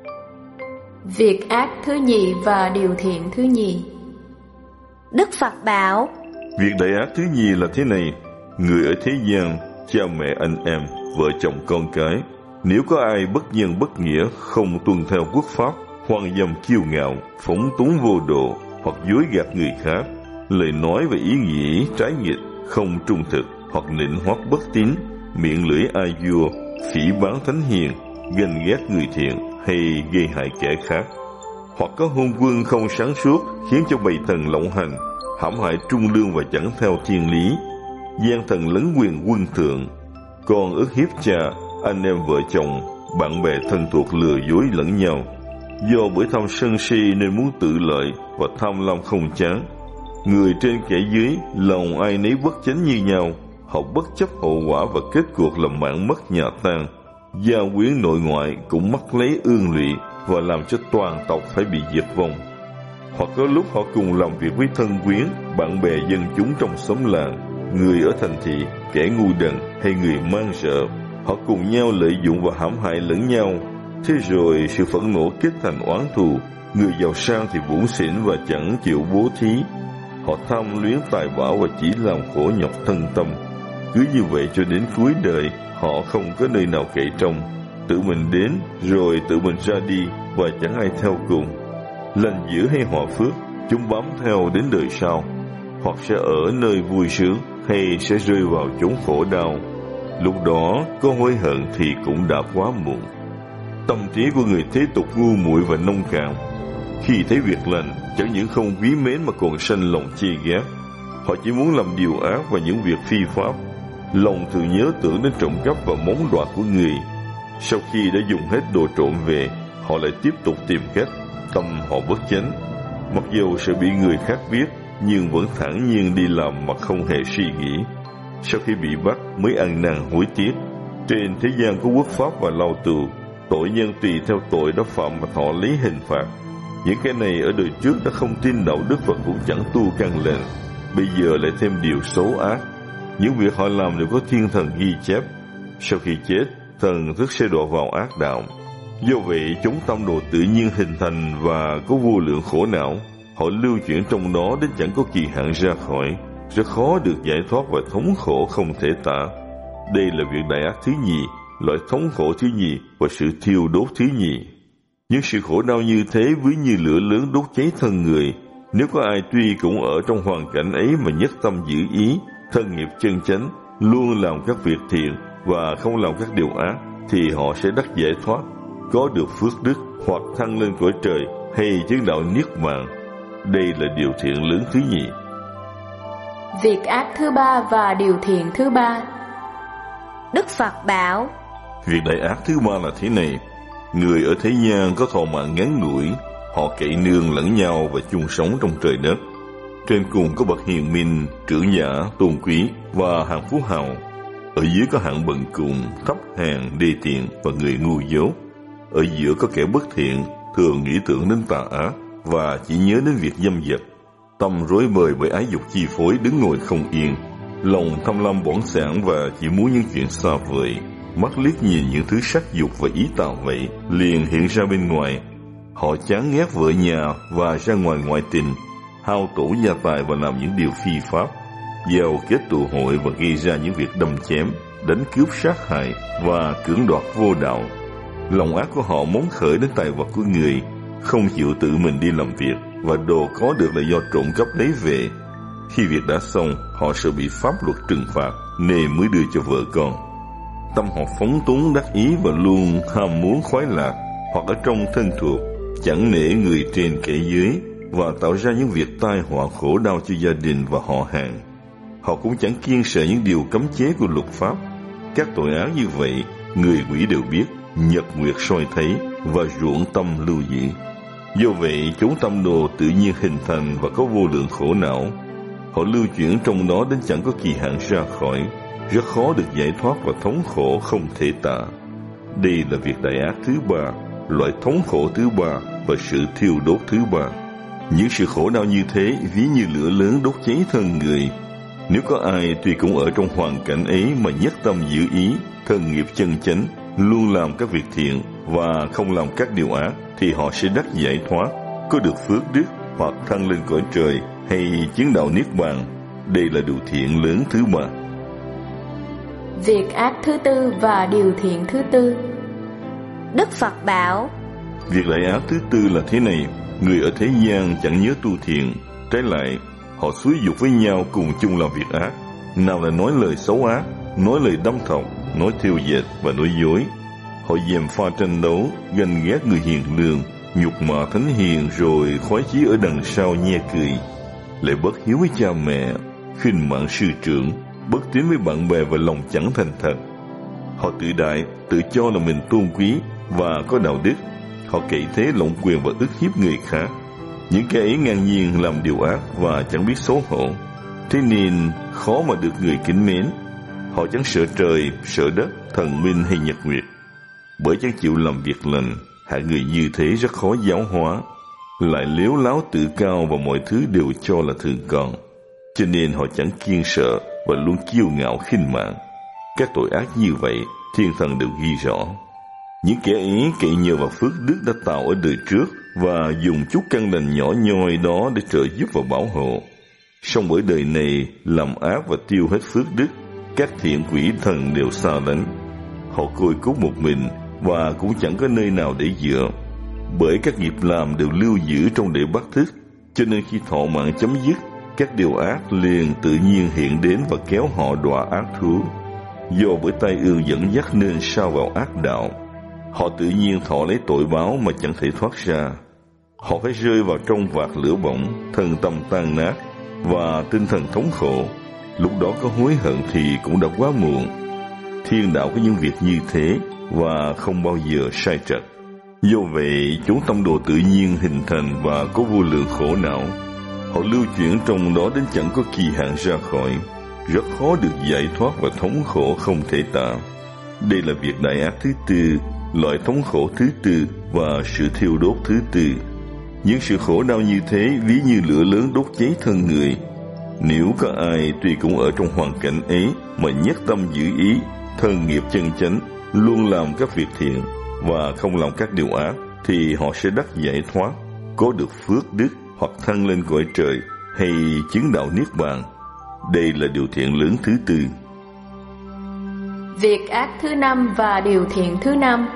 Việc ác thứ nhì và điều thiện thứ nhì. Đức Phật bảo: Việc đại ác thứ nhì là thế này: người ở thế gian, cha mẹ anh em, vợ chồng con cái, nếu có ai bất nhân bất nghĩa, không tuân theo quốc pháp, hoang dâm kiêu ngạo, phóng túng vô độ, hoặc dối gạt người khác, lời nói và ý nghĩ trái nghịch, không trung thực, hoặc nịnh hót bất tín, miệng lưỡi ai vua, phỉ báng thánh hiền, ganh ghét người thiện hay gây hại kẻ khác, hoặc có hôn quân không sáng suốt, khiến cho bầy thần lộng hành, hãm hại trung lương và chẳng theo thiên lý, gian thần lấn quyền quân thượng, con ức hiếp cha, anh em vợ chồng, bạn bè thân thuộc lừa dối lẫn nhau, do bởi tham sân si nên muốn tự lợi và tham lam không chán. Người trên kẻ dưới, lòng ai nấy bất chánh như nhau, họ bất chấp hậu quả và kết cuộc là mạng mất nhà tan. Gia quyến nội ngoại cũng mắc lấy ương lụy và làm cho toàn tộc phải bị diệt vong. Hoặc có lúc họ cùng làm việc với thân quyến, bạn bè dân chúng trong xóm làng, người ở thành thị, kẻ ngu đần hay người man rợ, họ cùng nhau lợi dụng và hãm hại lẫn nhau. Thế rồi sự phẫn nộ kết thành oán thù, người giàu sang thì bủn xỉn và chẳng chịu bố thí. Họ tham luyến tài bảo và chỉ làm khổ nhọc thân tâm. Cứ như vậy cho đến cuối đời, họ không có nơi nào cậy trông, tự mình đến rồi tự mình ra đi và chẳng ai theo cùng. Lành dữ hay họa phước, chúng bám theo đến đời sau, hoặc sẽ ở nơi vui sướng hay sẽ rơi vào chốn khổ đau. Lúc đó có hối hận thì cũng đã quá muộn. Tâm trí của người thế tục ngu muội và nông cạn. Khi thấy việc lành, chẳng những không quý mến mà còn sanh lòng chê ghét. Họ chỉ muốn làm điều ác và những việc phi pháp. Lòng thường nhớ tưởng đến trộm cắp và móng đoạt của người. Sau khi đã dùng hết đồ trộm về, họ lại tiếp tục tìm cách. Tâm họ bất chánh. Mặc dù sẽ bị người khác biết, nhưng vẫn thản nhiên đi làm mà không hề suy nghĩ. Sau khi bị bắt mới ăn năn hối tiếc. Trên thế gian có quốc pháp và lao tù, tội nhân tùy theo tội đã phạm mà thọ lấy hình phạt. Những cái này ở đời trước đã không tin đạo đức và cũng chẳng tu căn lành, bây giờ lại thêm điều xấu ác. Những việc họ làm đều có thiên thần ghi chép. Sau khi chết, thần thức sẽ đọa vào ác đạo. Do vậy, chúng tâm đồ tự nhiên hình thành và có vô lượng khổ não. Họ lưu chuyển trong đó đến chẳng có kỳ hạn ra khỏi, rất khó được giải thoát và thống khổ không thể tả. Đây là việc đại ác thứ nhì, loại thống khổ thứ nhì và sự thiêu đốt thứ nhì. Những sự khổ đau như thế ví như lửa lớn đốt cháy thân người. Nếu có ai tuy cũng ở trong hoàn cảnh ấy mà nhất tâm giữ ý, thân nghiệp chân chánh, luôn làm các việc thiện và không làm các điều ác, thì họ sẽ đắc giải thoát, có được phước đức hoặc thăng lên cõi trời hay chứng đạo niết bàn. Đây là điều thiện lớn thứ nhì. Việc ác thứ ba và điều thiện thứ ba. Đức Phật bảo: Việc đại ác thứ ba là thế này. Người ở thế gian có thọ mạng ngắn ngủi, họ cậy nương lẫn nhau và chung sống trong trời đất. Trên cùng có bậc hiền minh, trưởng giả, tôn quý và hạng phú hào. Ở dưới có hạng bần cùng, thấp hèn, đê tiện và người ngu dốt. Ở giữa có kẻ bất thiện, thường nghĩ tưởng đến tà ác và chỉ nhớ đến việc dâm dật. Tâm rối bời bởi ái dục chi phối, đứng ngồi không yên. Lòng tham lam bỏng sảng và chỉ muốn những chuyện xa vời. Mắt liếc nhìn những thứ sắc dục và ý tạo vậy liền hiện ra bên ngoài. Họ chán ghét vợ nhà và ra ngoài ngoại tình, hao tổn gia tài và làm những điều phi pháp, giao kết tụ hội và gây ra những việc đâm chém, đánh cướp sát hại và cưỡng đoạt vô đạo. Lòng ác của họ móng khởi đến tài vật của người, không chịu tự mình đi làm việc, và đồ có được là do trộm cắp lấy về. Khi việc đã xong, họ sẽ bị pháp luật trừng phạt nên mới đưa cho vợ con. Tâm họ phóng túng đắc ý và luôn ham muốn khoái lạc, hoặc ở trong thân thuộc, chẳng nể người trên kẻ dưới, và tạo ra những việc tai họa khổ đau cho gia đình và họ hàng. Họ cũng chẳng kiêng sợ những điều cấm chế của luật pháp. Các tội ác như vậy, người quỷ đều biết, nhật nguyệt soi thấy và ruộng tâm lưu giữ. Do vậy, chúng tâm đồ tự nhiên hình thành và có vô lượng khổ não. Họ lưu chuyển trong đó đến chẳng có kỳ hạn ra khỏi, rất khó được giải thoát và thống khổ không thể tả. Đây là việc đại ác thứ ba, loại thống khổ thứ ba và sự thiêu đốt thứ ba. Những sự khổ đau như thế ví như lửa lớn đốt cháy thân người. Nếu có ai tuy cũng ở trong hoàn cảnh ấy mà nhất tâm giữ ý, thân nghiệp chân chánh, luôn làm các việc thiện và không làm các điều ác, thì họ sẽ đắc giải thoát, có được phước đức hoặc thăng lên cõi trời hay chứng đạo niết bàn. Đây là điều thiện lớn thứ ba. Việc ác thứ tư và điều thiện thứ tư. Đức Phật bảo: Việc đại ác thứ tư là thế này. Người ở thế gian chẳng nhớ tu thiện, trái lại họ xúi dục với nhau cùng chung làm việc ác. Nào là nói lời xấu ác, nói lời đâm thọc, nói thêu dệt và nói dối. Họ gièm pha tranh đấu, ganh ghét người hiền lương, nhục mạ thánh hiền, rồi khoái chí ở đằng sau nhe cười. Lại bất hiếu với cha mẹ, khinh mạn sư trưởng, bất tín với bạn bè và lòng chẳng thành thật. Họ tự đại, tự cho là mình tôn quý và có đạo đức. Họ cậy thế lộng quyền và ức hiếp người khác. Những kẻ ấy ngang nhiên làm điều ác và chẳng biết xấu hổ, thế nên khó mà được người kính mến. Họ chẳng sợ trời, sợ đất, thần minh hay nhật nguyệt. Bởi chẳng chịu làm việc lành, hạng người như thế rất khó giáo hóa. Lại lếu láo tự cao và mọi thứ đều cho là thường còn, cho nên họ chẳng kiêng sợ và luôn kiêu ngạo khinh mạn. Các tội ác như vậy, thiên thần đều ghi rõ. Những kẻ ấy cậy nhờ vào phước đức đã tạo ở đời trước và dùng chút căn lành nhỏ nhoi đó để trợ giúp và bảo hộ. Song bởi đời này làm ác và tiêu hết phước đức, các thiện quỷ thần đều xa lánh. Họ côi cút một mình và cũng chẳng có nơi nào để dựa. Bởi các nghiệp làm đều lưu giữ trong để bắt thức, cho nên khi thọ mạng chấm dứt, các điều ác liền tự nhiên hiện đến và kéo họ đọa ác thú. Do bởi tai ương dẫn dắt nên sa vào ác đạo, họ tự nhiên thọ lấy tội báo mà chẳng thể thoát ra. Họ phải rơi vào trong vạt lửa bỏng, thân tâm tan nát và tinh thần thống khổ. Lúc đó có hối hận thì cũng đã quá muộn. Thiên đạo có những việc như thế và không bao giờ sai trật. Do vậy, chúng tâm đồ tự nhiên hình thành và có vô lượng khổ não. Họ lưu chuyển trong đó đến chẳng có kỳ hạn ra khỏi, rất khó được giải thoát và thống khổ không thể tả. Đây là việc đại ác thứ tư, loại thống khổ thứ tư và sự thiêu đốt thứ tư. Những sự khổ đau như thế ví như lửa lớn đốt cháy thân người. Nếu có ai tuy cũng ở trong hoàn cảnh ấy mà nhất tâm giữ ý, thân nghiệp chân chánh, luôn làm các việc thiện và không làm các điều ác, thì họ sẽ đắc giải thoát, có được phước đức hoặc thăng lên cõi trời hay chứng đạo niết bàn. Đây là điều thiện lớn thứ tư. Việc ác thứ năm và điều thiện thứ năm.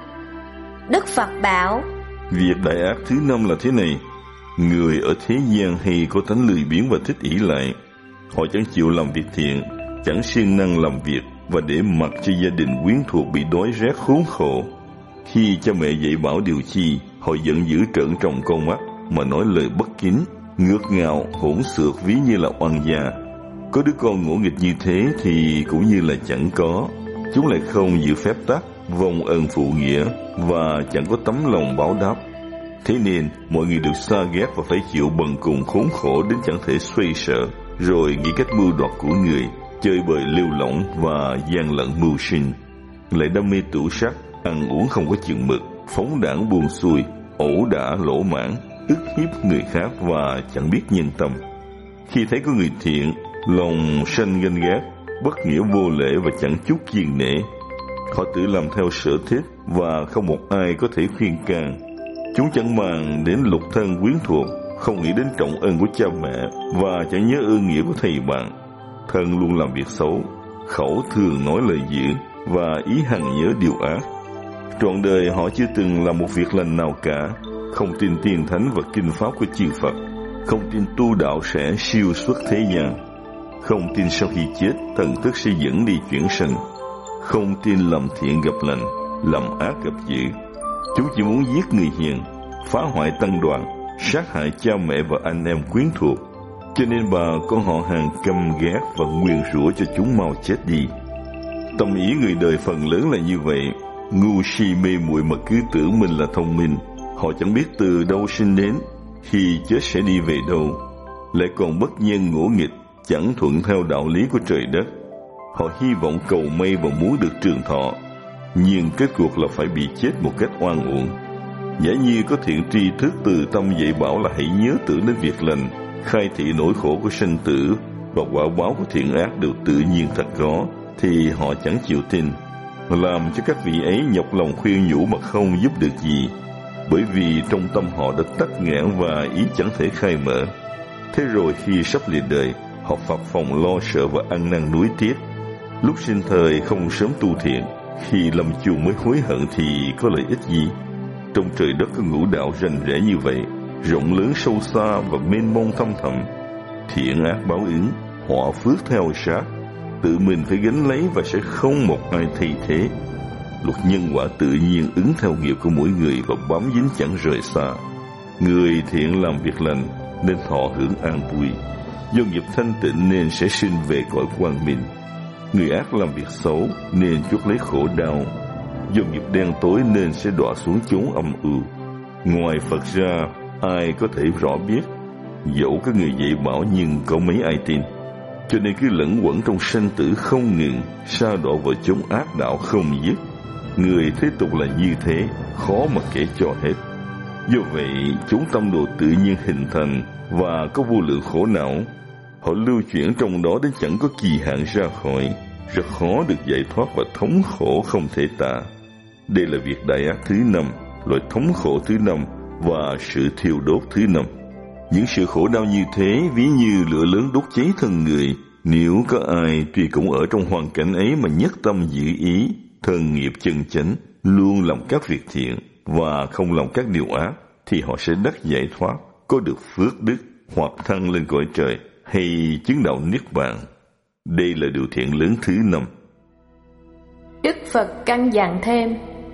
Đức Phật bảo: Việc đại ác thứ năm là thế này. Người ở thế gian hay có tánh lười biếng và thích ỷ lại. Họ chẳng chịu làm việc thiện, chẳng siêng năng làm việc, và để mặc cho gia đình quyến thuộc bị đói rét khốn khổ. Khi cha mẹ dạy bảo điều chi, họ giận dữ trợn tròng con mắt mà nói lời bất kính, ngược ngạo, hỗn xược ví như là oan gia. Có đứa con ngỗ nghịch như thế thì cũng như là chẳng có. Chúng lại không giữ phép tắc, vong ơn phụ nghĩa và chẳng có tấm lòng báo đáp. Thế nên mọi người đều xa ghét và phải chịu bần cùng khốn khổ đến chẳng thể xoay sở, rồi nghĩ cách mưu đoạt của người, chơi bời lêu lỏng và gian lận mưu sinh. Lại đam mê tửu sắc, ăn uống không có chừng mực, phóng đãng buông xuôi, ẩu đả lỗ mãn, ức hiếp người khác và chẳng biết nhân tâm. Khi thấy có người thiện, lòng sanh ganh ghét, bất nghĩa vô lễ và chẳng chút kiêng nể. Họ tự làm theo sở thích và không một ai có thể khuyên can. Chúng chẳng màng đến lục thân quyến thuộc, không nghĩ đến trọng ơn của cha mẹ và chẳng nhớ ơn nghĩa của thầy bạn. Thân luôn làm việc xấu, khẩu thường nói lời dữ và ý hằng nhớ điều ác. Trọn đời họ chưa từng làm một việc lành nào cả, không tin tiên thánh và kinh pháp của chư Phật, không tin tu đạo sẽ siêu xuất thế gian, không tin sau khi chết thần thức sẽ dẫn đi chuyển sinh, không tin làm thiện gặp lành, làm ác gặp dữ. Chúng chỉ muốn giết người hiền, phá hoại tăng đoàn, sát hại cha mẹ và anh em quyến thuộc. Cho nên bà con họ hàng căm ghét và nguyền rủa cho chúng mau chết đi. Tâm ý người đời phần lớn là như vậy, ngu si mê muội mà cứ tưởng mình là thông minh. Họ chẳng biết từ đâu sinh đến, khi chết sẽ đi về đâu, lại còn bất nhân ngỗ nghịch, chẳng thuận theo đạo lý của trời đất. Họ hy vọng cầu may và muốn được trường thọ, nhưng kết cuộc là phải bị chết một cách oan uổng. Giả như có thiện tri thức từ tâm dạy bảo là hãy nhớ tưởng đến việc lành, khai thị nỗi khổ của sinh tử và quả báo của thiện ác đều tự nhiên thật có, thì họ chẳng chịu tin, làm cho các vị ấy nhọc lòng khuyên nhủ mà không giúp được gì, bởi vì trong tâm họ đã tắc nghẽn và ý chẳng thể khai mở. Thế rồi khi sắp lìa đời, họ phập phồng lo sợ và ăn năn nuối tiếc. Lúc sinh thời không sớm tu thiện, khi lâm chung mới hối hận thì có lợi ích gì? Trong trời đất có ngũ đạo rành rẽ như vậy, rộng lớn sâu xa và mênh mông thâm thẳm. Thiện ác báo ứng, họa phước theo sát, tự mình phải gánh lấy và sẽ không một ai thay thế. Luật nhân quả tự nhiên ứng theo nghiệp của mỗi người và bám dính chẳng rời xa. Người thiện làm việc lành nên thọ hưởng an vui, do nghiệp thanh tịnh nên sẽ sinh về cõi quang minh. Người ác làm việc xấu nên chuốc lấy khổ đau, do nghiệp đen tối nên sẽ đọa xuống chốn âm u. Ngoài Phật ra, ai có thể rõ biết? Dẫu có người dạy bảo nhưng có mấy ai tin. Cho nên cứ lẫn quẩn trong sanh tử không ngừng, sa đọa vào chốn ác đạo không dứt. Người thế tục là như thế, khó mà kể cho hết. Do vậy, chúng tâm độ tự nhiên hình thành và có vô lượng khổ não. Họ lưu chuyển trong đó đến chẳng có kỳ hạn ra khỏi, rất khó được giải thoát và thống khổ không thể tả. Đây là việc đại ác thứ năm, loại thống khổ thứ năm và sự thiêu đốt thứ năm. Những sự khổ đau như thế ví như lửa lớn đốt cháy thân người. Nếu có ai tuy cũng ở trong hoàn cảnh ấy mà nhất tâm giữ ý, thân nghiệp chân chánh, luôn làm các việc thiện và không làm các điều ác, thì họ sẽ đắc giải thoát, có được phước đức hoặc thăng lên cõi trời hay chứng đạo niết bàn. Đây là điều thiện lớn thứ năm. Đức Phật căn dặn thêm: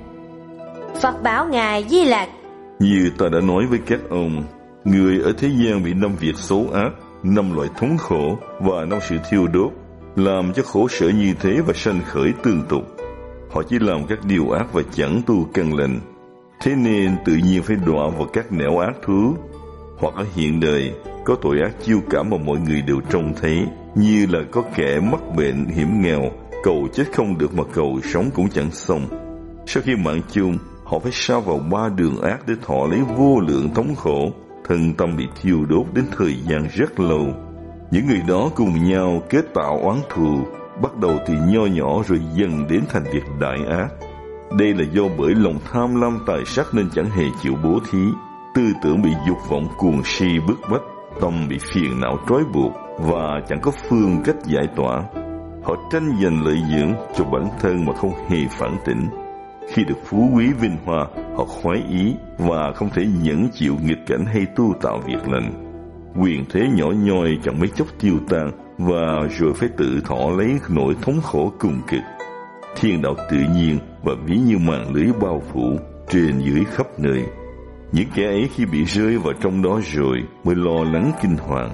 Phật bảo Ngài Di Lặc: Như ta đã nói với các ông, người ở thế gian bị 5 việc xấu ác, 5 loại thống khổ và 5 sự thiêu đốt, làm cho khổ sở như thế và sanh khởi tương tục. Họ chỉ làm các điều ác và chẳng tu căn lành, thế nên tự nhiên phải đọa vào các nẻo ác thú. Hoặc ở hiện đời, có tội ác chiêu cảm mà mọi người đều trông thấy, như là có kẻ mắc bệnh hiểm nghèo, cầu chết không được mà cầu sống cũng chẳng xong. Sau khi mạng chung, họ phải sa vào 3 đường ác để thọ lấy vô lượng thống khổ, thân tâm bị thiêu đốt đến thời gian rất lâu. Những người đó cùng nhau kết tạo oán thù, bắt đầu từ nho nhỏ rồi dần đến thành việc đại ác. Đây là do bởi lòng tham lam tài sắc nên chẳng hề chịu bố thí, tư tưởng bị dục vọng cuồng si bức bách, tâm bị phiền não trói buộc và chẳng có phương cách giải tỏa. Họ tranh giành lợi dưỡng cho bản thân mà không hề phản tỉnh. Khi được phú quý vinh hoa, họ khoái ý và không thể nhẫn chịu nghịch cảnh hay tu tạo việc lành. Quyền thế nhỏ nhoi chẳng mấy chốc tiêu tan và rồi phải tự thọ lấy nỗi thống khổ cùng cực. Thiên đạo tự nhiên và ví như màn lưới bao phủ trên dưới khắp nơi. Những kẻ ấy khi bị rơi vào trong đó rồi mới lo lắng kinh hoàng.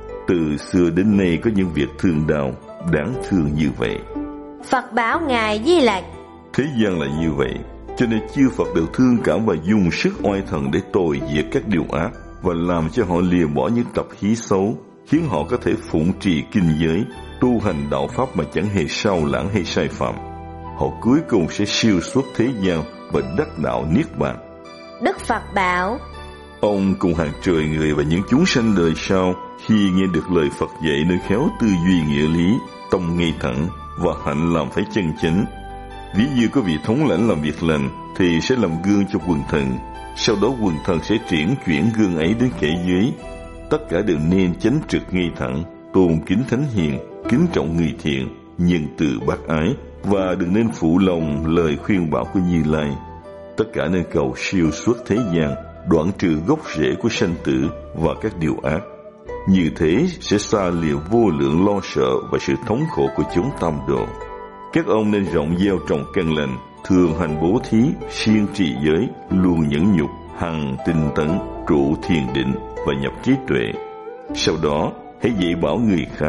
Từ xưa đến nay có những việc thương đau đáng thương như vậy. Phật bảo Ngài Di Lặc: Thế gian là như vậy, cho nên chư Phật đều thương cảm và dùng sức oai thần để tồi diệt các điều ác và làm cho họ lìa bỏ những tập khí xấu, khiến họ có thể phụng trì kinh giới, tu hành đạo pháp mà chẳng hề sao lãng hay sai phạm. Họ cuối cùng sẽ siêu xuất thế gian và đắc đạo niết bàn. Đức Phật bảo: Ông cùng hàng trời người và những chúng sanh đời sau khi nghe được lời Phật dạy nên khéo tư duy nghĩa lý, tâm ngay thẳng và hạnh làm phải chân chánh. Ví như có vị thống lãnh làm việc lành thì sẽ làm gương cho quần thần, sau đó quần thần sẽ chuyển gương ấy đến kẻ dưới. Tất cả đều nên chánh trực ngay thẳng, tôn kính thánh hiền, kính trọng người thiện, nhân từ bác ái và đừng nên phụ lòng lời khuyên bảo của Như Lai. Tất cả nên cầu siêu xuất thế gian, đoạn trừ gốc rễ của sanh tử và các điều ác. Như thế sẽ xa lìa vô lượng lo sợ và sự thống khổ của chúng tam đồ. Các ông nên rộng gieo trồng căn lành, thường hành bố thí, siêng trì giới, luôn nhẫn nhục, hằng tinh tấn, trụ thiền định và nhập trí tuệ. Sau đó hãy dạy bảo người khác.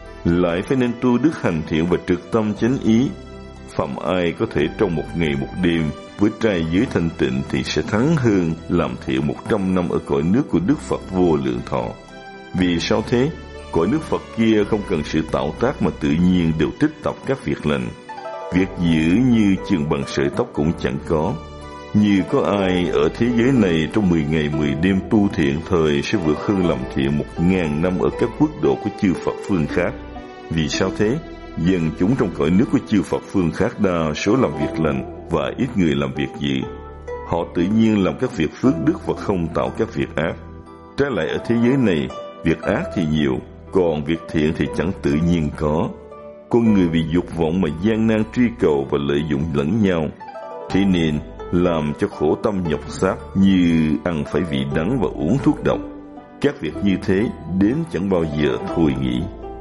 Lại phải nên tu đức hành thiện và trực tâm chánh ý. Phạm ai có thể trong một ngày một đêm với trai giới thanh tịnh thì sẽ thắng hơn làm thiện 100 năm ở cõi nước của Đức Phật vô lượng thọ. Vì sao thế? Cõi nước Phật kia không cần sự tạo tác mà tự nhiên đều tích tập các việc lành. Việc dữ như chừng bằng sợi tóc cũng chẳng có. Như có ai ở thế giới này trong 10 ngày 10 đêm tu thiện thời sẽ vượt hơn làm thiện 1000 năm ở các quốc độ của chư Phật phương khác. Vì sao thế? Dân chúng trong cõi nước của chư Phật phương khác đa số làm việc lành và ít người làm việc dữ. Họ tự nhiên làm các việc phước đức và không tạo các việc ác. Trái lại ở thế giới này, việc ác thì nhiều, còn việc thiện thì chẳng tự nhiên có. Con người vì dục vọng mà gian nan truy cầu và lợi dụng lẫn nhau, thế nên làm cho khổ tâm nhọc xác như ăn phải vị đắng và uống thuốc độc. Các việc như thế đến chẳng bao giờ thôi nghỉ.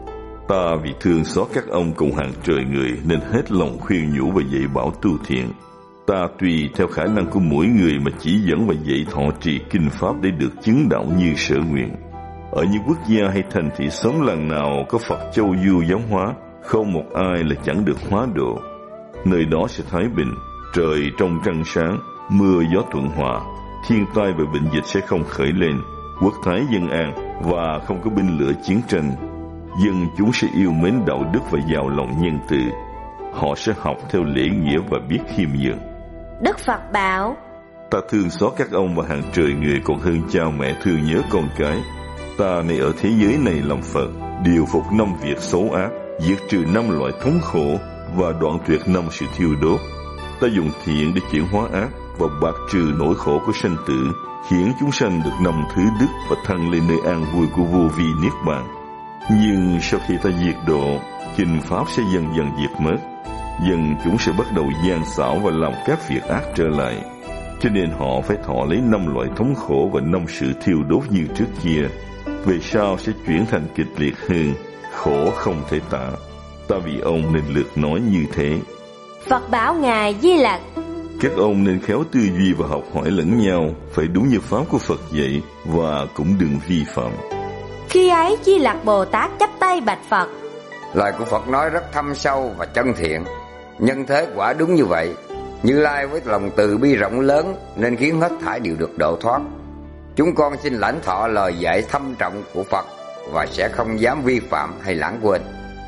Ta vì thương xót các ông cùng hàng trời người nên hết lòng khuyên nhủ và dạy bảo tu thiện. Ta tùy theo khả năng của mỗi người mà chỉ dẫn và dạy thọ trì kinh pháp để được chứng đạo như sở nguyện. Ở những quốc gia hay thành thị xóm làng nào có Phật châu du giáo hóa, không một ai là chẳng được hóa độ. Nơi đó sẽ thái bình, trời trong trăng sáng, mưa gió thuận hòa, thiên tai và bệnh dịch sẽ không khởi lên, quốc thái dân an và không có binh lửa chiến tranh. Dân chúng sẽ yêu mến đạo đức và giàu lòng nhân từ. Họ sẽ học theo lễ nghĩa và biết khiêm nhường. Đức Phật bảo: Ta thương xót các ông và hàng trời người còn hơn cha mẹ thương nhớ con cái. Ta này ở thế giới này làm Phật, điều phục 5 việc xấu ác, diệt trừ 5 loại thống khổ và đoạn tuyệt 5 sự thiêu đốt. Ta dùng thiện để chuyển hóa ác và bạc trừ nỗi khổ của sanh tử, khiến chúng sanh được 5 thứ đức và thăng lên nơi an vui của vô vi niết bàn. Nhưng sau khi ta diệt độ, kinh pháp sẽ dần dần diệt mất. Dân chúng sẽ bắt đầu gian xảo và làm các việc ác trở lại. Cho nên họ phải thọ lấy 5 loại thống khổ và 5 sự thiêu đốt như trước kia. Về sau sẽ chuyển thành kịch liệt hơn, khổ không thể tả. Ta vì ông nên lược nói như thế. Phật bảo Ngài Di Lặc: Các ông nên khéo tư duy và học hỏi lẫn nhau, phải đúng như pháp của Phật dạy và cũng đừng vi phạm. Khi ấy Di Lặc Bồ Tát chắp tay bạch Phật: Lời của Phật nói rất thâm sâu và chân thiện. Nhân thế quả đúng như vậy. Như Lai với lòng từ bi rộng lớn nên khiến hết thảy đều được độ thoát. Chúng con xin lãnh thọ lời dạy thâm trọng của Phật và sẽ không dám vi phạm hay lãng quên.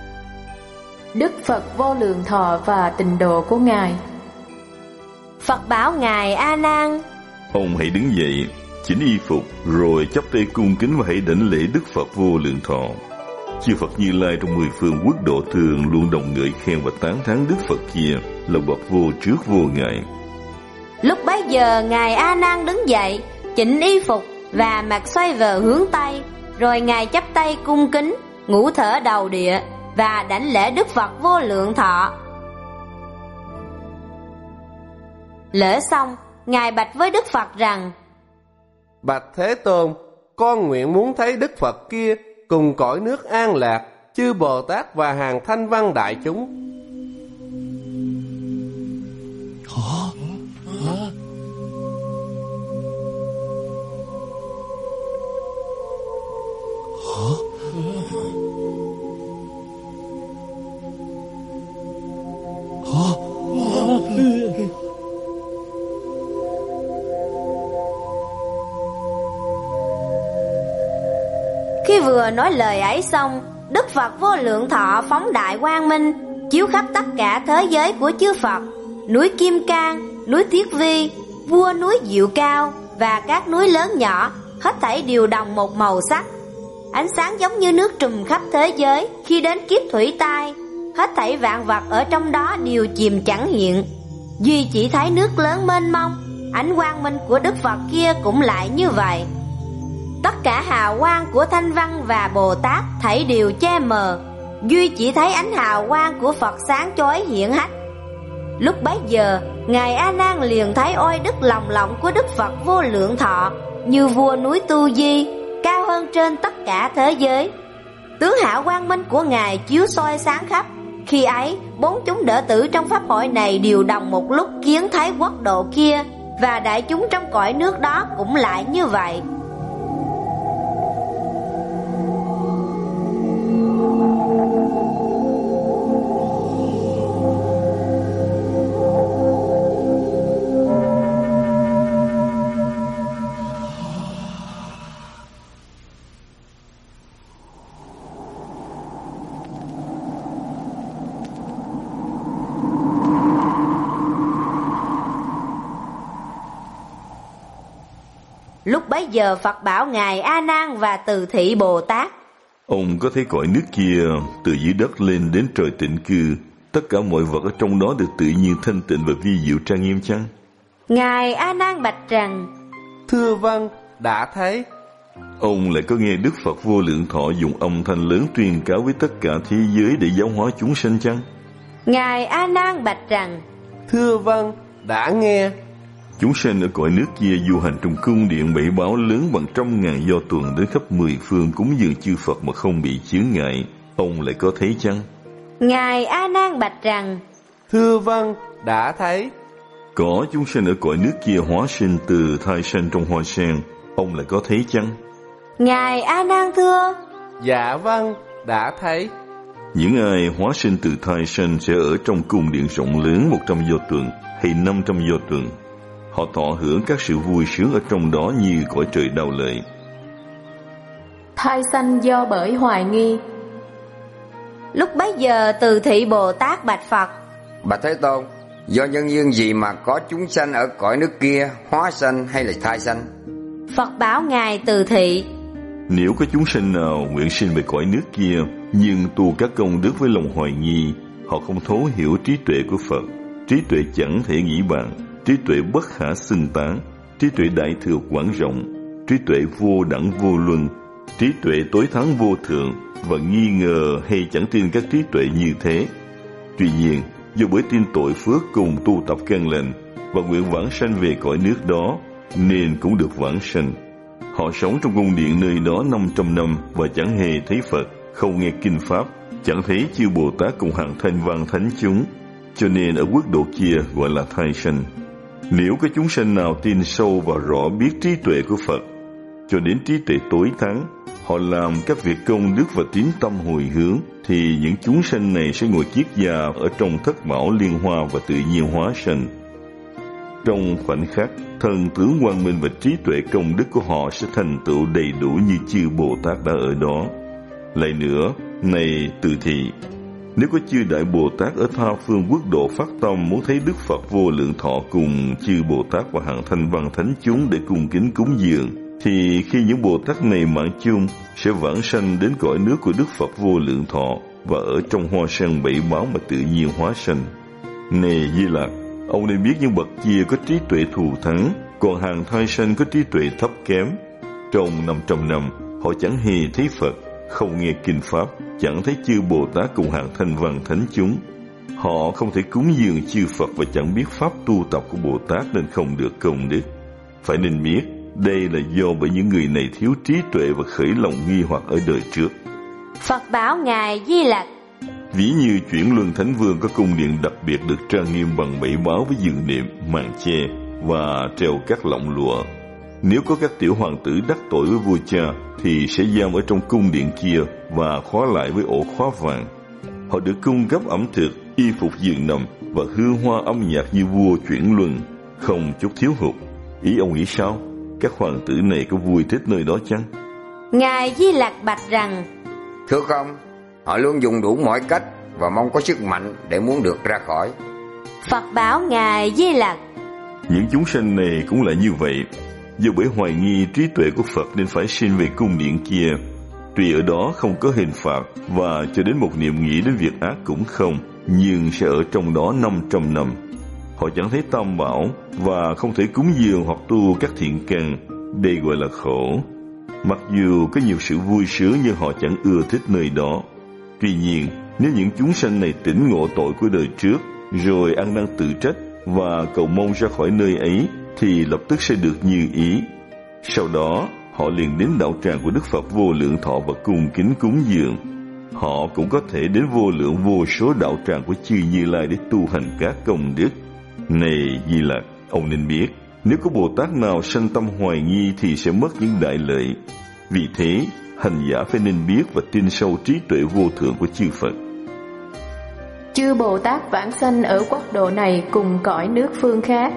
Đức Phật vô lượng thọ và tịnh độ của Ngài. Phật bảo Ngài A Nan: Ông hãy đứng dậy, chỉnh y phục, rồi chắp tay cung kính và hãy đảnh lễ Đức Phật vô lượng thọ. Chư Phật Như Lai trong 10 phương quốc độ thường luôn đồng ngợi khen và tán thán Đức Phật kia là bậc vô trước vô ngại. Lúc bấy giờ Ngài A Nan đứng dậy, chỉnh y phục và mặt xoay về hướng Tây, rồi Ngài chắp tay cung kính, ngũ thở đầu địa và đảnh lễ Đức Phật Vô Lượng Thọ. Lễ xong, Ngài bạch với Đức Phật rằng: Bạch Thế Tôn, con nguyện muốn thấy Đức Phật kia cùng cõi nước an lạc, chư Bồ Tát và hàng thanh văn đại chúng. Khi vừa nói lời ấy xong, Đức Phật Vô Lượng Thọ phóng đại quang minh, chiếu khắp tất cả thế giới của chư Phật, núi Kim Cang, núi Thiết Vi, vua núi Diệu Cao và các núi lớn nhỏ, hết thảy đều đồng một màu sắc. Ánh sáng giống như nước trùm khắp thế giới khi đến kiếp thủy tai, hết thảy vạn vật ở trong đó đều chìm chẳng hiện. Duy chỉ thấy nước lớn mênh mông, ánh quang minh của Đức Phật kia cũng lại như vậy. Tất cả hào quang của Thanh Văn và Bồ Tát thảy đều che mờ, duy chỉ thấy ánh hào quang của Phật sáng chói hiển hách. Lúc bấy giờ, Ngài A Nan liền thấy oai đức lòng lộng của Đức Phật Vô Lượng Thọ như vua núi Tu Di, cao hơn trên tất cả thế giới. Tướng hảo quang minh của Ngài chiếu soi sáng khắp. Khi ấy, 4 chúng đệ tử trong pháp hội này đều đồng một lúc kiến thấy quốc độ kia, và đại chúng trong cõi nước đó cũng lại như vậy. Lúc bấy giờ Phật bảo Ngài A Nan và Từ Thị Bồ Tát: Ông có thấy cõi nước kia từ dưới đất lên đến trời tịnh cư, tất cả mọi vật ở trong đó được tự nhiên thanh tịnh và vi diệu trang nghiêm chăng? Ngài A Nan bạch rằng: Thưa vâng, đã thấy. Ông lại có nghe Đức Phật Vô Lượng Thọ dùng âm thanh lớn tuyên cáo với tất cả thế giới để giáo hóa chúng sanh chăng? Ngài A Nan bạch rằng: Thưa vâng, đã nghe. Chúng sanh ở cõi nước kia du hành trong cung điện bảy báo lớn bằng 100.000 do tuần đến khắp 10 phương cúng dường chư Phật mà không bị chướng ngại. Ông lại có thấy chăng? Ngài A Nan bạch rằng: Thưa vâng, đã thấy. Có chúng sanh ở cõi nước kia hóa sinh từ thai sanh trong hoa sen. Ông lại có thấy chăng? Ngài A Nan thưa: Dạ vâng, đã thấy. Những ai hóa sinh từ thai sanh sẽ ở trong cung điện rộng lớn 100 do tuần hay 500 do tuần. Họ thọ hưởng các sự vui sướng ở trong đó như cõi trời đau lợi. Thai sanh do bởi hoài nghi. Lúc bấy giờ Từ Thị Bồ Tát bạch Phật: Bạch Thế Tôn, do nhân duyên gì mà có chúng sanh ở cõi nước kia hóa sanh hay là thai sanh? Phật bảo Ngài Từ Thị: Nếu có chúng sanh nào nguyện sinh về cõi nước kia, nhưng tu các công đức với lòng hoài nghi, họ không thấu hiểu trí tuệ của Phật. Trí tuệ chẳng thể nghĩ bàn, trí tuệ bất khả xưng tán, trí tuệ đại thừa quảng rộng, trí tuệ vô đẳng vô luân, trí tuệ tối thắng vô thượng, và nghi ngờ hay chẳng tin các trí tuệ như thế. Tuy nhiên, do bởi tin tội phước cùng tu tập căn lành và nguyện vãng sanh về cõi nước đó, nên cũng được vãng sanh. Họ sống trong cung điện nơi đó 500 năm và chẳng hề thấy Phật, không nghe kinh pháp, chẳng thấy chư Bồ Tát cùng hàng thanh văn thánh chúng, cho nên ở quốc độ kia gọi là thai sanh. Nếu có chúng sanh nào tin sâu và rõ biết trí tuệ của Phật, cho đến trí tuệ tối thắng, họ làm các việc công đức và tín tâm hồi hướng, thì những chúng sanh này sẽ ngồi kiết già ở trong thất bảo liên hoa và tự nhiên hóa sanh. Trong khoảnh khắc, thân tướng quang minh và trí tuệ công đức của họ sẽ thành tựu đầy đủ như chư Bồ Tát đã ở đó. Lại nữa, này Từ Thị, nếu có chư Đại Bồ Tát ở tha phương quốc độ phát tâm muốn thấy Đức Phật Vô Lượng Thọ cùng chư Bồ Tát và hàng thanh văn thánh chúng để cung kính cúng dường, thì khi những Bồ Tát này mạng chung sẽ vãng sanh đến cõi nước của Đức Phật Vô Lượng Thọ và ở trong hoa sen bảy báo mà tự nhiên hóa sanh. Này Di Lặc, ông nên biết những bậc kia có trí tuệ thù thắng, còn hàng thai sanh có trí tuệ thấp kém. Trong 500 năm, họ chẳng hề thấy Phật, không nghe kinh Pháp, chẳng thấy chư Bồ Tát cùng hàng thanh văn thánh chúng. Họ không thể cúng dường chư Phật và chẳng biết Pháp tu tập của Bồ Tát nên không được công đức. Phải nên biết, đây là do bởi những người này thiếu trí tuệ và khởi lòng nghi hoặc ở đời trước. Phật bảo Ngài Di Lặc: Ví như Chuyển Luân Thánh Vương có cung điện đặc biệt được trang nghiêm bằng bảy báo với giường nệm, màn che và treo các lọng lụa. Nếu có các tiểu hoàng tử đắc tội với vua cha thì sẽ giam ở trong cung điện kia và khóa lại với ổ khóa vàng. Họ được cung cấp ẩm thực, y phục giường nằm và hương hoa âm nhạc như vua Chuyển Luân, không chút thiếu hụt. Ý ông nghĩ sao? Các hoàng tử này có vui thích nơi đó chăng? Ngài Di Lặc bạch rằng: Thưa không, họ luôn dùng đủ mọi cách và mong có sức mạnh để muốn được ra khỏi. Phật bảo Ngài Di Lặc: Những chúng sanh này cũng là như vậy. Do bởi hoài nghi trí tuệ của Phật nên phải sinh về cung điện kia. Tuy ở đó không có hình phạt và cho đến một niệm nghĩ đến việc ác cũng không, nhưng sẽ ở trong đó 500 năm. Họ chẳng thấy tam bảo và không thể cúng dường hoặc tu các thiện căn. Đây gọi là khổ. Mặc dù có nhiều sự vui sướng nhưng họ chẳng ưa thích nơi đó. Tuy nhiên, nếu những chúng sanh này tỉnh ngộ tội của đời trước, rồi ăn năn tự trách và cầu mong ra khỏi nơi ấy, thì lập tức sẽ được như ý. Sau đó, họ liền đến đạo tràng của Đức Phật Vô Lượng Thọ và cung kính cúng dường. Họ cũng có thể đến vô lượng vô số đạo tràng của chư Như Lai để tu hành các công đức. Này Di Lặc, ông nên biết, nếu có Bồ Tát nào sanh tâm hoài nghi thì sẽ mất những đại lợi. Vì thế, hành giả phải nên biết và tin sâu trí tuệ vô thượng của chư Phật. Chư Bồ Tát vãng sanh ở quốc độ này cùng cõi nước phương khác.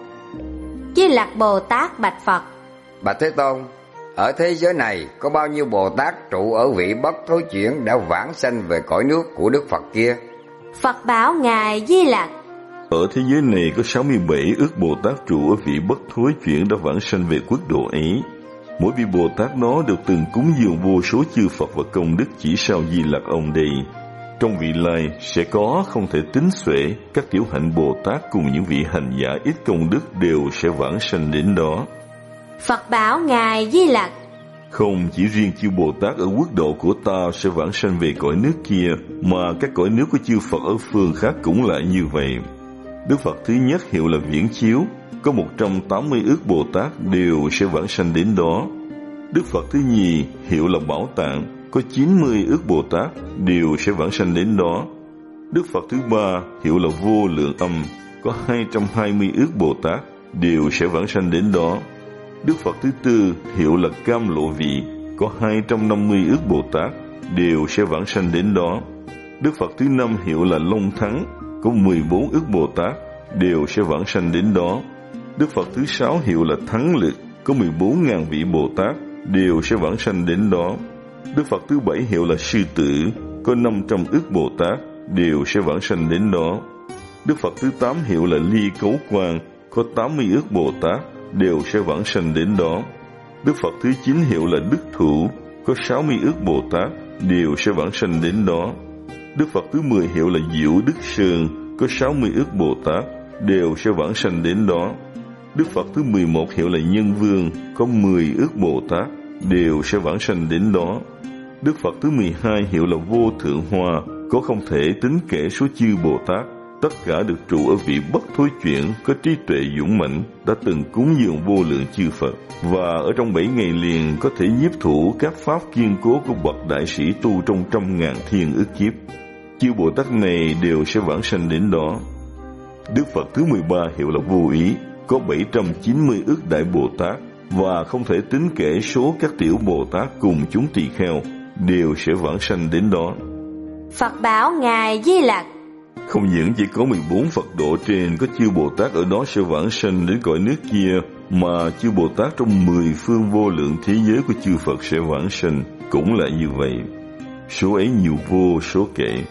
Di Lặc Bồ Tát bạch Phật: Bạch Thế Tôn, ở thế giới này có bao nhiêu Bồ Tát trụ ở vị bất thối chuyển đã vãng sanh về cõi nước của Đức Phật kia? Phật bảo Ngài Di Lặc: Ở thế giới này có 67 ức Bồ Tát trụ ở vị bất thối chuyển đã vãng sanh về quốc độ ấy. Mỗi vị Bồ Tát đó đều từng cúng dường vô số chư Phật và công đức chỉ sao Di Lặc ông đây. Trong vị lai sẽ có không thể tính xuể các tiểu hạnh Bồ Tát cùng những vị hành giả ít công đức đều sẽ vãng sanh đến đó. Phật bảo Ngài Di Lặc: Không chỉ riêng chư Bồ Tát ở quốc độ của ta sẽ vãng sanh về cõi nước kia, mà các cõi nước của chư Phật ở phương khác cũng lại như vậy. Đức Phật thứ nhất hiệu là Viễn Chiếu, có 180 ức Bồ Tát đều sẽ vãng sanh đến đó. Đức Phật thứ nhì hiệu là Bảo Tạng, có 90 ức Bồ Tát đều sẽ vãng sanh đến đó. Đức Phật thứ ba hiệu là Vô Lượng Âm, có 220 ức Bồ Tát đều sẽ vãng sanh đến đó. Đức Phật thứ tư hiệu là Cam Lộ Vị, có 250 ức Bồ Tát đều sẽ vãng sanh đến đó. Đức Phật thứ năm hiệu là Long Thắng, có 14 ức Bồ Tát đều sẽ vãng sanh đến đó. Đức Phật thứ sáu hiệu là Thắng Lực, có 14.000 vị Bồ Tát đều sẽ vãng sanh đến đó. Đức Phật thứ bảy hiệu là Sư Tử, có 500 ức Bồ Tát đều sẽ vãng sanh đến đó. Đức Phật thứ 8 hiệu là Ly Cấu Quang, có 80 ức Bồ Tát đều sẽ vãng sanh đến đó. Đức Phật thứ 9 hiệu là Đức Thủ, có 60 ức Bồ Tát đều sẽ vãng sanh đến đó. Đức Phật thứ 10 hiệu là Diệu Đức Sơn, có 60 ức Bồ Tát đều sẽ vãng sanh đến đó. Đức Phật thứ 11 hiệu là Nhân Vương, có 10 ức Bồ Tát đều sẽ vãng sanh đến đó. Đức Phật thứ 12 hiệu là Vô Thượng Hoa, có không thể tính kể số chư Bồ Tát, tất cả được trụ ở vị bất thối chuyển, có trí tuệ dũng mãnh, đã từng cúng dường vô lượng chư Phật, và ở trong 7 ngày liền có thể nhiếp thủ các pháp kiên cố của bậc đại sĩ tu trong 100.000 thiên ức kiếp. Chư Bồ Tát này đều sẽ vãng sanh đến đó. Đức Phật thứ 13 hiệu là Vô Ý, có 790 ức đại Bồ Tát, và không thể tính kể số các tiểu Bồ Tát cùng chúng tỳ kheo đều sẽ vãng sanh đến đó. Phật bảo Ngài Di Lặc: Không những chỉ có 14 Phật độ trên có chư Bồ Tát ở đó sẽ vãng sanh đến cõi nước kia, mà chư Bồ Tát trong 10 phương vô lượng thế giới của chư Phật sẽ vãng sanh cũng là như vậy. Số ấy nhiều vô số kể.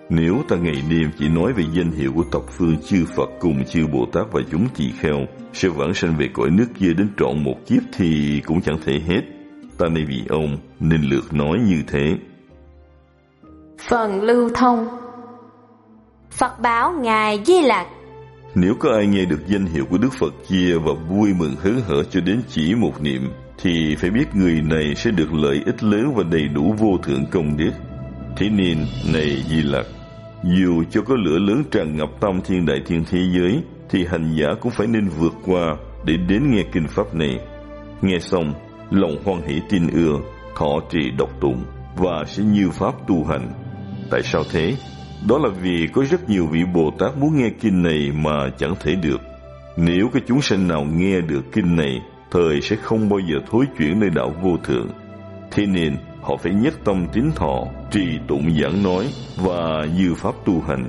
Nếu ta ngày đêm chỉ nói về danh hiệu của thập phương chư Phật cùng chư Bồ Tát và chúng tỳ kheo sẽ vãng sanh về cõi nước kia đến trọn một kiếp thì cũng chẳng thể hết. Ta nay vì ông nên lược nói như thế. Phần lưu thông. Phật bảo Ngài Di Lặc: Nếu có ai nghe được danh hiệu của Đức Phật kia và vui mừng hớn hở cho đến chỉ một niệm, thì phải biết người này sẽ được lợi ích lớn và đầy đủ vô thượng công đức. Thế nên, này Di Lặc, dù cho có lửa lớn tràn ngập tam thiên đại thiên thế giới, thì hành giả cũng phải nên vượt qua để đến nghe kinh pháp này. Nghe xong, lòng hoan hỷ tin ưa, thọ trì đọc tụng và sẽ như pháp tu hành. Tại sao thế? Đó là vì có rất nhiều vị Bồ Tát muốn nghe kinh này mà chẳng thể được. Nếu cái chúng sanh nào nghe được kinh này, thời sẽ không bao giờ thối chuyển nơi đạo vô thượng. Thế nên họ phải nhất tâm tín thọ, trì tụng giảng nói và như pháp tu hành.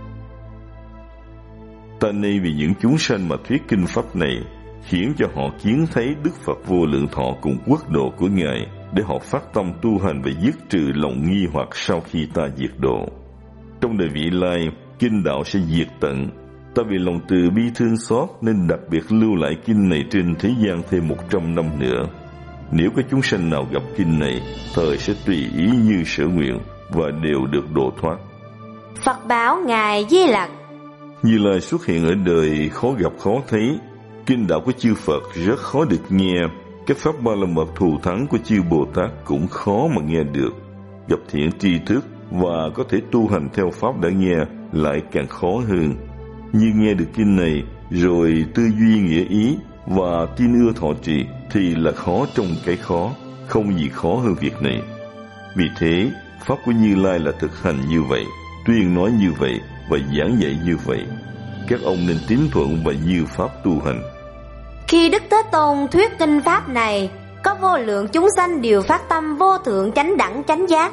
Ta nay vì những chúng sanh mà thuyết kinh pháp này, khiến cho họ kiến thấy Đức Phật vô lượng thọ cùng quốc độ của Ngài, để họ phát tâm tu hành và dứt trừ lòng nghi hoặc sau khi ta diệt độ. Trong đời vị lai, kinh đạo sẽ diệt tận. Ta vì lòng từ bi thương xót nên đặc biệt lưu lại kinh này trên thế gian thêm 100 năm nữa. Nếu có chúng sanh nào gặp kinh này, thời sẽ tùy ý như sở nguyện và đều được độ thoát. Phật bảo Ngài Di Lặc: Như Lai xuất hiện ở đời khó gặp khó thấy. Kinh đạo của chư Phật rất khó được nghe. Các pháp ba la mật thù thắng của chư Bồ Tát cũng khó mà nghe được. Gặp thiện tri thức và có thể tu hành theo pháp đã nghe lại càng khó hơn. Như nghe được kinh này rồi tư duy nghĩa ý và tin ưa thọ trì thì là khó trong cái khó, không gì khó hơn việc này. Vì thế, pháp của Như Lai là thực hành như vậy, tuyên nói như vậy và giảng dạy như vậy. Các ông nên tín thuận và như pháp tu hành. Khi Đức Thế Tôn thuyết kinh pháp này, có vô lượng chúng sanh đều phát tâm vô thượng chánh đẳng chánh giác.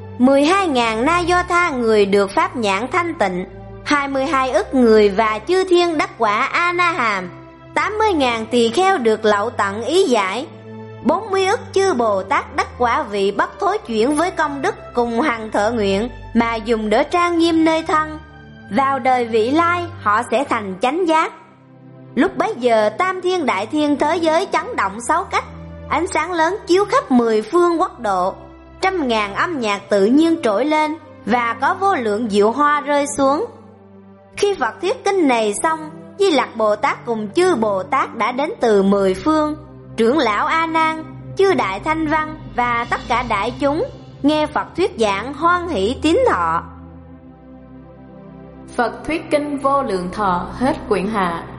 12.000 na do tha người được pháp nhãn thanh tịnh, 22 ức người và chư thiên đắc quả A Na Hàm, 80.000 tỳ kheo được lậu tận ý giải, 40 ức chư Bồ Tát đắc quả vị bất thối chuyển với công đức cùng hằng thọ nguyện mà dùng đỡ trang nghiêm nơi thân. Vào đời vị lai họ sẽ thành chánh giác. Lúc bấy giờ tam thiên đại thiên thế giới chấn động 6 cách, ánh sáng lớn chiếu khắp 10 phương quốc độ, 100.000 âm nhạc tự nhiên trỗi lên và có vô lượng diệu hoa rơi xuống. Khi Phật thuyết kinh này xong, Di Lặc Bồ Tát cùng chư Bồ Tát đã đến từ 10 phương, trưởng lão A Nan, chư đại thanh văn và tất cả đại chúng nghe Phật thuyết giảng hoan hỷ tín thọ. Phật thuyết kinh vô lượng thọ hết quyển hạ.